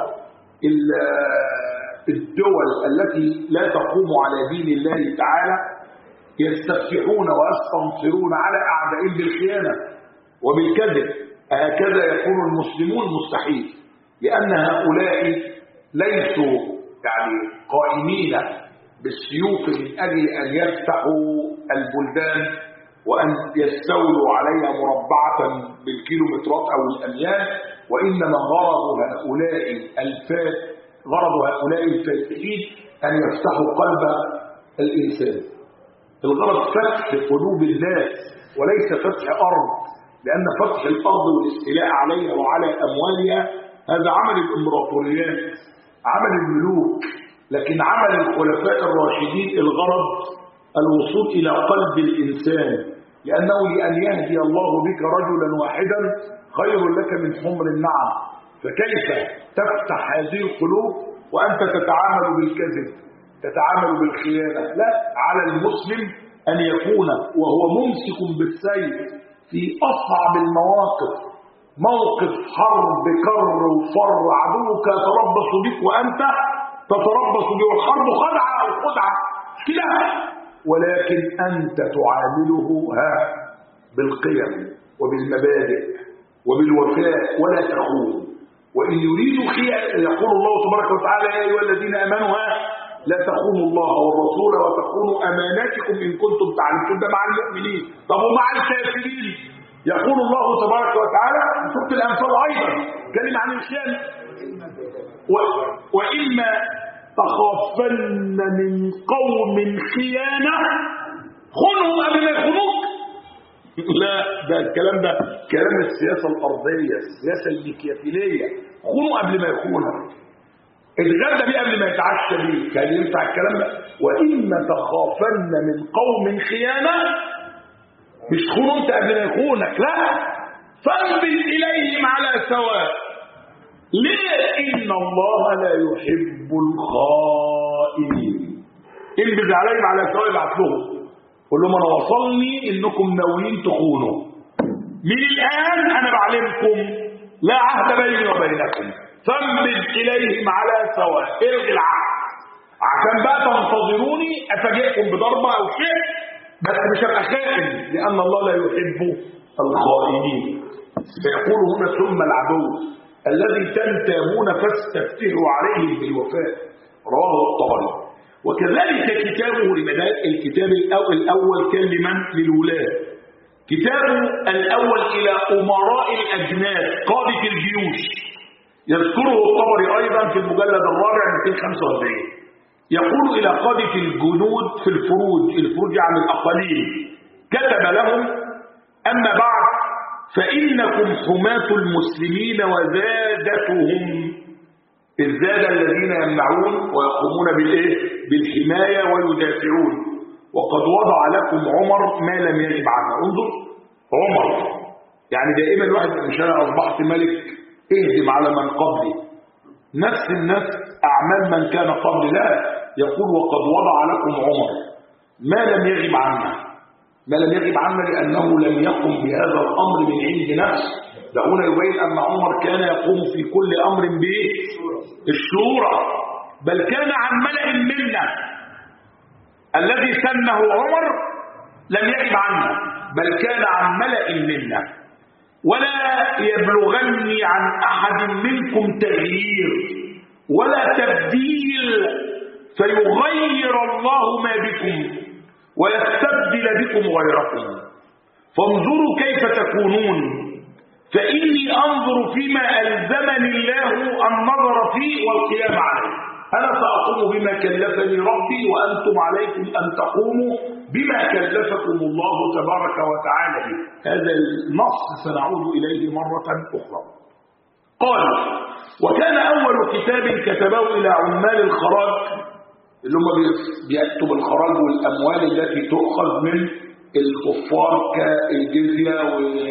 الدول التي لا تقوم على دين الله تعالى يستفتحون ويستنصرون على اعدائهم بالخيانه وبالكذب. هكذا يكون المسلمون مستحيل، لان هؤلاء ليسوا يعني قائمين بالسيوف من اجل ان يفتحوا البلدان وأن يستولوا عليها مربعة بالكيلومترات أو الأميال، وإنما غرض هؤلاء الفاتحين أن يفتحوا قلب الإنسان. الغرض فتح قلوب الناس وليس فتح أرض، لأن فتح الأرض والاستيلاء عليها وعلى أموالها هذا عمل الإمبراطوريات، عمل الملوك. لكن عمل الخلفاء الراشدين الغرض الوصول إلى قلب الإنسان، لأنه لأن يهدي الله بك رجلا واحدا خير لك من حمر النعم. فكيف تفتح هذه القلوب وأنت تتعامل بالكذب تتعامل بالخيانة. لا، على المسلم أن يكون وهو ممسك بالسيف في أصعب المواقف، موقف حرب كر وفر، عدوك يتربص بك وأنت تتربص به، والحرب خدعة أو خدعة كده، ولكن أنت تعامله بالقيم وبالمبادئ وبالوفاء ولا تخون. وإن يريدوا خيانة يقول الله تبارك وتعالى: يا أيها الذين آمنوا لا تخونوا الله والرسول وتخونوا أماناتكم إن كنتم تعلمون. ده مع المؤمنين. طب ومع الكافرين؟ يقول الله تبارك وتعالى في سورة الأنفال أيضا كلمة عن الخيانة: وإما تخافن من قوم خيانة خنهم قبل ما يخونوك. لا، ده الكلام ده كلام السياسة الأرضية، السياسة الميكيافيلية. خونوا قبل ما يخونك، اتغدى بيه قبل ما يتعشى بيه. كان ينفع الكلام ده؟ وإما تخافن من قوم خيانة، مش خونوا انت قبل ما يخونك، لا، فانبذ إليهم على سواء. ليه؟ إن الله لا يحب الخائنين. انبذ عليهم على سواء، ابعت لهم قول لهم: أنا وصلني إنكم ناويين تخونوا، من الآن أنا بعلمكم لا عهد بيني وبينكم، فانبذ إليهم على سواء. الغي العهد عشان بقى تنتظروني أفاجئكم بضربة أو شيء، بس مش هبقى خائن، لأن الله لا يحب الخائنين. فيقول هنا: ثم العدو الذي تنتابون فاستفتحوا عليهم بالوفاء. رواه الطبري. وكذلك كتابه لمدار الكتاب الأول كان لمن؟ للولاة. كتابه الأول إلى أمراء الأجناد قادة الجيوش، يذكره الطبري أيضا في المجلد الرابع 245. يقول إلى قادة الجنود في الفروج عن الأقاليم، كتب لهم: أما بعد فإنكم حماة المسلمين وزادتهم، الزاد الذين يمنعون ويقومون بالحماية ويدافعون. وقد وضع لكم عمر ما لم يغب عنه. انظر، عمر يعني دائما الواحد مش أنا أصبحت ملك اهدم على من قبلي، نفس النفس أعمال من كان قبل. لا، يقول: وقد وضع لكم عمر ما لم يغب عنه. ما لم يغب عنه لأنه لم يقم بهذا الأمر من عند نفسه. دعونا يبين أن عمر كان يقوم في كل أمر بالشورى، بل كان عن ملأ منا. الذي سنه عمر لم يغب عنه، بل كان عن ملأ منا. ولا يبلغني عن أحد منكم تغيير ولا تبديل فيغير الله ما بكم ويستبدل بكم غيركم، فانظروا كيف تكونون، فإني أنظر فيما ألزمني الله النظر فيه والقيام عليه. أنا سأقوم بما كلفني ربي، وأنتم عليكم أن تقوموا بما كلفكم الله تبارك وتعالى به. هذا النص سنعود إليه مرة أخرى. قال: وكان أول كتاب كتبه إلى عمال الخراج، اللي هم بيكتب الخراج والأموال التي تؤخذ من الكفار كالجزية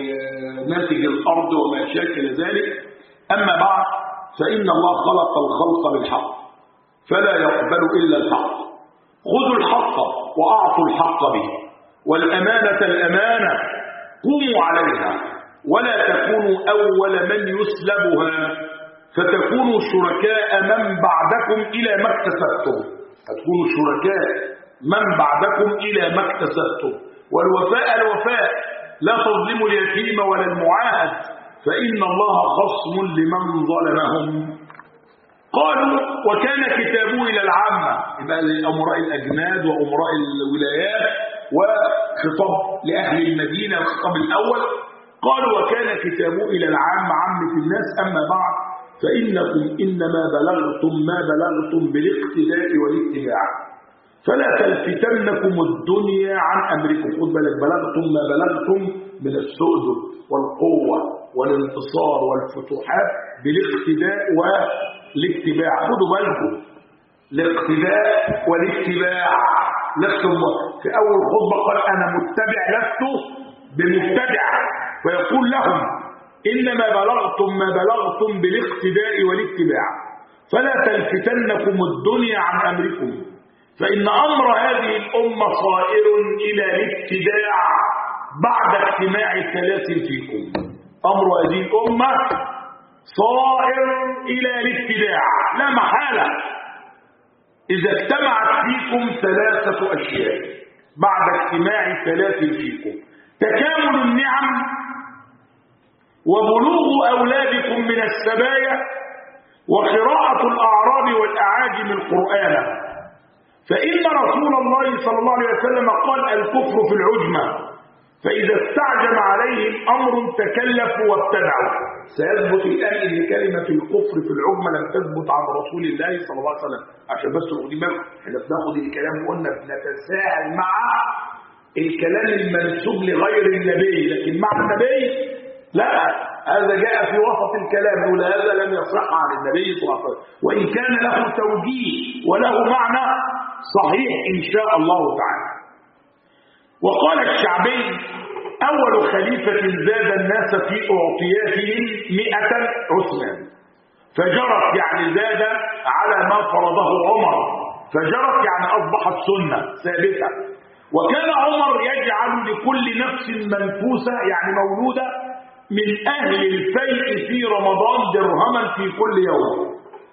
وناتج الأرض وما شاكل ذلك. أما بعد فإن الله خلق الخلق بالحق فلا يقبل إلا الحق. خذوا الحق وأعطوا الحق به، والأمانة الأمانة قوموا عليها، ولا تكونوا أول من يسلبها فتكونوا شركاء من بعدكم إلى ما اكتسبتم. فتكونوا شركاء من بعدكم إلى ما اكتسبتم. والوفاء الوفاء، لا تظلموا اليتيم ولا المعاهد، فإن الله خصم لمن ظلمهم. قالوا: وكان كتابه إلى العامة، يبقى لأمراء الأجناد وأمراء الولايات، وخطاب لأهل المدينة الخطاب الأول. قالوا: وكان كتابه إلى العامة، عامة الناس. أما بعد فإنكم إنما بلغتم ما بلغتم بالاقتداء والاتباع، فلا تلفتنكم الدنيا عن أمركم. خد بالك، بلغتم ما بلغتم من السؤدد والقوة والانتصار والفتوحات بالاقتداء والاتباع. خدوا بالكم، الاقتداء والاتباع. لستم في أول خطبة قال: أنا متبع لست بمبتدع، فيقول لهم: إنما بلغتم ما بلغتم بالاقتداء والاتباع، فلا تلفتنكم الدنيا عن أمركم، فإن أمر هذه الأمة صائر إلى الابتداع بعد اجتماع ثلاث فيكم. أمر هذه الأمة صائر إلى الابتداع لا محالة إذا اجتمعت فيكم ثلاثة أشياء بعد اجتماع ثلاث فيكم: تكامل النعم، وبلوغ أولادكم من السبايا، وقراءة الأعراب والأعاجم القرآن. فإن رسول الله صلى الله عليه وسلم قال: الكفر في العجمة، فإذا استعجم عليهم أمر تكلفوا وابتدعوا. سيثبت الآن أن كلمة الكفر في العجمة لم تثبت عن رسول الله صلى الله عليه وسلم. عشان بس تاخدوا بالكم، احنا بناخد الكلام وقلنا بنتساهل مع الكلام المنسوب لغير النبي، لكن مع النبي لا، هذا جاء في وسط الكلام، وهذا لم يصح عن النبي صلى الله عليه وسلم، وإن كان له توجيه وله معنى صحيح إن شاء الله تعالى. وقال الشعبي: أول خليفة زاد الناس في أعطياتهم 100 عثمان، فجرت يعني زاد على ما فرضه عمر، فجرت يعني أصبحت سنة ثابتة. وكان عمر يجعل لكل نفس منفوسة يعني مولودة من أهل الفيء في رمضان درهما في كل يوم،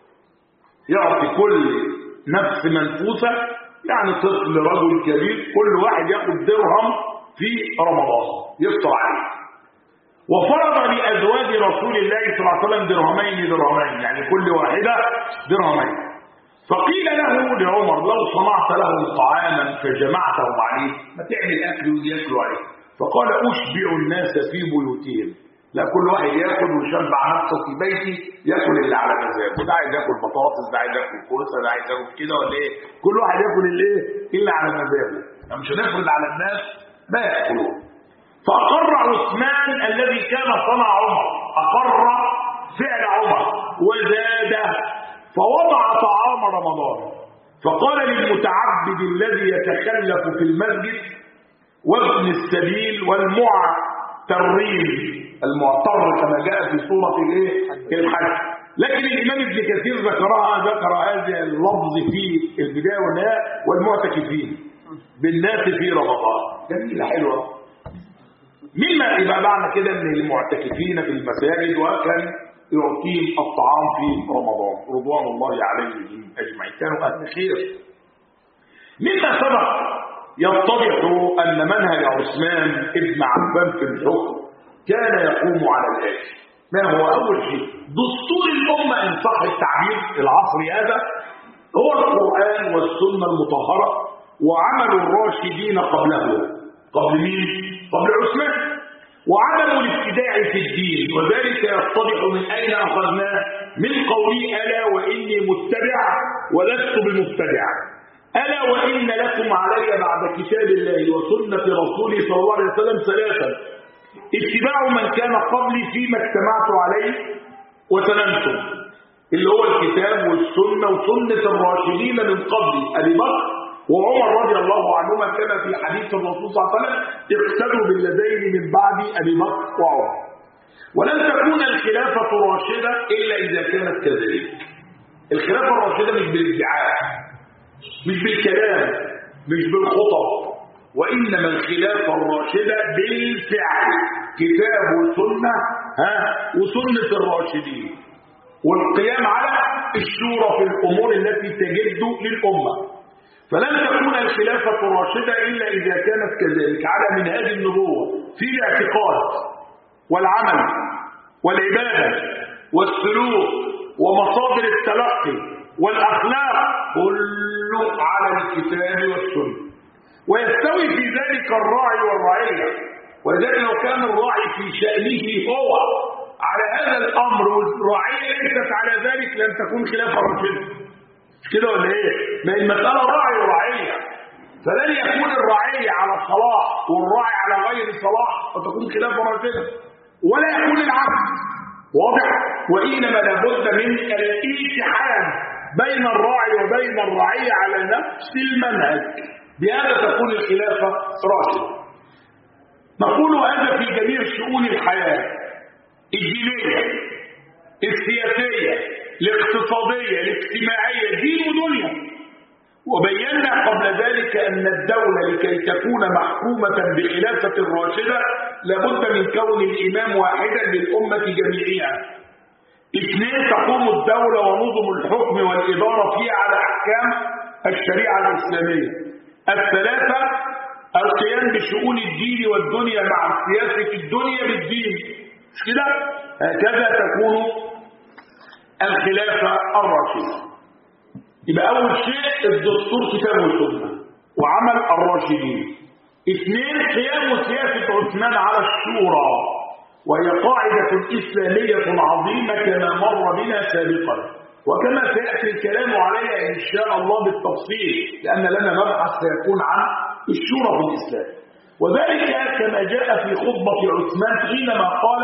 يعطي كل نفس منفوسة يعني طفل رجل كبير كل واحد ياخد درهم في رمضان يفطر عليه. وفرض لأزواج رسول الله صلى الله عليه وسلم درهمين يعني كل واحدة درهمين. فقيل له لعمر: لو صنعت لهم طعاما فجمعتهم عليه، ما تعمل أكل ويأكلوا عليه. فقال: أشبع الناس في بيوتهم، لا كل واحد ياكل ويشبع نفسه في بيتي، ياكل اللي على مزاجه، ده عايز ياكل بطاطس، ده عايز ياكل كوسه، ده عايز ياكل كده ولا ايه، كل واحد ياكل الايه اللي على مزاجه، مش هنفرض على الناس ما ياكلون. فاقر عثمان الذي كان صنع عمر، اقر فعل عمر وزاده، فوضع طعام رمضان. فقال للمتعبد الذي يتخلف في المسجد وابن السبيل والمعترين، المعتر كما جاء في سورة الحج، لكن الإمام ابن كثير ذكر هذا اللفظ في البداية والنهاية: والمعتكفين بالناس في رمضان. جميلة حلوة. مما يبقى معنى كده ان المعتكفين في المساجد وكان يعطيهم الطعام في رمضان رضوان الله عليهم أجمعين، كانوا أهل خير. مما سبق يتضح أن منهج عثمان ابن عفان في الحكم كان يقوم على الآتي: ما هو أول شيء؟ دستور الأمة إن صح التعبير العصري هذا هو القرآن والسنة المطهرة وعمل الراشدين قبله. قبل مين؟ قبل عثمان. وعدم الابتداع في الدين، وذلك يتضح من أين أخذناه؟ من قوله: ألا وإني متبع ولست بمبتدع. ألا وإن لكم علي بعد كتاب الله وسنة رسوله صلى الله عليه وسلم ثلاثا: اتباع من كان قبلي فيما اجتمعت عليه وتنمتم، اللي هو الكتاب والسنة وسنة الراشدين من قبلي أبي بكر وعمر رضي الله عنهما، كما في حديث الرسول صلى الله عليه وسلم: اقتدوا بالذين من بعد أبي بكر وعمر. ولن تكون الخلافة راشدة إلا إذا كانت كذلك. الخلافة الراشدة مش بالادعاء، مش بالكلام، مش بالخطب، وإنما الخلافة الراشدة بالفعل، كتاب وسنة وسنة الراشدين، والقيام على الشورى في الأمور التي تجد للأمة. فلن تكون الخلافة راشدة إلا إذا كانت كذلك على منهاج النبوة في الاعتقاد والعمل والعبادة والسلوك ومصادر التلقي والأخلاق، كله على الكتاب والسنة. ويستوي في ذلك الراعي والرعية، ولذلك لو كان الراعي في شأنه هو على هذا الأمر والرعية ليست على ذلك لن تكون خلافة راشدة. مش كده ولا ايه؟ ما المسألة راعي ورعية، فلن يكون الرعية على صلاح والراعي على غير صلاح فتكون خلافة راشدة، ولا يكون العكس. واضح؟ وإنما لابد من الالتحام بين الراعي وبين الرعية على نفس المنهج، بهذا تكون الخلافة راشدة. نقول هذا في جميع شؤون الحياة الدينية، السياسية، الاقتصادية، الاجتماعية، دين ودنيا. وبينا أن الدولة لكي تكون محكومة بخلافة راشدة لابد من كون الإمام واحدا للأمة جميعها. 2 تقوم الدولة ونظم الحكم والإدارة فيها على أحكام الشريعة الإسلامية. 3 القيام بشؤون الدين والدنيا مع سياسة الدنيا بالدين. مش كده؟ هكذا تكون الخلافة الراشدة. يبقى أول شيء الدستور كتاب والسنة وعمل الراشدين. 2 قيام سياسة عثمان على الشورى، وهي قاعدة إسلامية عظيمة كما مر بنا سابقا، وكما سيأتي الكلام عليها إن شاء الله بالتفصيل، لأن لنا مبحث سيكون عن الشورى في الإسلام. وذلك كما جاء في خطبة عثمان حينما قال: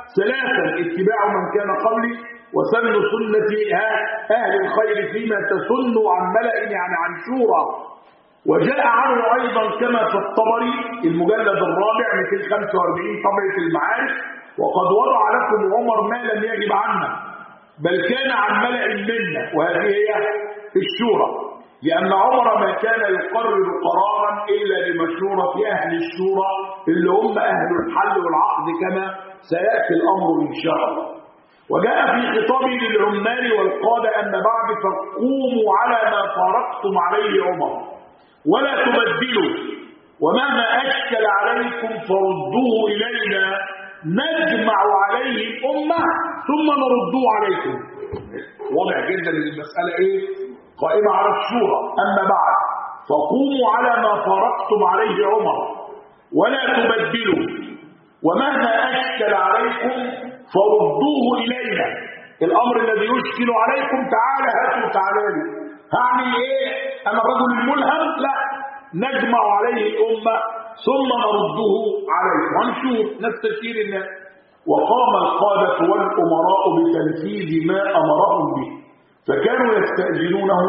3 اتباع من كان قبلي وسن سنة أهل الخير فيما تسن عن ملأ، يعني عن شورى. وجاء عنه أيضا كما في الطبري المجلد الرابع 245 طبعة المعارف: وقد وضع لكم عمر ما لم يجب عنا بل كان عن ملأ منا، وهذه هي الشورى، لأن عمر ما كان يقرر قرارا إلا بمشورة أهل الشورى اللي هم أهل الحل والعقد كما سيأتي الأمر إن شاء الله. وجاء في خطابه للعمال والقادة: أن بعد فقوموا على ما فارقتم عليه عمر ولا تبدلوا، ومهما أشكل عليكم فردوه إلينا نجمع عليه الأمة ثم نردوه عليكم. واضح جدا ان المسألة ايه؟ قائمة على الشورى. أما بعد فقوموا على ما فارقتم عليه عمر ولا تبدلوا، ومهما أشكل عليكم فردوه إلينا. الأمر الذي يشكل عليكم تعالى هاتوا تعالى لي. هعمل ايه؟ أنا الرجل الملهم؟ لا، نجمع عليه الأمة ثم نرده عليه ونشوف نستشير الناس. وقام القادة والأمراء بتنفيذ ما أمرهم به، فكانوا يستأذنونه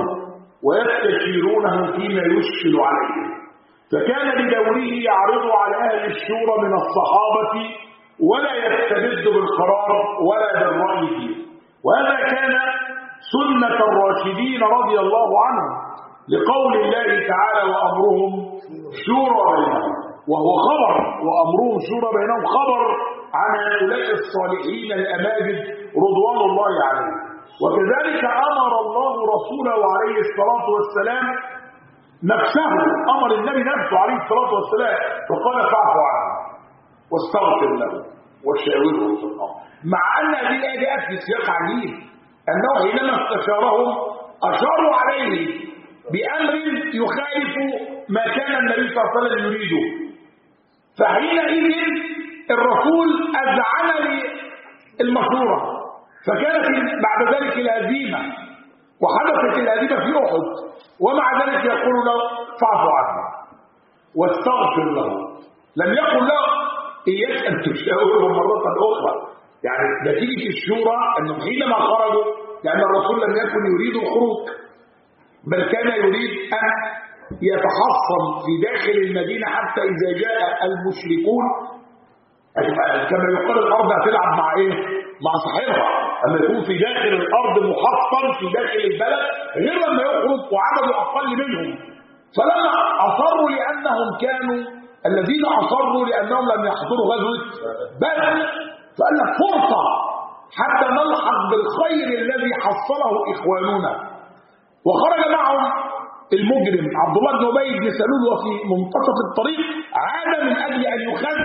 ويستشيرونه فيما يشكل عليهم، فكان بدوره يعرض على أهل الشورى من الصحابة ولا يستبد بالقرار ولا بالرأي فيه. وهذا كان سنة الراشدين رضي الله عنهم، لقول الله تعالى: وأمرهم شورى بينهم، وهو خبر، وأمرهم شورى بينهم خبر عن هؤلاء الصالحين الأماجد رضوان الله عليهم. وكذلك أمر الله رسوله عليه الصلاة والسلام نفسه، أمر النبي نفسه عليه الصلاة والسلام فقال: فاعف عنه واستغفر له وشاوره في الأمر. مع أن هذه جاءت في سياق عجيب، أنه حينما استشارهم أشاروا عليه بأمر يخالف ما كان النبي صلى الله عليه وسلم يريده، فحينئذ الرسول أذعن للمشورة، فكانت بعد ذلك الهزيمة، وحدثت الهزيمة في أحد، ومع ذلك يقول له: فاعف عنه واستغفر له. لم يقل له: إياك أن تشاورهم مرة أخرى. يعني نتيجة الشورى أنهم حينما خرجوا، لأن الرسول لم يكن يريد الخروج، بل كان يريد أن يتحصن في داخل المدينة حتى إذا جاء المشركون، كما يقال الأرض هتلعب مع إيه؟ مع صاحبها. أما يكون في داخل الأرض محصن في داخل البلد غير لما يخرج وعدد أقل منهم. فلما أصروا لأنهم كانوا الذين أصروا لأنهم لم يحضروا غزوة بدر، فقال لك فرصة حتى نلحق بالخير الذي حصله إخواننا. وخرج معهم المجرم عبد الله بن أبي بن سلول، وفي منتصف الطريق عاد من أجل أن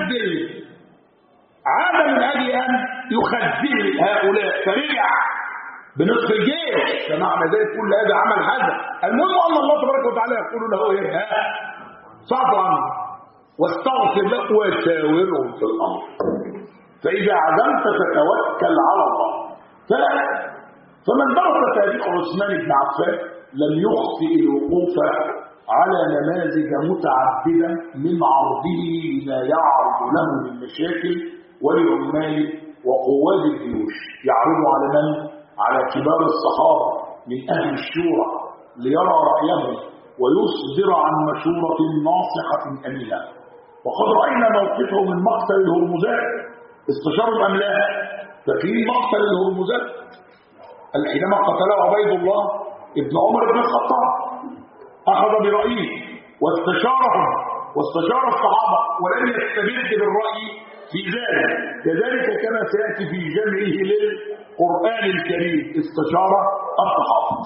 يخذل هؤلاء، فرجع بنصف الجيش. فمعنى ذلك كل هذا عمل هذا. المهم أن الله تبارك وتعالى يقول له: إيه؟ فاعف عنه واستغفر له وشاورهم في الأمر، فإذا عزمت فتوكل على الله. فمن درس تاريخ عثمان بن عفان لم يخطئ الوقوف على نماذج متعددة من عرضه لما يعرض له من مشاكل ولعمال وقواد الجيوش. يعرض على من؟ على كبار الصحابة من أهل الشورى ليرى رأيهم ويصدر عن مشورة ناصحة أمينة. وقد رأينا موقفه من مقتل الهرمزات. استشاروا أم لا؟ فاكرين مقتل الهرمزات حينما قتله عبيد الله ابن عمر بن الخطاب، أخذ برأيه واستشار الصحابة ولم يستبد بالرأي في ذلك. كذلك كما سيأتي في جمعه للقرآن الكريم استشار الصحابة.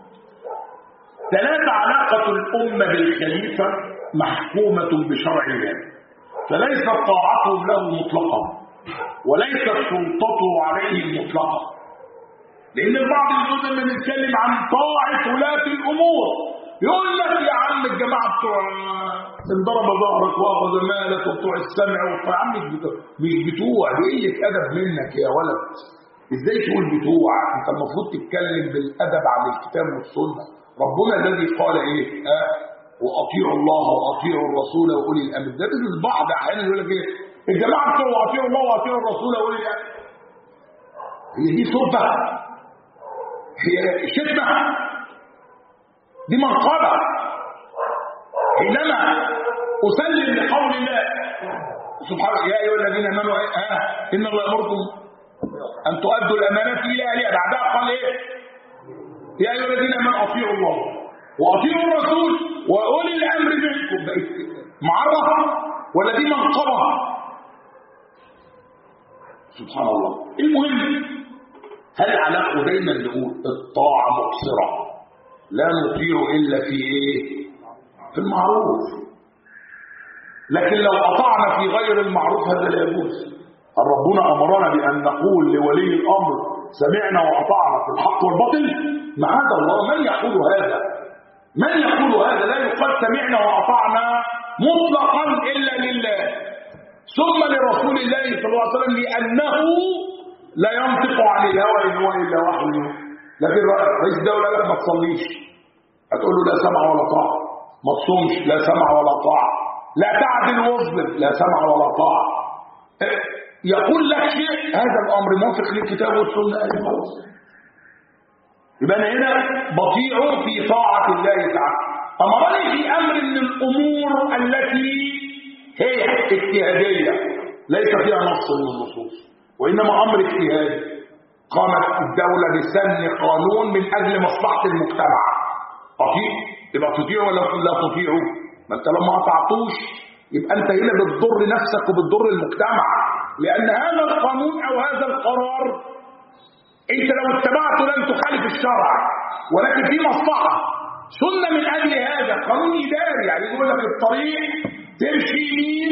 3 علاقة الأمة بالخليفة محكومة بشرع الله، فليست طاعتهم له مطلقا وليست سلطته عليه مطلقا. لأن البعض يقول لما نتكلم عن طاعة ولاة الأمور يقول لك يا عم الجماعة بتوع انضرب ظهرك واخذ مالك وبتوع السمع وبتوع عم مش بتوع، بقية أدب منك يا ولد. ازاي تقول بتوع؟ انت المفروض تتكلم بالأدب عن الكتاب والسنة. ربنا الذي قال ايه؟ واطيعوا الله واطيعوا الرسول واولي الامر. ده البعض احيانا يقول لك ايه؟ الجماعه بتوع واطيعوا الله واطيعوا الرسول واولي الامر. هي دي صوبه؟ هي شتمه؟ دي منقبه. حينما اسلم لقول الله سبحانه يا ايها الذين امنوا ان الله يامركم ان تؤدوا الامانات الى اهلها، بعدها قال ايه؟ يا ايها الذين امنوا اطيعوا الله واطيعوا الرسول واولي الامر منكم. بقت معرفه ولا دي منقبه؟ سبحان الله. المهم هل علاقه دايما نقول الطاعه مقصره لا نطيع الا في ايه؟ في المعروف. لكن لو اطعنا في غير المعروف هذا لا يجوز. ربنا امرنا بان نقول لولي الامر سمعنا واطعنا في الحق والباطل. معاذ الله من يقول هذا؟ من يقول هذا؟ لا يقال سمعنا واطعنا مطلقا الا لله ثم لرسول الله صلى الله عليه وسلم لانه لا ينطق عن الهوى ان هو الا وحي. لكن رئيس الدوله لك ما تصليش هتقول له لا سمع ولا طاعه، ما تصومش لا سمع ولا طاعه، لا تعدل واظلم لا سمع ولا طاعه. يقول لك شيء هذا الامر موافق للكتاب والسنه خلاص. يبقى انا هنا بطيع في طاعه الله تعالى. امرني في امر من الامور التي هي اجتهاديه ليس فيها نص من النصوص وانما امر اجتهادي. قامت الدوله بسن قانون من اجل مصلحه المجتمع. اطيع يبقى تطيع ولا لا تطيع؟ ما انت لما قطعتوش يبقى انت هنا بتضر نفسك وبتضر المجتمع، لان هذا القانون او هذا القرار انت لو اتبعته لن تخالف الشرع ولكن في مصلحه سنه من اجل هذا. قانون اداري يعني يقول لك الطريق تمشي يمين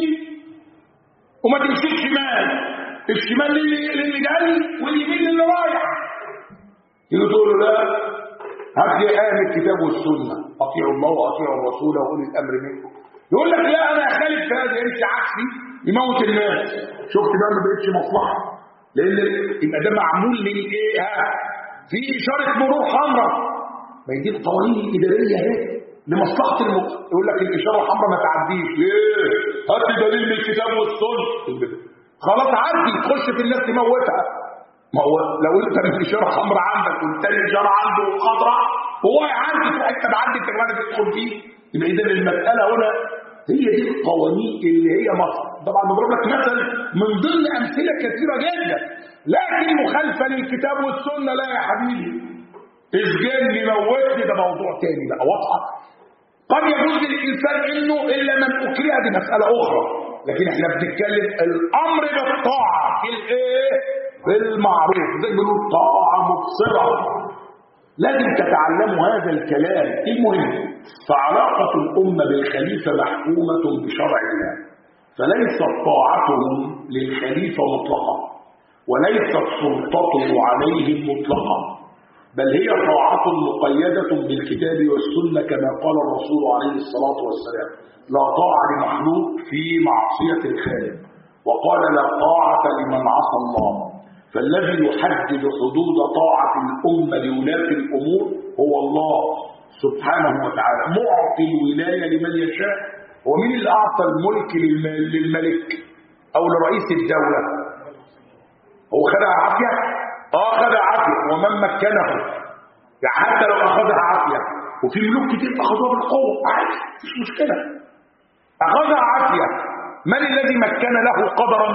وما تمشيش شمال، الشمال للي جاي واليمين للي رايح. تيجي تقول له لا هات لي ايه من الكتاب والسنه اطيعوا الله واطيعوا الرسول واولي الامر منكم. يقول لك لا انا اخالف في هذا يمشي عكسي يموت الناس. شفت بقى ما بقتش مصلحه لان يبقى ده معمول من ايه؟ في اشاره مرور حمراء. ما يجي القوانين الاداريه اهي لمصلحه يقول لك الاشاره الحمراء ما تعديش. ليه؟ هات لي دليل من الكتاب والسنه. خلاص عدي تخش في الناس تموتها. ما هو لو انت الاشاره حمراء عندك والتاني الاشاره عنده خضراء هو يعدي في حته بعدي انت كمان تدخل فيه. يبقى اذا المساله هنا هي دي القوانين اللي هي مصر. طبعا بضرب لك مثل من ضمن امثله كثيره جدا لكن مخالفه للكتاب والسنه لا يا حبيبي. اسجنني موتني ده موضوع تاني بقى واضحه. قد يجوز للانسان انه الا من اكره دي مساله اخرى، لكن احنا بنتكلم الامر بالطاعه في الايه؟ بالمعروف. زي ما بنقول طاعه مبصره. لازم تتعلموا هذا الكلام. المهم فعلاقه الامه بالخليفه محكومه بشرع الله، فليست طاعتهم للخليفه مطلقه وليست سلطته عليهم مطلقه، بل هي طاعه مقيده بالكتاب والسنه كما قال الرسول عليه الصلاه والسلام لا طاعه لمخلوق في معصيه الخالق، وقال لا طاعه لمن عصى الله. فالذي يحدد حدود طاعة الأمة لولاة الأمور هو الله سبحانه وتعالى معطي الولاية لمن يشاء. ومن اللي أعطى الملك للملك أو لرئيس الدولة؟ هو خدها عافية؟ خدها عافية. ومن مكنه يعني حتى لو أخذها عافية، وفي ملوك كتير أخذوها بالقوة عادي مش مشكلة، أخذها عافية. من الذي مكن له قدرا؟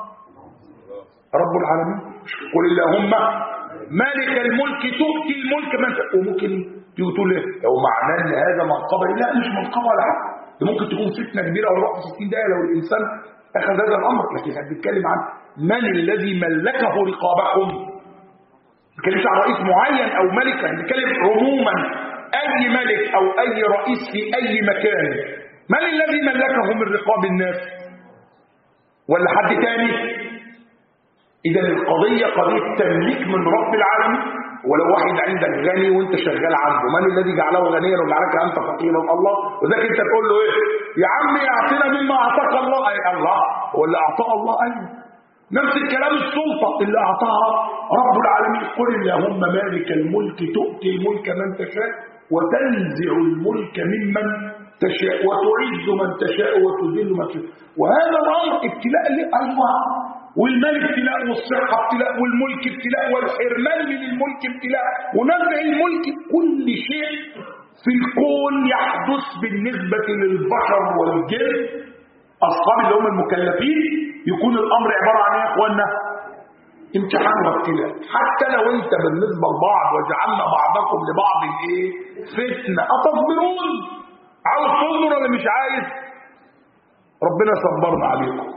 رب العالمين. قل اللهم مالك الملك تؤتي الملك من وممكن تقول ايه؟ لو معناه ان هذا منقبه، لا مش منقبه ولا حاجه. ده ممكن تكون فتنة كبيرة ويروح في 60 دقيقة لو الإنسان أخذ هذا الأمر. لكن احنا بنتكلم عن من الذي ملكه رقابكم. ما بنتكلمش عن رئيس معين أو ملك، احنا بنتكلم عموما أي ملك أو أي رئيس في أي مكان، من الذي ملكه من رقاب الناس؟ ولا حد تاني؟ إذا القضية قضية تمليك من رب العالمين. ولو واحد عندك غني وانت شغال عنده، من الذي جعله غنيا وجعلك انت فقيرا؟ الله. وذاك انت تقول له ايه؟ يا عمي اعطينا مما اعطاك الله. اي الله هو اللي اعطاه الله. ايوه نفس الكلام السلطه اللي اعطاها رب العالمين. قل اللهم مالك الملك تؤتي الملك من تشاء وتنزع الملك ممن تشاء وتعز من تشاء وتذل من تشاء. وهذا الامر ابتلاء لله. والمال ابتلاء، والصحة ابتلاء، والملك ابتلاء، والحرمان من الملك ابتلاء، ونزع الملك. كل شيء في الكون يحدث بالنسبة للبشر والجن أصحاب اللي هم المكلفين يكون الأمر عبارة عن ايه يا اخوانا؟ امتحان وابتلاء. حتى لو انت بالنسبة لبعض وجعلنا بعضكم لبعض ايه؟ فتنة أتصبرون؟ عاوز تصبر ولا مش عايز؟ ربنا صبرنا عليكم.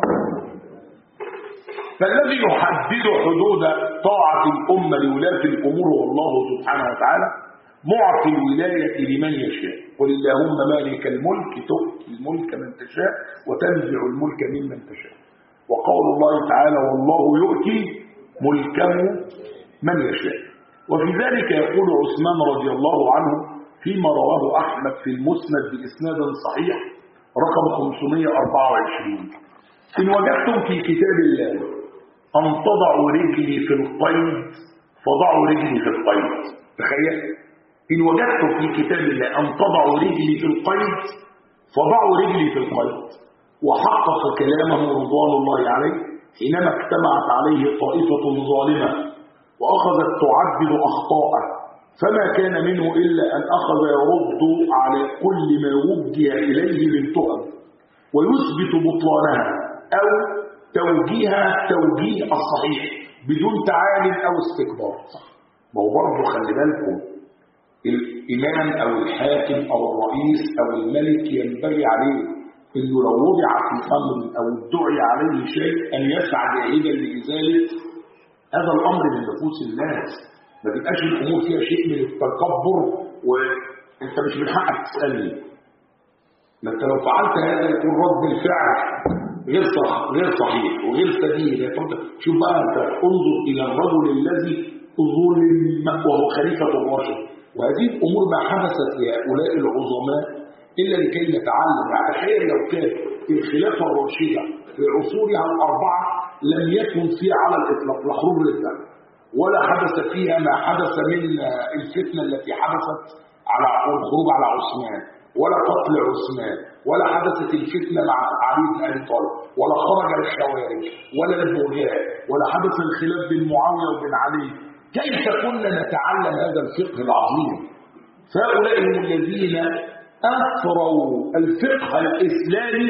فالذي يحدد حدود طاعة الأمة لولاة الأمور هو الله سبحانه وتعالى، معطي الولاية لمن يشاء. قل اللهم مالك الملك تؤتي الملك من تشاء وتنزع الملك ممن تشاء. وقول الله تعالى والله يؤتي ملكه من يشاء. وفي ذلك يقول عثمان رضي الله عنه فيما رواه أحمد في المسند بإسناد صحيح رقم 524: إن وجدتم في كتاب الله أن تضعوا رجلي في القيد فضعوا رجلي في القيد. تخيل، إن وجدتم في كتاب الله أن تضعوا رجلي في القيد فضعوا رجلي في القيد. وحقق كلامه رضوان الله عليه حينما اجتمعت عليه طائفة ظالمة وأخذت تعدد أخطاءه، فما كان منه إلا أن أخذ يرد على كل ما وجه إليه من تهم ويثبت بطلانها أو توجيهها توجيه الصحيح بدون تعالي أو استكبار. ما هو برضه خلي بالكم الإمام أو الحاكم أو الرئيس أو الملك ينبغي عليه إنه لو وضع في أمر أو ادعي عليه شيء أن يسعى جاهدا لإزالة هذا الأمر من نفوس الناس. ما تبقاش الأمور فيها شيء من التكبر وأنت مش من حقك تسألني. ما أنت لو فعلت هذا يكون رد الفعل غير صحيح وغير سديد. شوف بقى أنت انظر إلى الرجل الذي ظلم وهو خليفة الراشد. وهذه الأمور ما حدثت لهؤلاء العظماء إلا لكي نتعلم. يعني تخيل لو كان الخلافة الراشدة في عصورها الأربعة لم يكن فيها على الإطلاق لا خروج للدم ولا حدث فيها ما حدث من الفتنة التي حدثت على الخروج على عثمان ولا قتل عثمان ولا حدثت الفتنة مع علي بن أبي طالب ولا خرج الخوارج ولا البغاء ولا حدث الخلاف بين معاوية وبين علي، كيف كنا نتعلم هذا الفقه العظيم؟ فهؤلاء هم الذين أثروا الفقه الإسلامي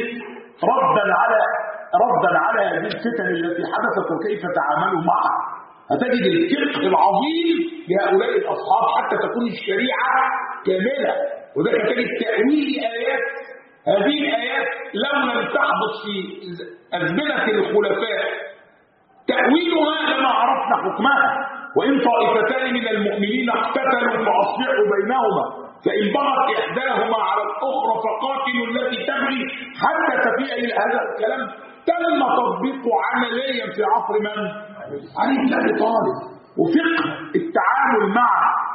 ردا على هذه الفتن التي حدثت وكيف تعاملوا معها. هتجد الفقه العظيم لهؤلاء الأصحاب حتى تكون الشريعة كاملة. وذلك تجد تأويل آيات. هذه الآيات لو لم تحدث في أزمنة الخلفاء تأويلها لما عرفنا حكمها. وإن طائفتان من المؤمنين اقتتلوا فأصلحوا بينهما فإن بغت إحداهما على الأخرى فقاتلوا التي تبغي حتى تفيء إلى هذا الكلام تم تطبيقه عمليا في عصر من؟ علي بن أبي طالب. وفقه التعامل مع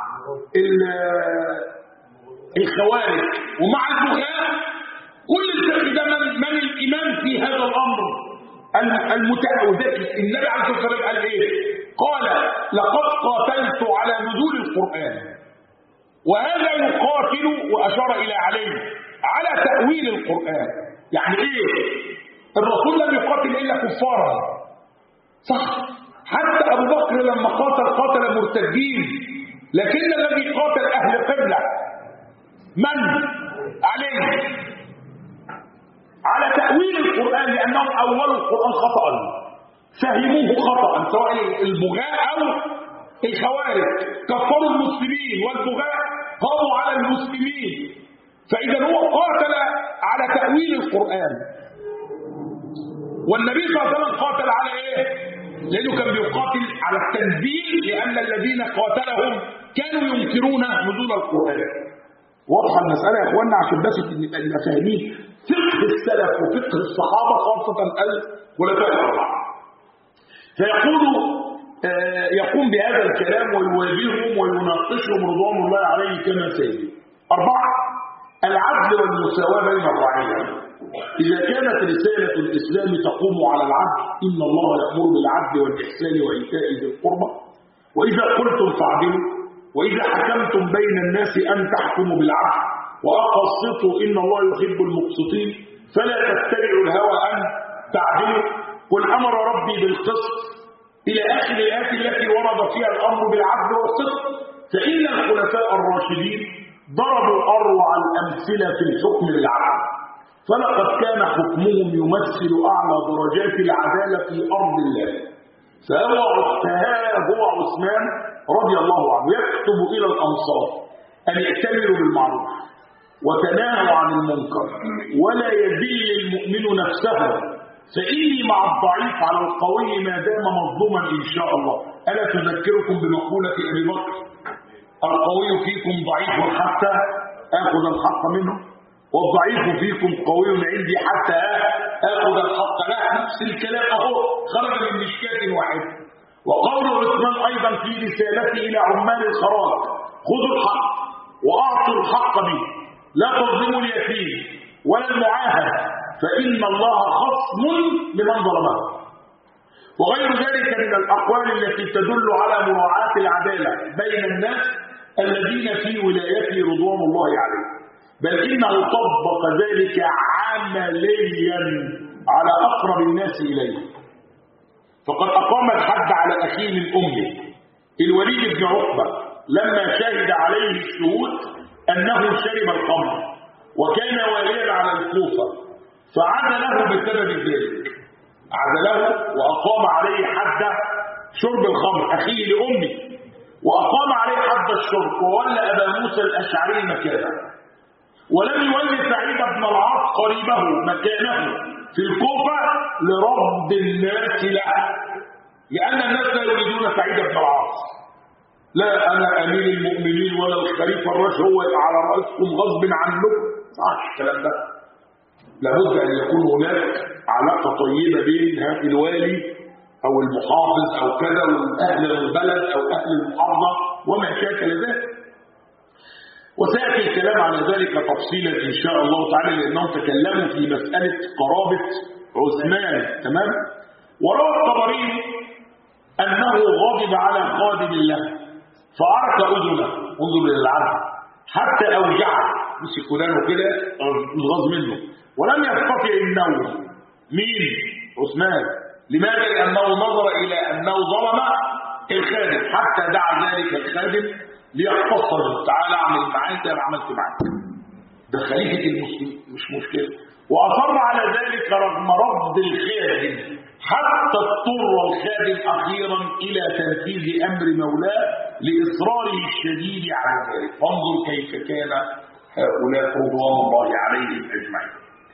الخوارج ومع البغاة كل الفقه ده من الإمام في هذا الأمر المتأوذات. النبي عليه الصلاة والسلام قال إيه؟ قال لقد قاتلت على نزول القرآن وهذا يقاتل وأشار إلى علي على تأويل القرآن. يعني إيه؟ الرسول لم يقاتل إلا كفارا صح؟ حتى أبو بكر لما قاتل مرتدين، لكن الذي قاتل أهل قبلة من؟ علي على تأويل القرآن لأنهم أولوا القرآن خطأ فهموه خطأ سواء البغاء أو الخوارج كفروا المسلمين والبغاء قاموا على المسلمين. فإذا هو قاتل تأويل القرآن. والنبي صلى الله عليه وسلم قاتل على ايه؟ لأنه كان بيقاتل على التنزيل، لأن الذين قاتلهم كانوا ينكرون نزول القرآن. واضحة المسألة يا اخوانا، عشان بس نبقى فاهمين فقه السلف وفقه الصحابة خاصة الخلفاء الأربعة. يقوم بهذا الكلام ويواجههم ويناقشهم رضوان الله عليه كما سيدي. 4. العدل والمساواة بين الرعية. إذا كانت رسالة الإسلام تقوم على العدل، إن الله يأمر بالعدل والإحسان وإيتاء ذي القربى، وإذا قلتم فاعدلوا، وإذا حكمتم بين الناس أن تحكموا بالعدل وأقسطوا إن الله يحب المقسطين، فلا تتبعوا الهوى أن تعدلوا، قل أمر ربي بالقسط إلى آخر الآيات التي ورد فيها الأمر بالعدل والقسط. فإن الخلفاء الراشدين ضربوا أروع الأمثلة في الحكم بالعدل، فلقد كان حكمهم يمثل أعلى درجات العدالة في أرض الله. فها هو عثمان رضي الله عنه يكتب إلى الأنصار أن يأتمروا بالمعروف وتناهوا عن المنكر ولا يذل المؤمن نفسه، فإني مع الضعيف على القوي ما دام مظلوما إن شاء الله. ألا تذكركم بمقولة أبي بكر: القوي فيكم ضعيف حتى آخذ الحق منه، والضعيف فيكم قوي عندي حتى آخذ الحق. لا، نفس الكلام أهو خرج من مشكاة واحد. وقول عثمان أيضا في رسالته إلى عمال الخراج: خذوا الحق وأعطوا الحق به، لا تظلموا اليتيم ولا المعاهد، فإن الله خصم لمن ظلمه. وغير ذلك من الأقوال التي تدل على مراعاة العدالة بين الناس الذين في ولايته رضوان الله عليه، بل إنه طبق ذلك عمليا على أقرب الناس إليه. فقد أقام الحد على أخيه من أمه الوليد بن عقبة لما شهد عليه الشهود أنه شرب الخمر وكان واليا على الكوفة، فعزله بسبب ذلك، عزله وأقام عليه حد شرب الخمر أخيه لأمه، وأقام عليه حد الشرب، وولى أبا موسى الأشعري مكانه، ولم يولي سعيد بن العاص قريبه مكانه في الكوفة لرد الناس له، لأن الناس لا يريدون سعيد بن العاص. لا أنا أمير المؤمنين ولا الخليفة الراشد هو على رأسكم غصب عنكم. صح الكلام ده. لابد أن يكون هناك علاقة طيبة بين هذا الوالي أو المحافظ أو كذا وأهل البلد أو أهل المحافظة وما شاكل ذلك. وسيأتي الكلام على ذلك تفصيلا إن شاء الله تعالى، لأنهم تكلموا في مسألة قرابة عثمان. تمام. وروى الطبري أنه غضب على خادم الله فعرك أذنه، انظر للعدل، حتى أوجعه، مسك ودانه كده غض منه، ولم يستطع النوم. مين؟ عثمان. لماذا؟ لأنه نظر إلى أنه ظلم الخادم، حتى دعا ذلك الخادم ليقتص منه: تعالى اعمل معاك زي ما عملت معاك، ده خليفة المسلمين مش مشكلة. وأصر على ذلك رغم رفض الخادم، حتى اضطر الخادم أخيرا إلى تنفيذ أمر مولاه لإصراره الشديد على ذلك. فانظر كيف كان هؤلاء رضوان الله عليهم أجمعين.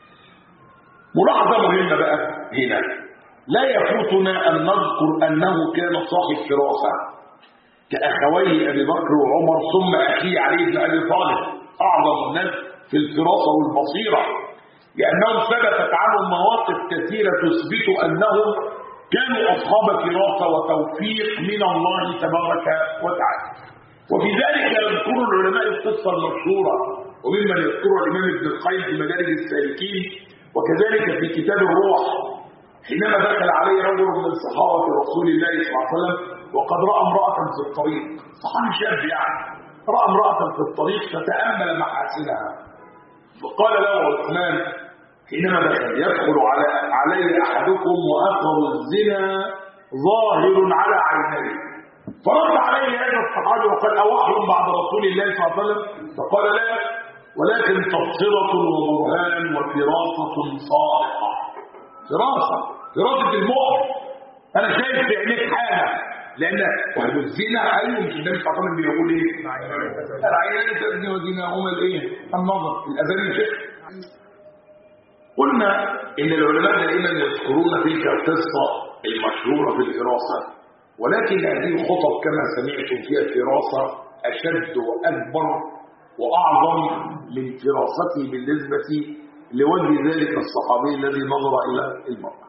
ملاحظة مهمة بقى هنا، لا يفوتنا أن نذكر أنه كان صاحب فراسة كأخويه أبي بكر وعمر، ثم أخيه علي بن أبي طالب، أعظم الناس في الفراسة والبصيرة، لأنهم ثبتت عنهم مواقف كثيرة تثبت أنهم كانوا أصحاب فراسة وتوفيق من الله تبارك وتعالى. وفي ذلك يذكر العلماء القصة المشهورة، وممن يذكرها الإمام ابن القيم في مدارج السالكين، وكذلك في كتاب الروح، حينما دخل عليه رجل من صحابة رسول الله صلى الله عليه وسلم وقد رأى امرأة في الطريق، صحابي شاب يعني، رأى امرأة في الطريق فتأمل محاسنها، فقال له عثمان حينما دخل: يدخل علي أحدكم وأثر الزنا ظاهر على عينيه. فرد عليه هذا الصحابي وقال: أوحي بعد رسول الله صلى الله عليه وسلم؟ فقال: لا، ولكن تبصرة وبرهان وفراسة صادقة. فراسة المؤمن، أنا شايف في عينيك حاجة، لأن وهذا الزنا أيوه مش النبي صلى الله عليه وسلم بيقول إيه؟ العينين تزني وزناهما الإيه؟ النظر. الأذان شيخ قلنا إن العلماء دائما يذكرون تلك القصة المشهورة في الفراسة، ولكن هذه الخطب كما سمعتم فيها الفراسة أشد وأكبر وأعظم من فراسته بالنسبة لوجه ذلك الصحابي الذي نظر إلى المرأة.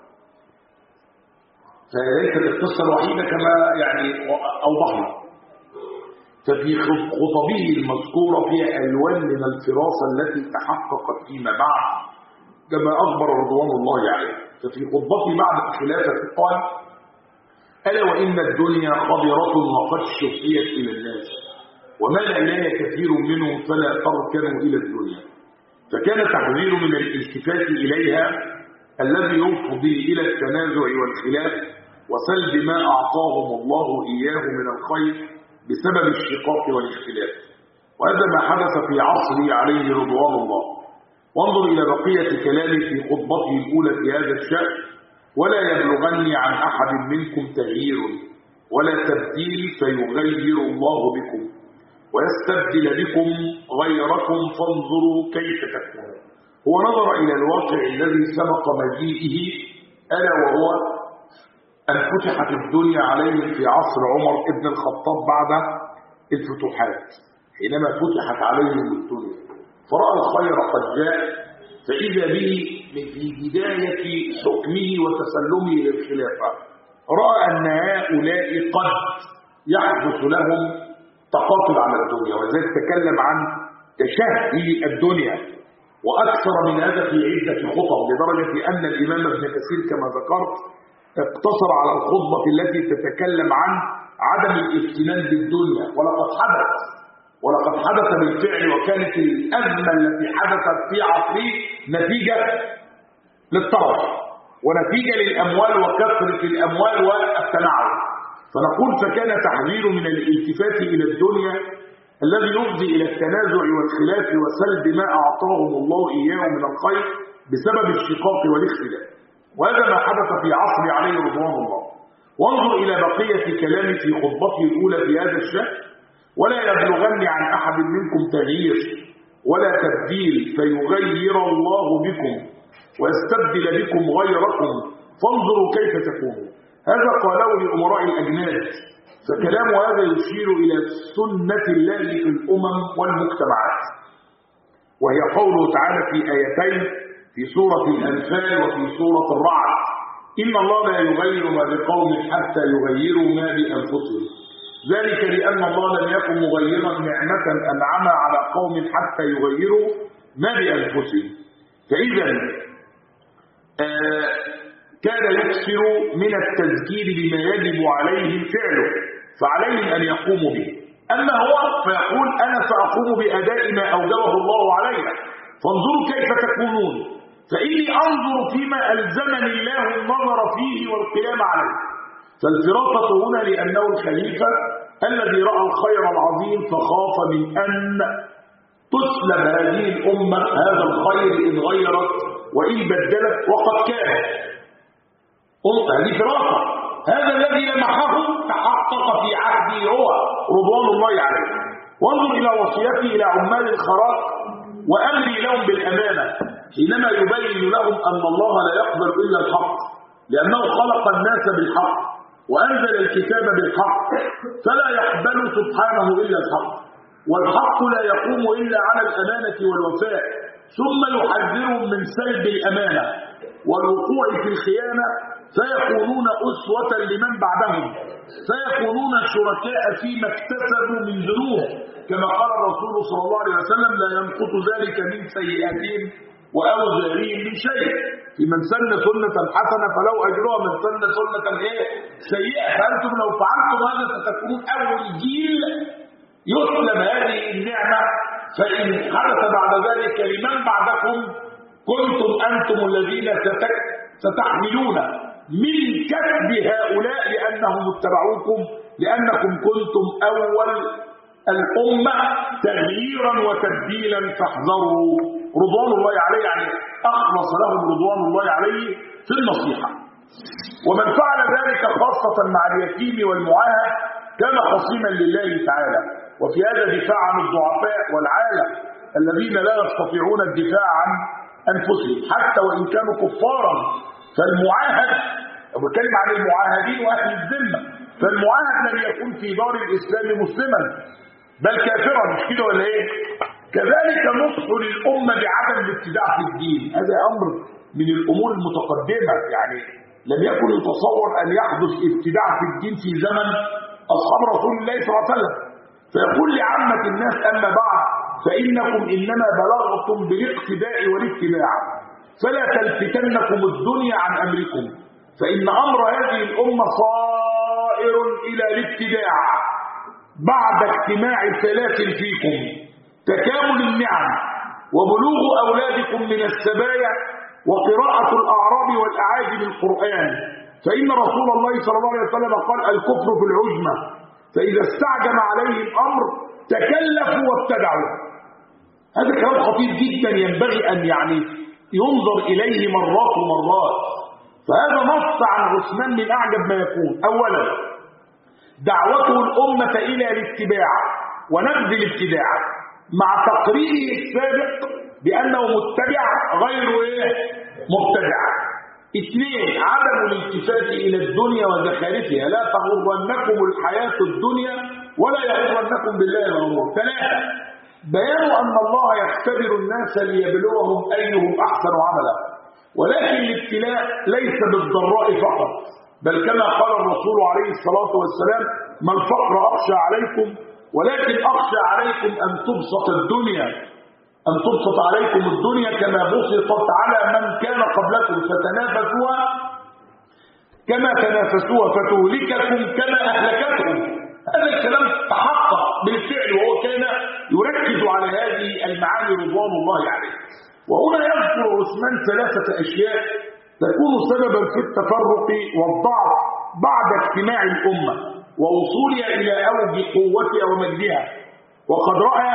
فليست القصة الوحيدة كما يعني أوضحنا، ففي خطبه المذكورة فيها ألوان من الفراسة التي تحققت فيما بعد كما أخبر رضوان الله عليه. ففي خطبته بعد الخلافة قال: ألا وإن الدنيا خضرة وقد شفيت إلى الناس، وملأ إليها كثير منهم فلا تركنوا إلى الدنيا. فكان تحذير من الالتفات إليها الذي يفضي إلى التنازع والخلاف وسلب ما أعطاهم الله إياه من الخير بسبب الشقاق والاختلاف، وهذا ما حدث في عصره عليه رضوان الله. وانظر إلى بقية كلامه في خطبته الأولى في هذا الشأن: ولا يبلغني عن أحد منكم تغيير ولا تبديل فيغير الله بكم ويستبدل بكم غيركم فانظروا كيف تكونون. هو نظر إلى الواقع الذي سبق مجيئه، ألا وهو أن فتحت الدنيا عليه في عصر عمر بن الخطاب بعد الفتوحات، حينما فتحت عليهم الدنيا فرأى الخير قد جاء، فإذا به في بداية حكمه وتسلمه للخلافة رأى أن هؤلاء قد يحدث لهم تقاطب على الدنيا، وذلك تكلم عن تشهي الدنيا وأكثر من هذا في عدة خطب، لدرجة أن الإمام ابن كثير كما ذكرت اقتصر على الخطبة التي تتكلم عن عدم الافتنان بالدنيا، ولقد حدث بالفعل، وكانت الأزمة التي حدثت في عصره نتيجة للطرف ونتيجة للأموال وكثرة الأموال والتنعم. فنقول فكان تحذير من الالتفات إلى الدنيا الذي يفضي إلى التنازع والخلاف وسلب ما أعطاهم الله إياه من الخير بسبب الشقاق والاختلاف، وهذا ما حدث في عصر عليه رضوان الله. وانظر إلى بقية كلامه في خطبته الأولى في هذا الشأن: ولا يبلغني عن أحد منكم تغيير ولا تبديل فيغير الله بكم ويستبدل بكم غيركم فانظروا كيف تكونون. هذا قاله لأمراء الأجناد، فكلام هذا يشير إلى سنة الله في الأمم والمجتمعات، وهي قوله تعالى في آيتين في سورة الأنفال وفي سورة الرعد: إن الله لا يغير ما بقوم حتى يغيروا ما بأنفسهم، ذلك لأن الله لم يكن مغيرا نعمة أنعمها على قوم حتى يغيروا ما بأنفسهم. فإذا كان يكثر من التذكير بما يجب عليهم فعله، فعليهم أن يقوموا به. أما هو فيقول: أنا سأقوم بأداء ما أوجبه الله علي، فانظروا كيف تكونون، فإني أنظر فيما ألزمني الله النظر فيه والقيام عليه. فالفراسة هنا لأنه الخليفة الذي رأى الخير العظيم فخاف من أن تسلب هذه الأمة هذا الخير إن غيرت وإن بدلت، وقد كانت هذه فراسة. هذا الذي لمحه تحقق في عهده هو رضوان الله عليه. وانظر إلى وصيته إلى عمال الخراج وأمري لهم بالأمانة، حينما يبين لهم أن الله لا يقبل إلا الحق، لأنه خلق الناس بالحق وأنزل الكتاب بالحق، فلا يقبل سبحانه إلا الحق، والحق لا يقوم إلا على الأمانة والوفاء. ثم يحذرهم من سلب الأمانة والوقوع في الخيانة، فيكونون أسوة لمن بعدهم، فيكونون شركاء فيما اكتسبوا من ذنوب، كما قال الرسول صلى الله عليه وسلم: لا ينقص ذلك من سيئاتهم وأوزارهم من شيء، في من سن سنة حسنة فلو أجرها من سن سنة سيئة. فأنتم لو فعلتم هذا ستكونون أول جيل يسلم هذه النعمة، فإن حدث بعد ذلك لمن بعدكم كنتم أنتم الذين ستحملون من كسب هؤلاء لأنهم اتبعوكم، لأنكم كنتم أول الأمة تغييرا وتبديلا، فاحذروا. رضوان الله عليه يعني أخلص لهم رضوان الله عليه في النصيحة. ومن فعل ذلك خاصة مع اليتيم والمعاهد كان خصيما لله تعالى، وفي هذا دفاع عن الضعفاء والعالة الذين لا يستطيعون الدفاع عن أنفسهم حتى وإن كانوا كفارا. فالمعاهد، بتكلم عن المعاهدين وأهل الذمة، فالمعاهد لم يكن في دار الإسلام مسلما بل كافرا، مش كده ولا إيه؟ كذلك نصح للأمة بعدم الابتداع في الدين، هذا أمر من الأمور المتقدمة. يعني لم يكن يتصور أن يحدث ابتداع في الدين في زمن أصحاب رسول الله صلى الله عليه وسلم. فيقول لعامة الناس أما بعد فإنكم إنما بلغتم بالاقتداء والاتباع، فلا تلفتنكم الدنيا عن أمركم، فإن أمر هذه الأمة صائر إلى الابتداع بعد اجتماع ثلاث فيكم: تكامل النعم، وبلوغ أولادكم من السبايا، وقراءة الأعراب والأعاجم القرآن. فإن رسول الله صلى الله عليه وسلم قال: الكفر في العجمة، فإذا استعجم عليه الأمر تكلفوا وابتدعوا. هذا كلام خطير جدا ينبغي أن ينظر إليه مرات ومرات. فهذا نص عن عثمان من أعجب ما يكون. أولا دعوته الأمة إلى الاتباع ونبذ الابتداع مع تقريره السابق بأنه متبع غير مبتدع. اثنين عدم الالتفات إلى الدنيا وزخارفها، لا تغرنكم الحياة الدنيا ولا يغرنكم بالله الغرور. ثلاثة بيان أن الله يختبر الناس ليبلوهم أيهم أحسن عملا، ولكن الابتلاء ليس بالضراء فقط، بل كما قال الرسول عليه الصلاة والسلام: ما الفقر أخشى عليكم ولكن أخشى عليكم أن تبسط الدنيا كما بسطت على من كان قبلكم فتنافسوها كما تنافسوها فتهلككم كما أهلكتهم. هذا الكلام تحقق بالفعل، وهو كان يركز على هذه المعاني رضوان الله عليه. وهنا يذكر عثمان ثلاثة أشياء تكون سببا في التفرق والضعف بعد اجتماع الأمة ووصولها إلى أوج قوتها ومجدها، وقد رأى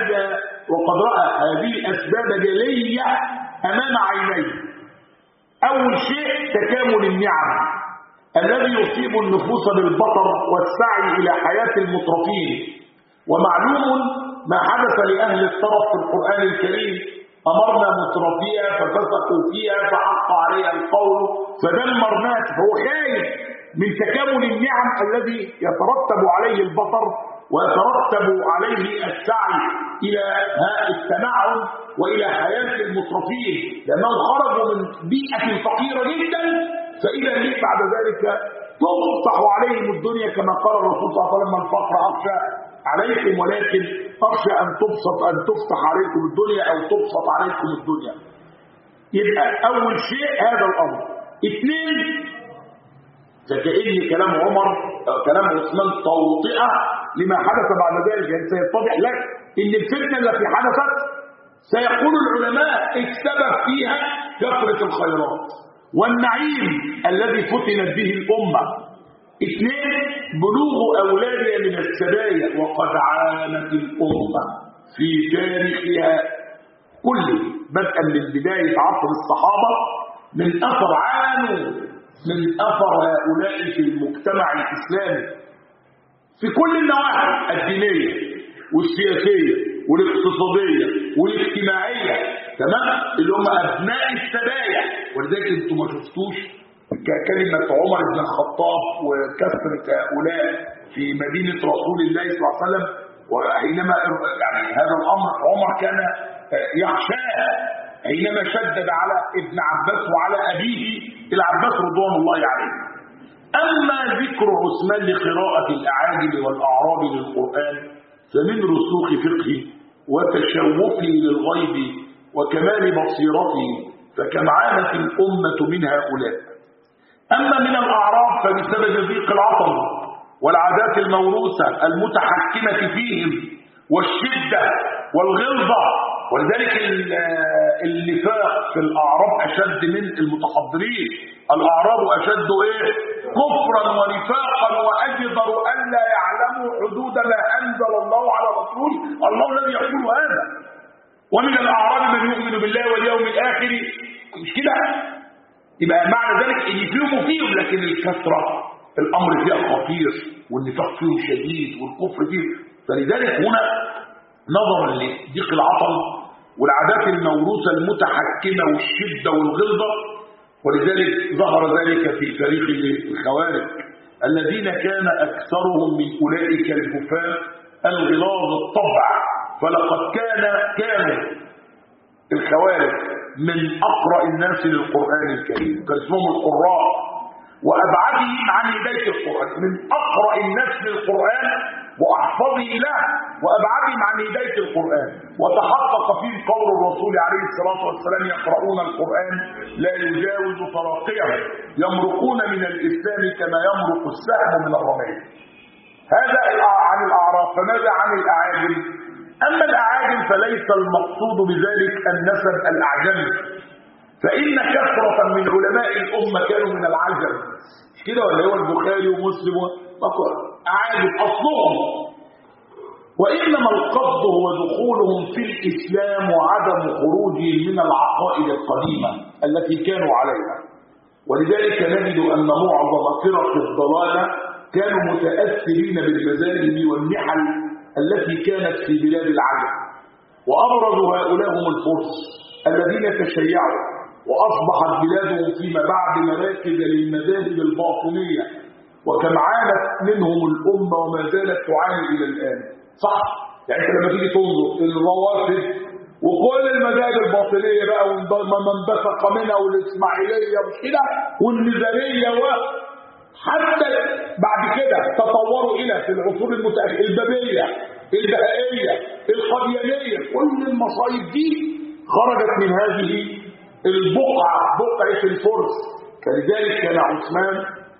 هذه الأسباب جلية أمام عينيه. أول شيء تكامل النعم الذي يصيب النفوس بالبطر والسعي إلى حياة المترفين. ومعلوم ما حدث لأهل الطرف في القرآن الكريم: أمرنا مترفيها ففسقوا فيها فحق عليها القول فدمرناها. فهو خايف من تكامل النعم الذي يترتب عليه البطر ويترتب عليه السعي إلى التنعم وإلى حياة المترفين، لأنهم خرجوا من بيئة فقيرة جدا، فإذا به بعد ذلك تفتح عليهم الدنيا كما قال الرسول صلى الله عليه وسلم: الفقر أخشى عليكم ولكن أخشى أن تفتح عليكم الدنيا أو تبسط عليكم الدنيا. يبقى أول شيء هذا الأمر. اثنين، فكأن كلام عثمان توطئة لما حدث بعد ذلك. يعني سيتضح لك ان الفتنة التي حدثت سيقول العلماء السبب فيها كثرة الخيرات والنعيم الذي فتنت به الأمة. اثنين، بلوغ أولادها من السبايا، وقد عانت الأمة في تاريخها كله بدءا من بداية عصر الصحابة من أثر هؤلاء في المجتمع الإسلامي في كل النواحي الدينية والسياسية والاقتصادية والاجتماعية، تمام؟ اللي هم أبناء السبايا. ولذلك انتم ما شفتوش كلمة عمر بن الخطاب وكثرة هؤلاء في مدينة رسول الله صلى الله عليه وسلم، وحينما هذا الأمر عمر كان يخشاه حينما شدد على ابن عباس وعلى أبيه العباس رضوان الله عليه. أما ذكر عثمان لقراءة الأعاجم والأعراب للقرآن فمن رسوخ فقهه وتشوفه للغيب وكمال بصيرته، فكم عانت الأمة من هؤلاء. أما من الأعراب فبسبب ضيق العطل والعادات الموروثة المتحكمة فيهم والشدة والغلظة. ولذلك النفاق في الأعراب أشد من المتحضرين. الأعراب أشد كفرا ونفاقا وأجدر ألا يعلموا حدود ما أنزل الله على رسول الله الذي يقول هذا. ومن الأعراب من يؤمن بالله واليوم الآخر، مش كده؟ يبقى معنى ذلك ان فيهم لكن الكثرة الأمر فيها خطير والنفاق فيهم شديد والكفر فيه. فلذلك هنا نظرا لضيق العطل والعادات الموروثة المتحكمة والشدة والغلظة. ولذلك ظهر ذلك في تاريخ الخوارج الذين كان أكثرهم من أولئك الكفار الغلاظ الطبع. فلقد كانوا الخوارج من أقرأ الناس للقرآن الكريم، كان اسمهم القراء، وأبعدهم عن هداية القرآن، من أقرأ الناس للقرآن وأحفظه له وأبعدهم عن هداية القرآن. وتحقق فيه قول الرسول عليه الصلاة والسلام: يقرؤون القرآن لا يجاوز تراقيهم يمرقون من الإسلام كما يمرق السهم من الرمية. هذا عن الأعراف. فماذا عن الأعاجم؟ أما الأعاجم فليس المقصود بذلك النسب الأعجمي، فإن كثرة من علماء الأمة كانوا من العجم، مش كده ولا هو البخاري ومسلم أعاجم أصلهم، وإنما القصد هو دخولهم في الإسلام وعدم خروجهم من العقائد القديمة التي كانوا عليها. ولذلك نجد أن معظم فرق الضلالة كانوا متأثرين بالمذاهب والنحل التي كانت في بلاد العجم. وأبرز هؤلاء هم الفرس الذين تشيعوا وأصبحت بلادهم فيما بعد مراكز للمذاهب الباطنية، وكم عانت منهم الأمة وما زالت تعاني إلى الآن. صح؟ يعني أنت لما تيجي تنظر الروافد وكل المذاهب الباطنية بقى ومن بثق منها والإسماعيلية وكده والنزارية حتى بعد كده تطوروا إلى في العصور المتأخرة البابية، البهائية، القديانية، كل المصايب دي خرجت من هذه البقعة، بقعة الفرس. فلذلك كان عثمان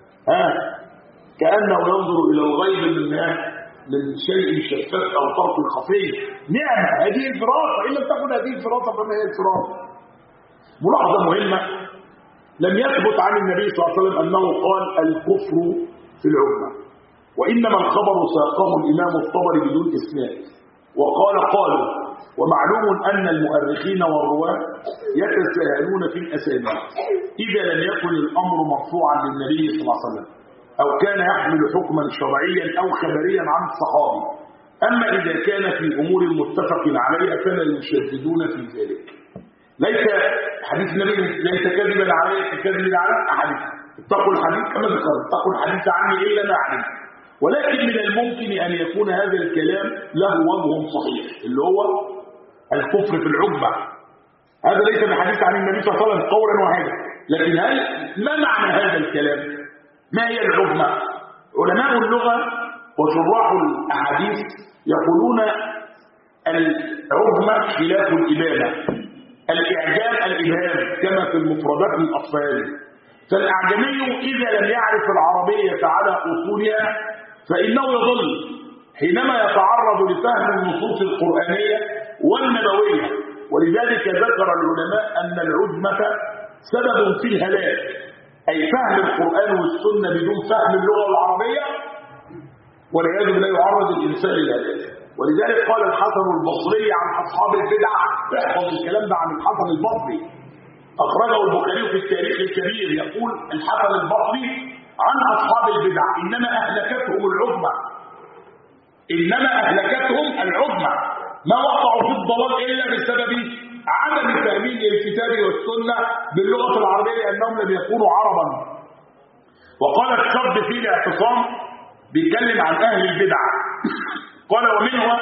كأنه ينظر إلى الغيب من شيء شفاف أو طرف خفي. نعمة هذه الفراسة، إن لم تكن هذه الفراسة فما هي الفراسة؟ ملاحظة مهمة: لم يثبت عن النبي صلى الله عليه وسلم أنه قال الكفر في العمة، وإنما الخبر ساقه الإمام الطبري بدون إسناد وقال قالوا. ومعلوم أن المؤرخين والرواة يتساهلون في الأسانيد إذا لم يكن الأمر مرفوعا للنبي صلى الله عليه وسلم أو كان يحمل حكما شرعيا أو خبريا عن الصحابي. أما إذا كان في أمور متفق عليها فلا يشددون في ذلك. ليس حديث النبي ليس كذبا عليه ككذب على أحد، اتقوا الحديث كما ذكر، اتقوا الحديث عني إلا ما علم. ولكن من الممكن أن يكون هذا الكلام له وجه صحيح اللي هو الكفر في العقبة. هذا ليس بحديث عن النبي صلى الله عليه وسلم قولا واحدا، لكن ما معنى هذا الكلام؟ ما هي العقبة؟ علماء اللغة وشراح الأحاديث يقولون العقبة خلاف الإبانة، الإعجام الإبهام كما في المفردات الأطفال. فالأعجمي إذا لم يعرف العربية على أصولها فإنه يضل حينما يتعرض لفهم النصوص القرآنية والنبوية. ولذلك ذكر العلماء أن العجمة سبب في الهلاك، أي فهم القرآن والسنة بدون فهم اللغة العربية والعياذ بالله يعرض الإنسان للهلاك. ولذلك قال الحسن البصري عن أصحاب البدع، احفظ الكلام ده عن الحسن البصري، أخرجه البخاري في التاريخ الكبير، يقول الحسن البصري عن أصحاب البدع: إنما أهلكتهم العظمى، إنما أهلكتهم العظمى، ما وقعوا في الضلال إلا بسبب عدم تأمين الكتاب والسنة باللغة العربية لأنهم لم يكونوا عربا. وقال الشاب في الاعتصام بيتكلم عن أهل البدع قال: ومنها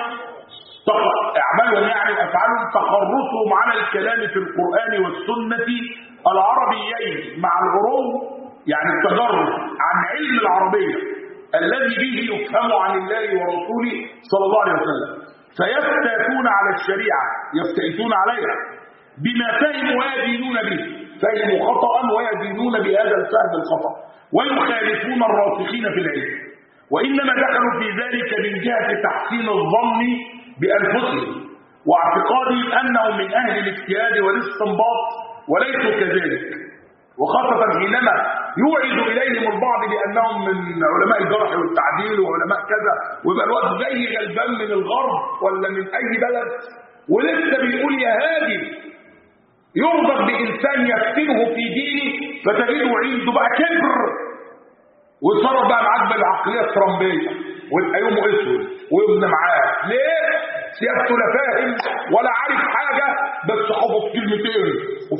أعمالهم يعني أفعالهم تخرصهم على الكلام في القرآن والسنة العربيين مع الغرو، يعني التجرد عن علم العربية الذي به يفهم عن الله ورسوله صلى الله عليه وسلم، فيفتاتون على الشريعة، يفتئتون عليها بما فهموا ويدينون به، فهموا خطأ ويدينون بهذا الفهم الخطأ، ويخالفون الراسخين في العلم. وإنما دخلوا في ذلك من جهة تحسين الظن بأنفسهم واعتقادهم أنهم من أهل الاجتهاد والاستنباط وليسوا كذلك، وخاصة حينما يوعد إليهم البعض بأنهم من علماء الجرح والتعديل وعلماء كذا، ويبقى الوقت زي غلبان من الغرب ولا من أي بلد ولسه بيقول يا هادي، يرضى بإنسان يفتنه في دينه فتجده عنده بقى كبر ويتصرف بقى معاك بالعقلية الترامبية ويبقى يومه اسود ويبنى معاه. ليه؟ سيادته لا فاهم ولا عارف حاجة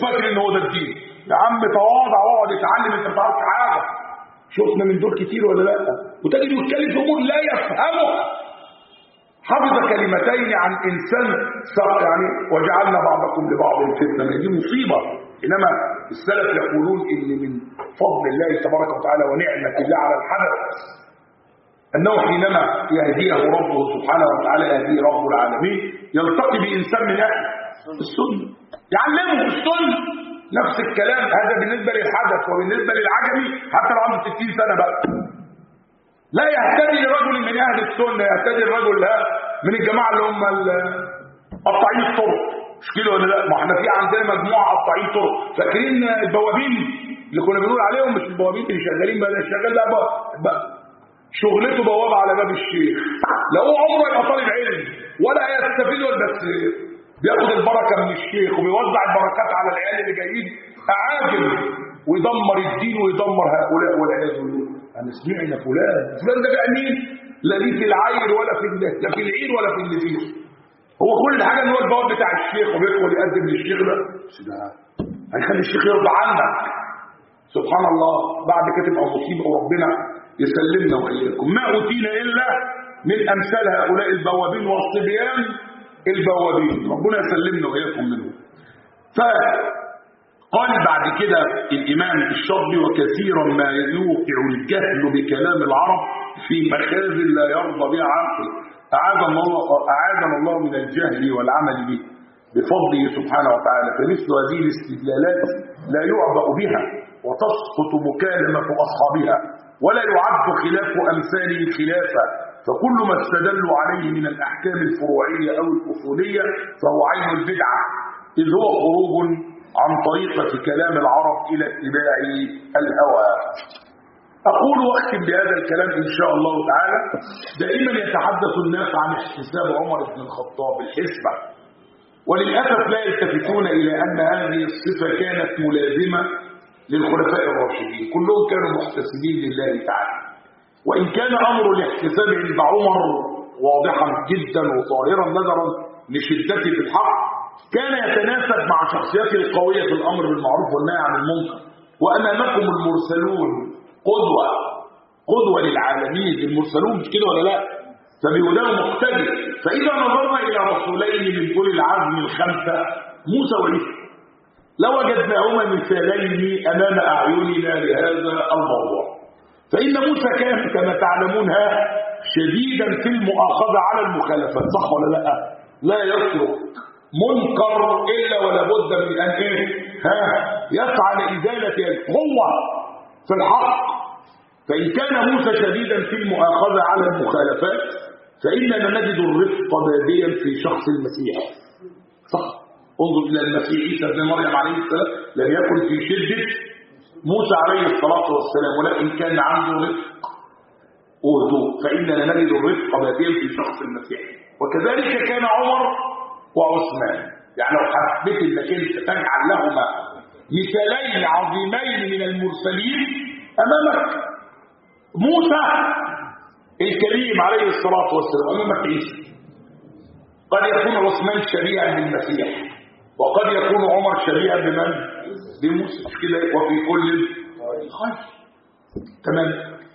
وفاكر ان هو ده الدين. يا عم تواضع واقعد اتعلم، انت ما تعرفش حاجه. شفنا من دول كتير ولا لا؟ وتجد يتكلم في امور لا يفهمها. حفظ كلمتين عن انسان يعني وجعلنا بعضكم لبعض فتنه، دي مصيبه. انما السلف يقولون ان من فضل الله تبارك وتعالى ونعمه الله على الحدث انه حينما يهديه ربه سبحانه وتعالى، يهديه رب العالمين، يلتقي بانسان من اهل السنه يعلمه السنه. نفس الكلام هذا بالنسبه للحدث، وبالنسبه للعجمي حتى لو عنده 60 سنه بقى لا يهتدي رجل من اهل السنه، يهتدي الرجل من الجماعه اللي هم قطاعين الطرق. مش كده ولا لا؟ ما احنا في عندنا مجموعه قطاعين طرق، فاكرين البوابين اللي كنا بنقول عليهم؟ مش البوابين اللي شغالين بقى، الشغال بقى شغلته بوابه على باب الشيخ، لا هو عمره يبقى طالب علم ولا هيستفيد، بس بياخد البركه من الشيخ وبيوزع البركات على العيال اللي جايين اعاجم، ويدمر الدين ويدمر هؤلاء والعياذ بالله. انا سمعنا فلان ده بقى مين؟ لا ليه في العير ولا في لا في العير ولا في اللي فيه. هو كل حاجه ان هو البواب بتاع الشيخ وبيدخل يقدم للشيخ ده، بس ده هيخلي الشيخ يرضى عنك. سبحان الله، بعد كده تبقى مصيبه وربنا يسلمنا واياكم. ما اوتينا الا من امثال هؤلاء البوابين والصبيان البوابين، ربنا يسلمنا واياكم منهم. فقال بعد كده الامام الشاطبي: وكثيرا ما يوقع الجهل بكلام العرب في مخازن لا يرضى بها عاقل، اعاذنا الله من الجهل والعمل به بفضله سبحانه وتعالى. فمثل هذه الاستدلالات لا يعبأ بها وتسقط مكالمه اصحابها، ولا يعد خلاف امثاله خلافا، فكل ما استدلوا عليه من الاحكام الفروعيه او الاصوليه فهو عين البدعه، اذ هو خروج عن طريقه كلام العرب الى اتباع الهوى. اقول واختم بهذا الكلام ان شاء الله تعالى: دائما يتحدث الناس عن احتساب عمر بن الخطاب الحسبه، وللاسف لا يلتفتون الى ان هذه الصفه كانت ملازمه للخلفاء الراشدين، كلهم كانوا محتسبين لله تعالى. وإن كان أمر الاحتساب عند عمر واضحا جدا وظاهرا نظرا لشدته في الحق، كان يتناسب مع شخصيته القوية في الأمر بالمعروف والنهي عن المنكر. وأمامكم المرسلون قدوة للعالمين، المرسلون مش كده ولا لا؟ فبهداه مقتدي. فإذا نظرنا إلى رسولين من أولي العزم الخمسة موسى وعيسى لوجدناهما مثالين أمام أعيننا لهذا الموضوع. فإن موسى كان كما تعلمون شديدا في المؤاخذة على المخالفات، صح ولا لا؟ لا يترك منكر إلا ولا بد من أن يسعى لإزالة القوة في الحق. فإن كان موسى شديدا في المؤاخذة على المخالفات، فإننا نجد الرفق باديا في شخص المسيح، صح؟ انظر إلى المسيح عيسى ابن مريم عليه السلام، لم يكن في شدة موسى عليه الصلاة والسلام، ولكن كان عنده رفق وهدوء. فإننا نجد الرفق باديا في شخص المسيح، وكذلك كان عمر وعثمان. يعني لو حبيت انك انت تجعل لهما مثالين عظيمين من المرسلين امامك موسى الكريم عليه الصلاة والسلام، امامك عيسى. قد يكون عثمان شبيها بالمسيح، وقد يكون عمر شبيها بمن؟ بموسى، مش كده؟ وفي كل خير. تمام.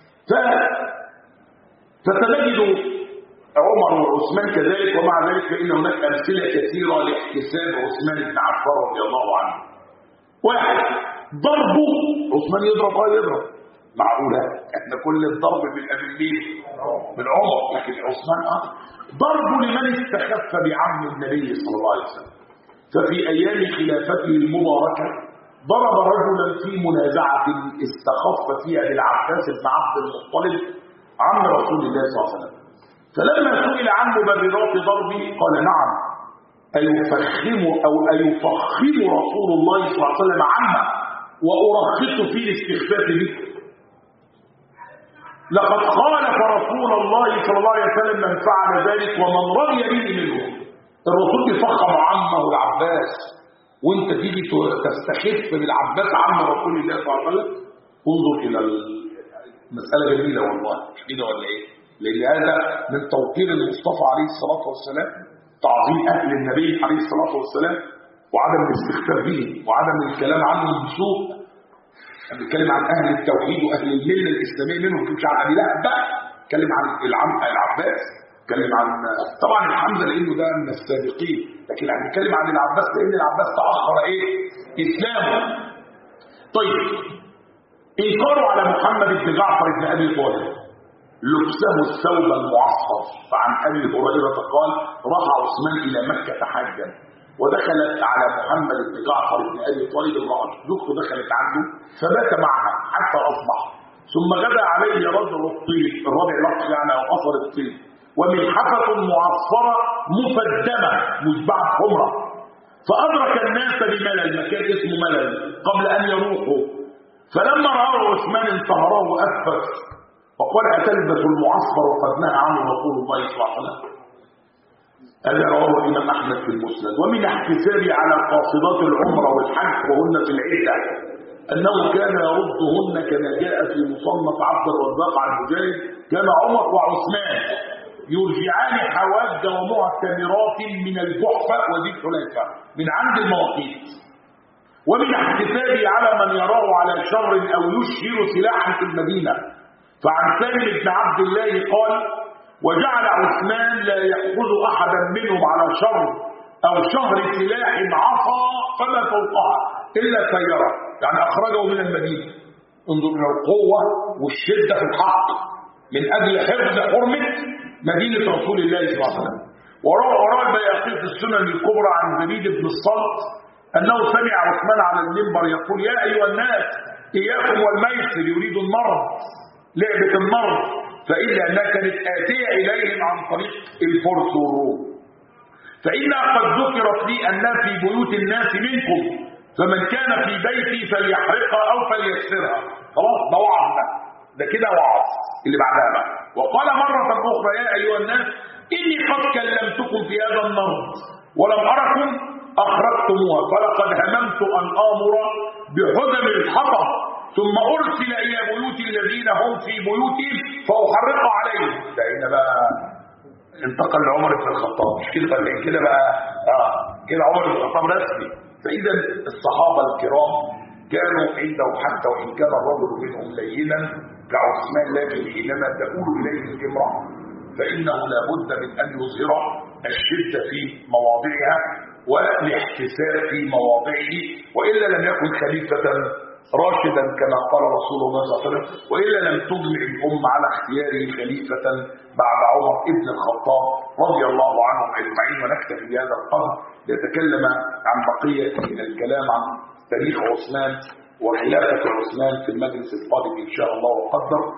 فتجد عمر وعثمان كذلك. ومع ذلك فإن هناك أمثلة كثيرة لاحتساب عثمان بن عفان رضي الله عنه. واحد، ضربه، عثمان يضرب معقولة؟ احنا كل الضرب بيبقى من عمر، لكن عثمان ضربه لمن استخف بعم النبي صلى الله عليه وسلم. ففي أيام خلافته المباركة ضرب رجلا في منازعة استخف فيها بالعباس بن عبد المطلب عم رسول الله صلى الله عليه وسلم. فلما سئل عن مبررات ضربه قال: نعم، أيفخم رسول الله صلى الله عليه وسلم عمه وأرخص في الاستخفاف به؟ لقد خالف رسول الله صلى الله عليه وسلم من فعل ذلك ومن رضي به منه. الرسول يفخم عمه العباس، وانت تيجي تستخف بالعباس عم رسول الله صلى الله عليه وسلم. انظر الى المسألة جميلة والله، مش كده ولا ايه؟ لان هذا من توقير المصطفى عليه الصلاة والسلام، تعظيم اهل النبي عليه الصلاة والسلام. وعدم الاستخفاف به وعدم الكلام عنهم بسوء. بنتكلم عن اهل التوحيد واهل المله الاسلاميه منهم، مش عن ابي لهب بقى، اتكلم عن العباس، اتكلم عن طبعا الحمزه لانه ده من السابقين، لكن هنتكلم عن العباس لان العباس تاخر اسلامه. طيب انكاره على محمد بن جعفر بن ابي طالب لبسه الثوب المعصفر. فعن ابي هريره قال راح عثمان الى مكه حاجا ودخلت على محمد بن جعفر بن ابي طالب امراه، زوجته دخلت عنده فبات معها حتى اصبح، ثم غدا عليه رجل الطين، الرابع لقط يعني او اثر الطين، وملحفه معصفره مفدمه مشبعه حمره، فادرك الناس بملل، مكان اسمه ملل، قبل ان يروحوا، فلما راه عثمان انتهره وافت وقال اتلبس المعصفر وقد نهى عنه رسول الله صلى الله عليه وسلم. هذا رواه الامام احمد في المسند. ومن احتسابه على قاصدات العمره والحج وهن في العده انه كان يردهن كما جاء في مصنف عبد الرزاق عن مجاهد، كان عمر وعثمان يرجعان حواج ومعتمرات من الجحفه وذي الحليفه من عند المواقيت. ومن احتسابه على من يراه على شر او يشهر سلاحا في المدينه. فعن سالم بن عبد الله قال وجعل عثمان لا يأخذ أحدا منهم على شر أو شهر سلاح عصا فما فوقها إلا سيرة، يعني أخرجه من المدينة. انظر إلى القوة والشدة في الحق من أجل حفظ حرمة مدينة رسول الله صلى الله عليه وسلم. وراء البيهقي في السنن الكبرى عن زبيد بن الصلت أنه سمع عثمان على المنبر يقول يا أيها الناس إياكم والميسر، يريد النرد، لعبة النرد، فإلا أنها كانت آتية إليهم عن طريق الفرس والروم، فإنها قد ذكرت لي أنها في بيوت الناس منكم، فمن كان في بيتي فليحرقها أو فليكسرها. خلاص ده وعظ، ده كده وعظ اللي بعدها بقى. وقال مرة أخرى يا أيها الناس إني قد كلمتكم في هذا النرد ولم أركم أخرجتموها، فلقد هممت أن آمر بحزم الحطب ثم أرسل إلى بيوت الذين هم في بيوتهم فأحرق عليهم. ده هنا بقى انتقل لعمر بن الخطاب، مش كده بقى كده بقى كده عمر بن الخطاب رسمي. فإذا الصحابة الكرام كانوا عنده حتى وإن كان الرجل منهم لينا كعثمان، لكن حينما تؤول إليه الامرأة فإنه لابد من أن يظهر الشدة في مواضعها والاحتساب في مواضعه، وإلا لم يكن خليفة راشدا كما قال رسول الله صلى الله عليه وسلم، وإلا لم تجمع الأمة على اختياره خليفة بعد عمر ابن الخطاب رضي الله عنهم أجمعين. ونكتفي بهذا القدر ليتكلم عن بقية الكلام عن تاريخ عثمان وخلافة عثمان في المجلس القادم إن شاء الله وقدر.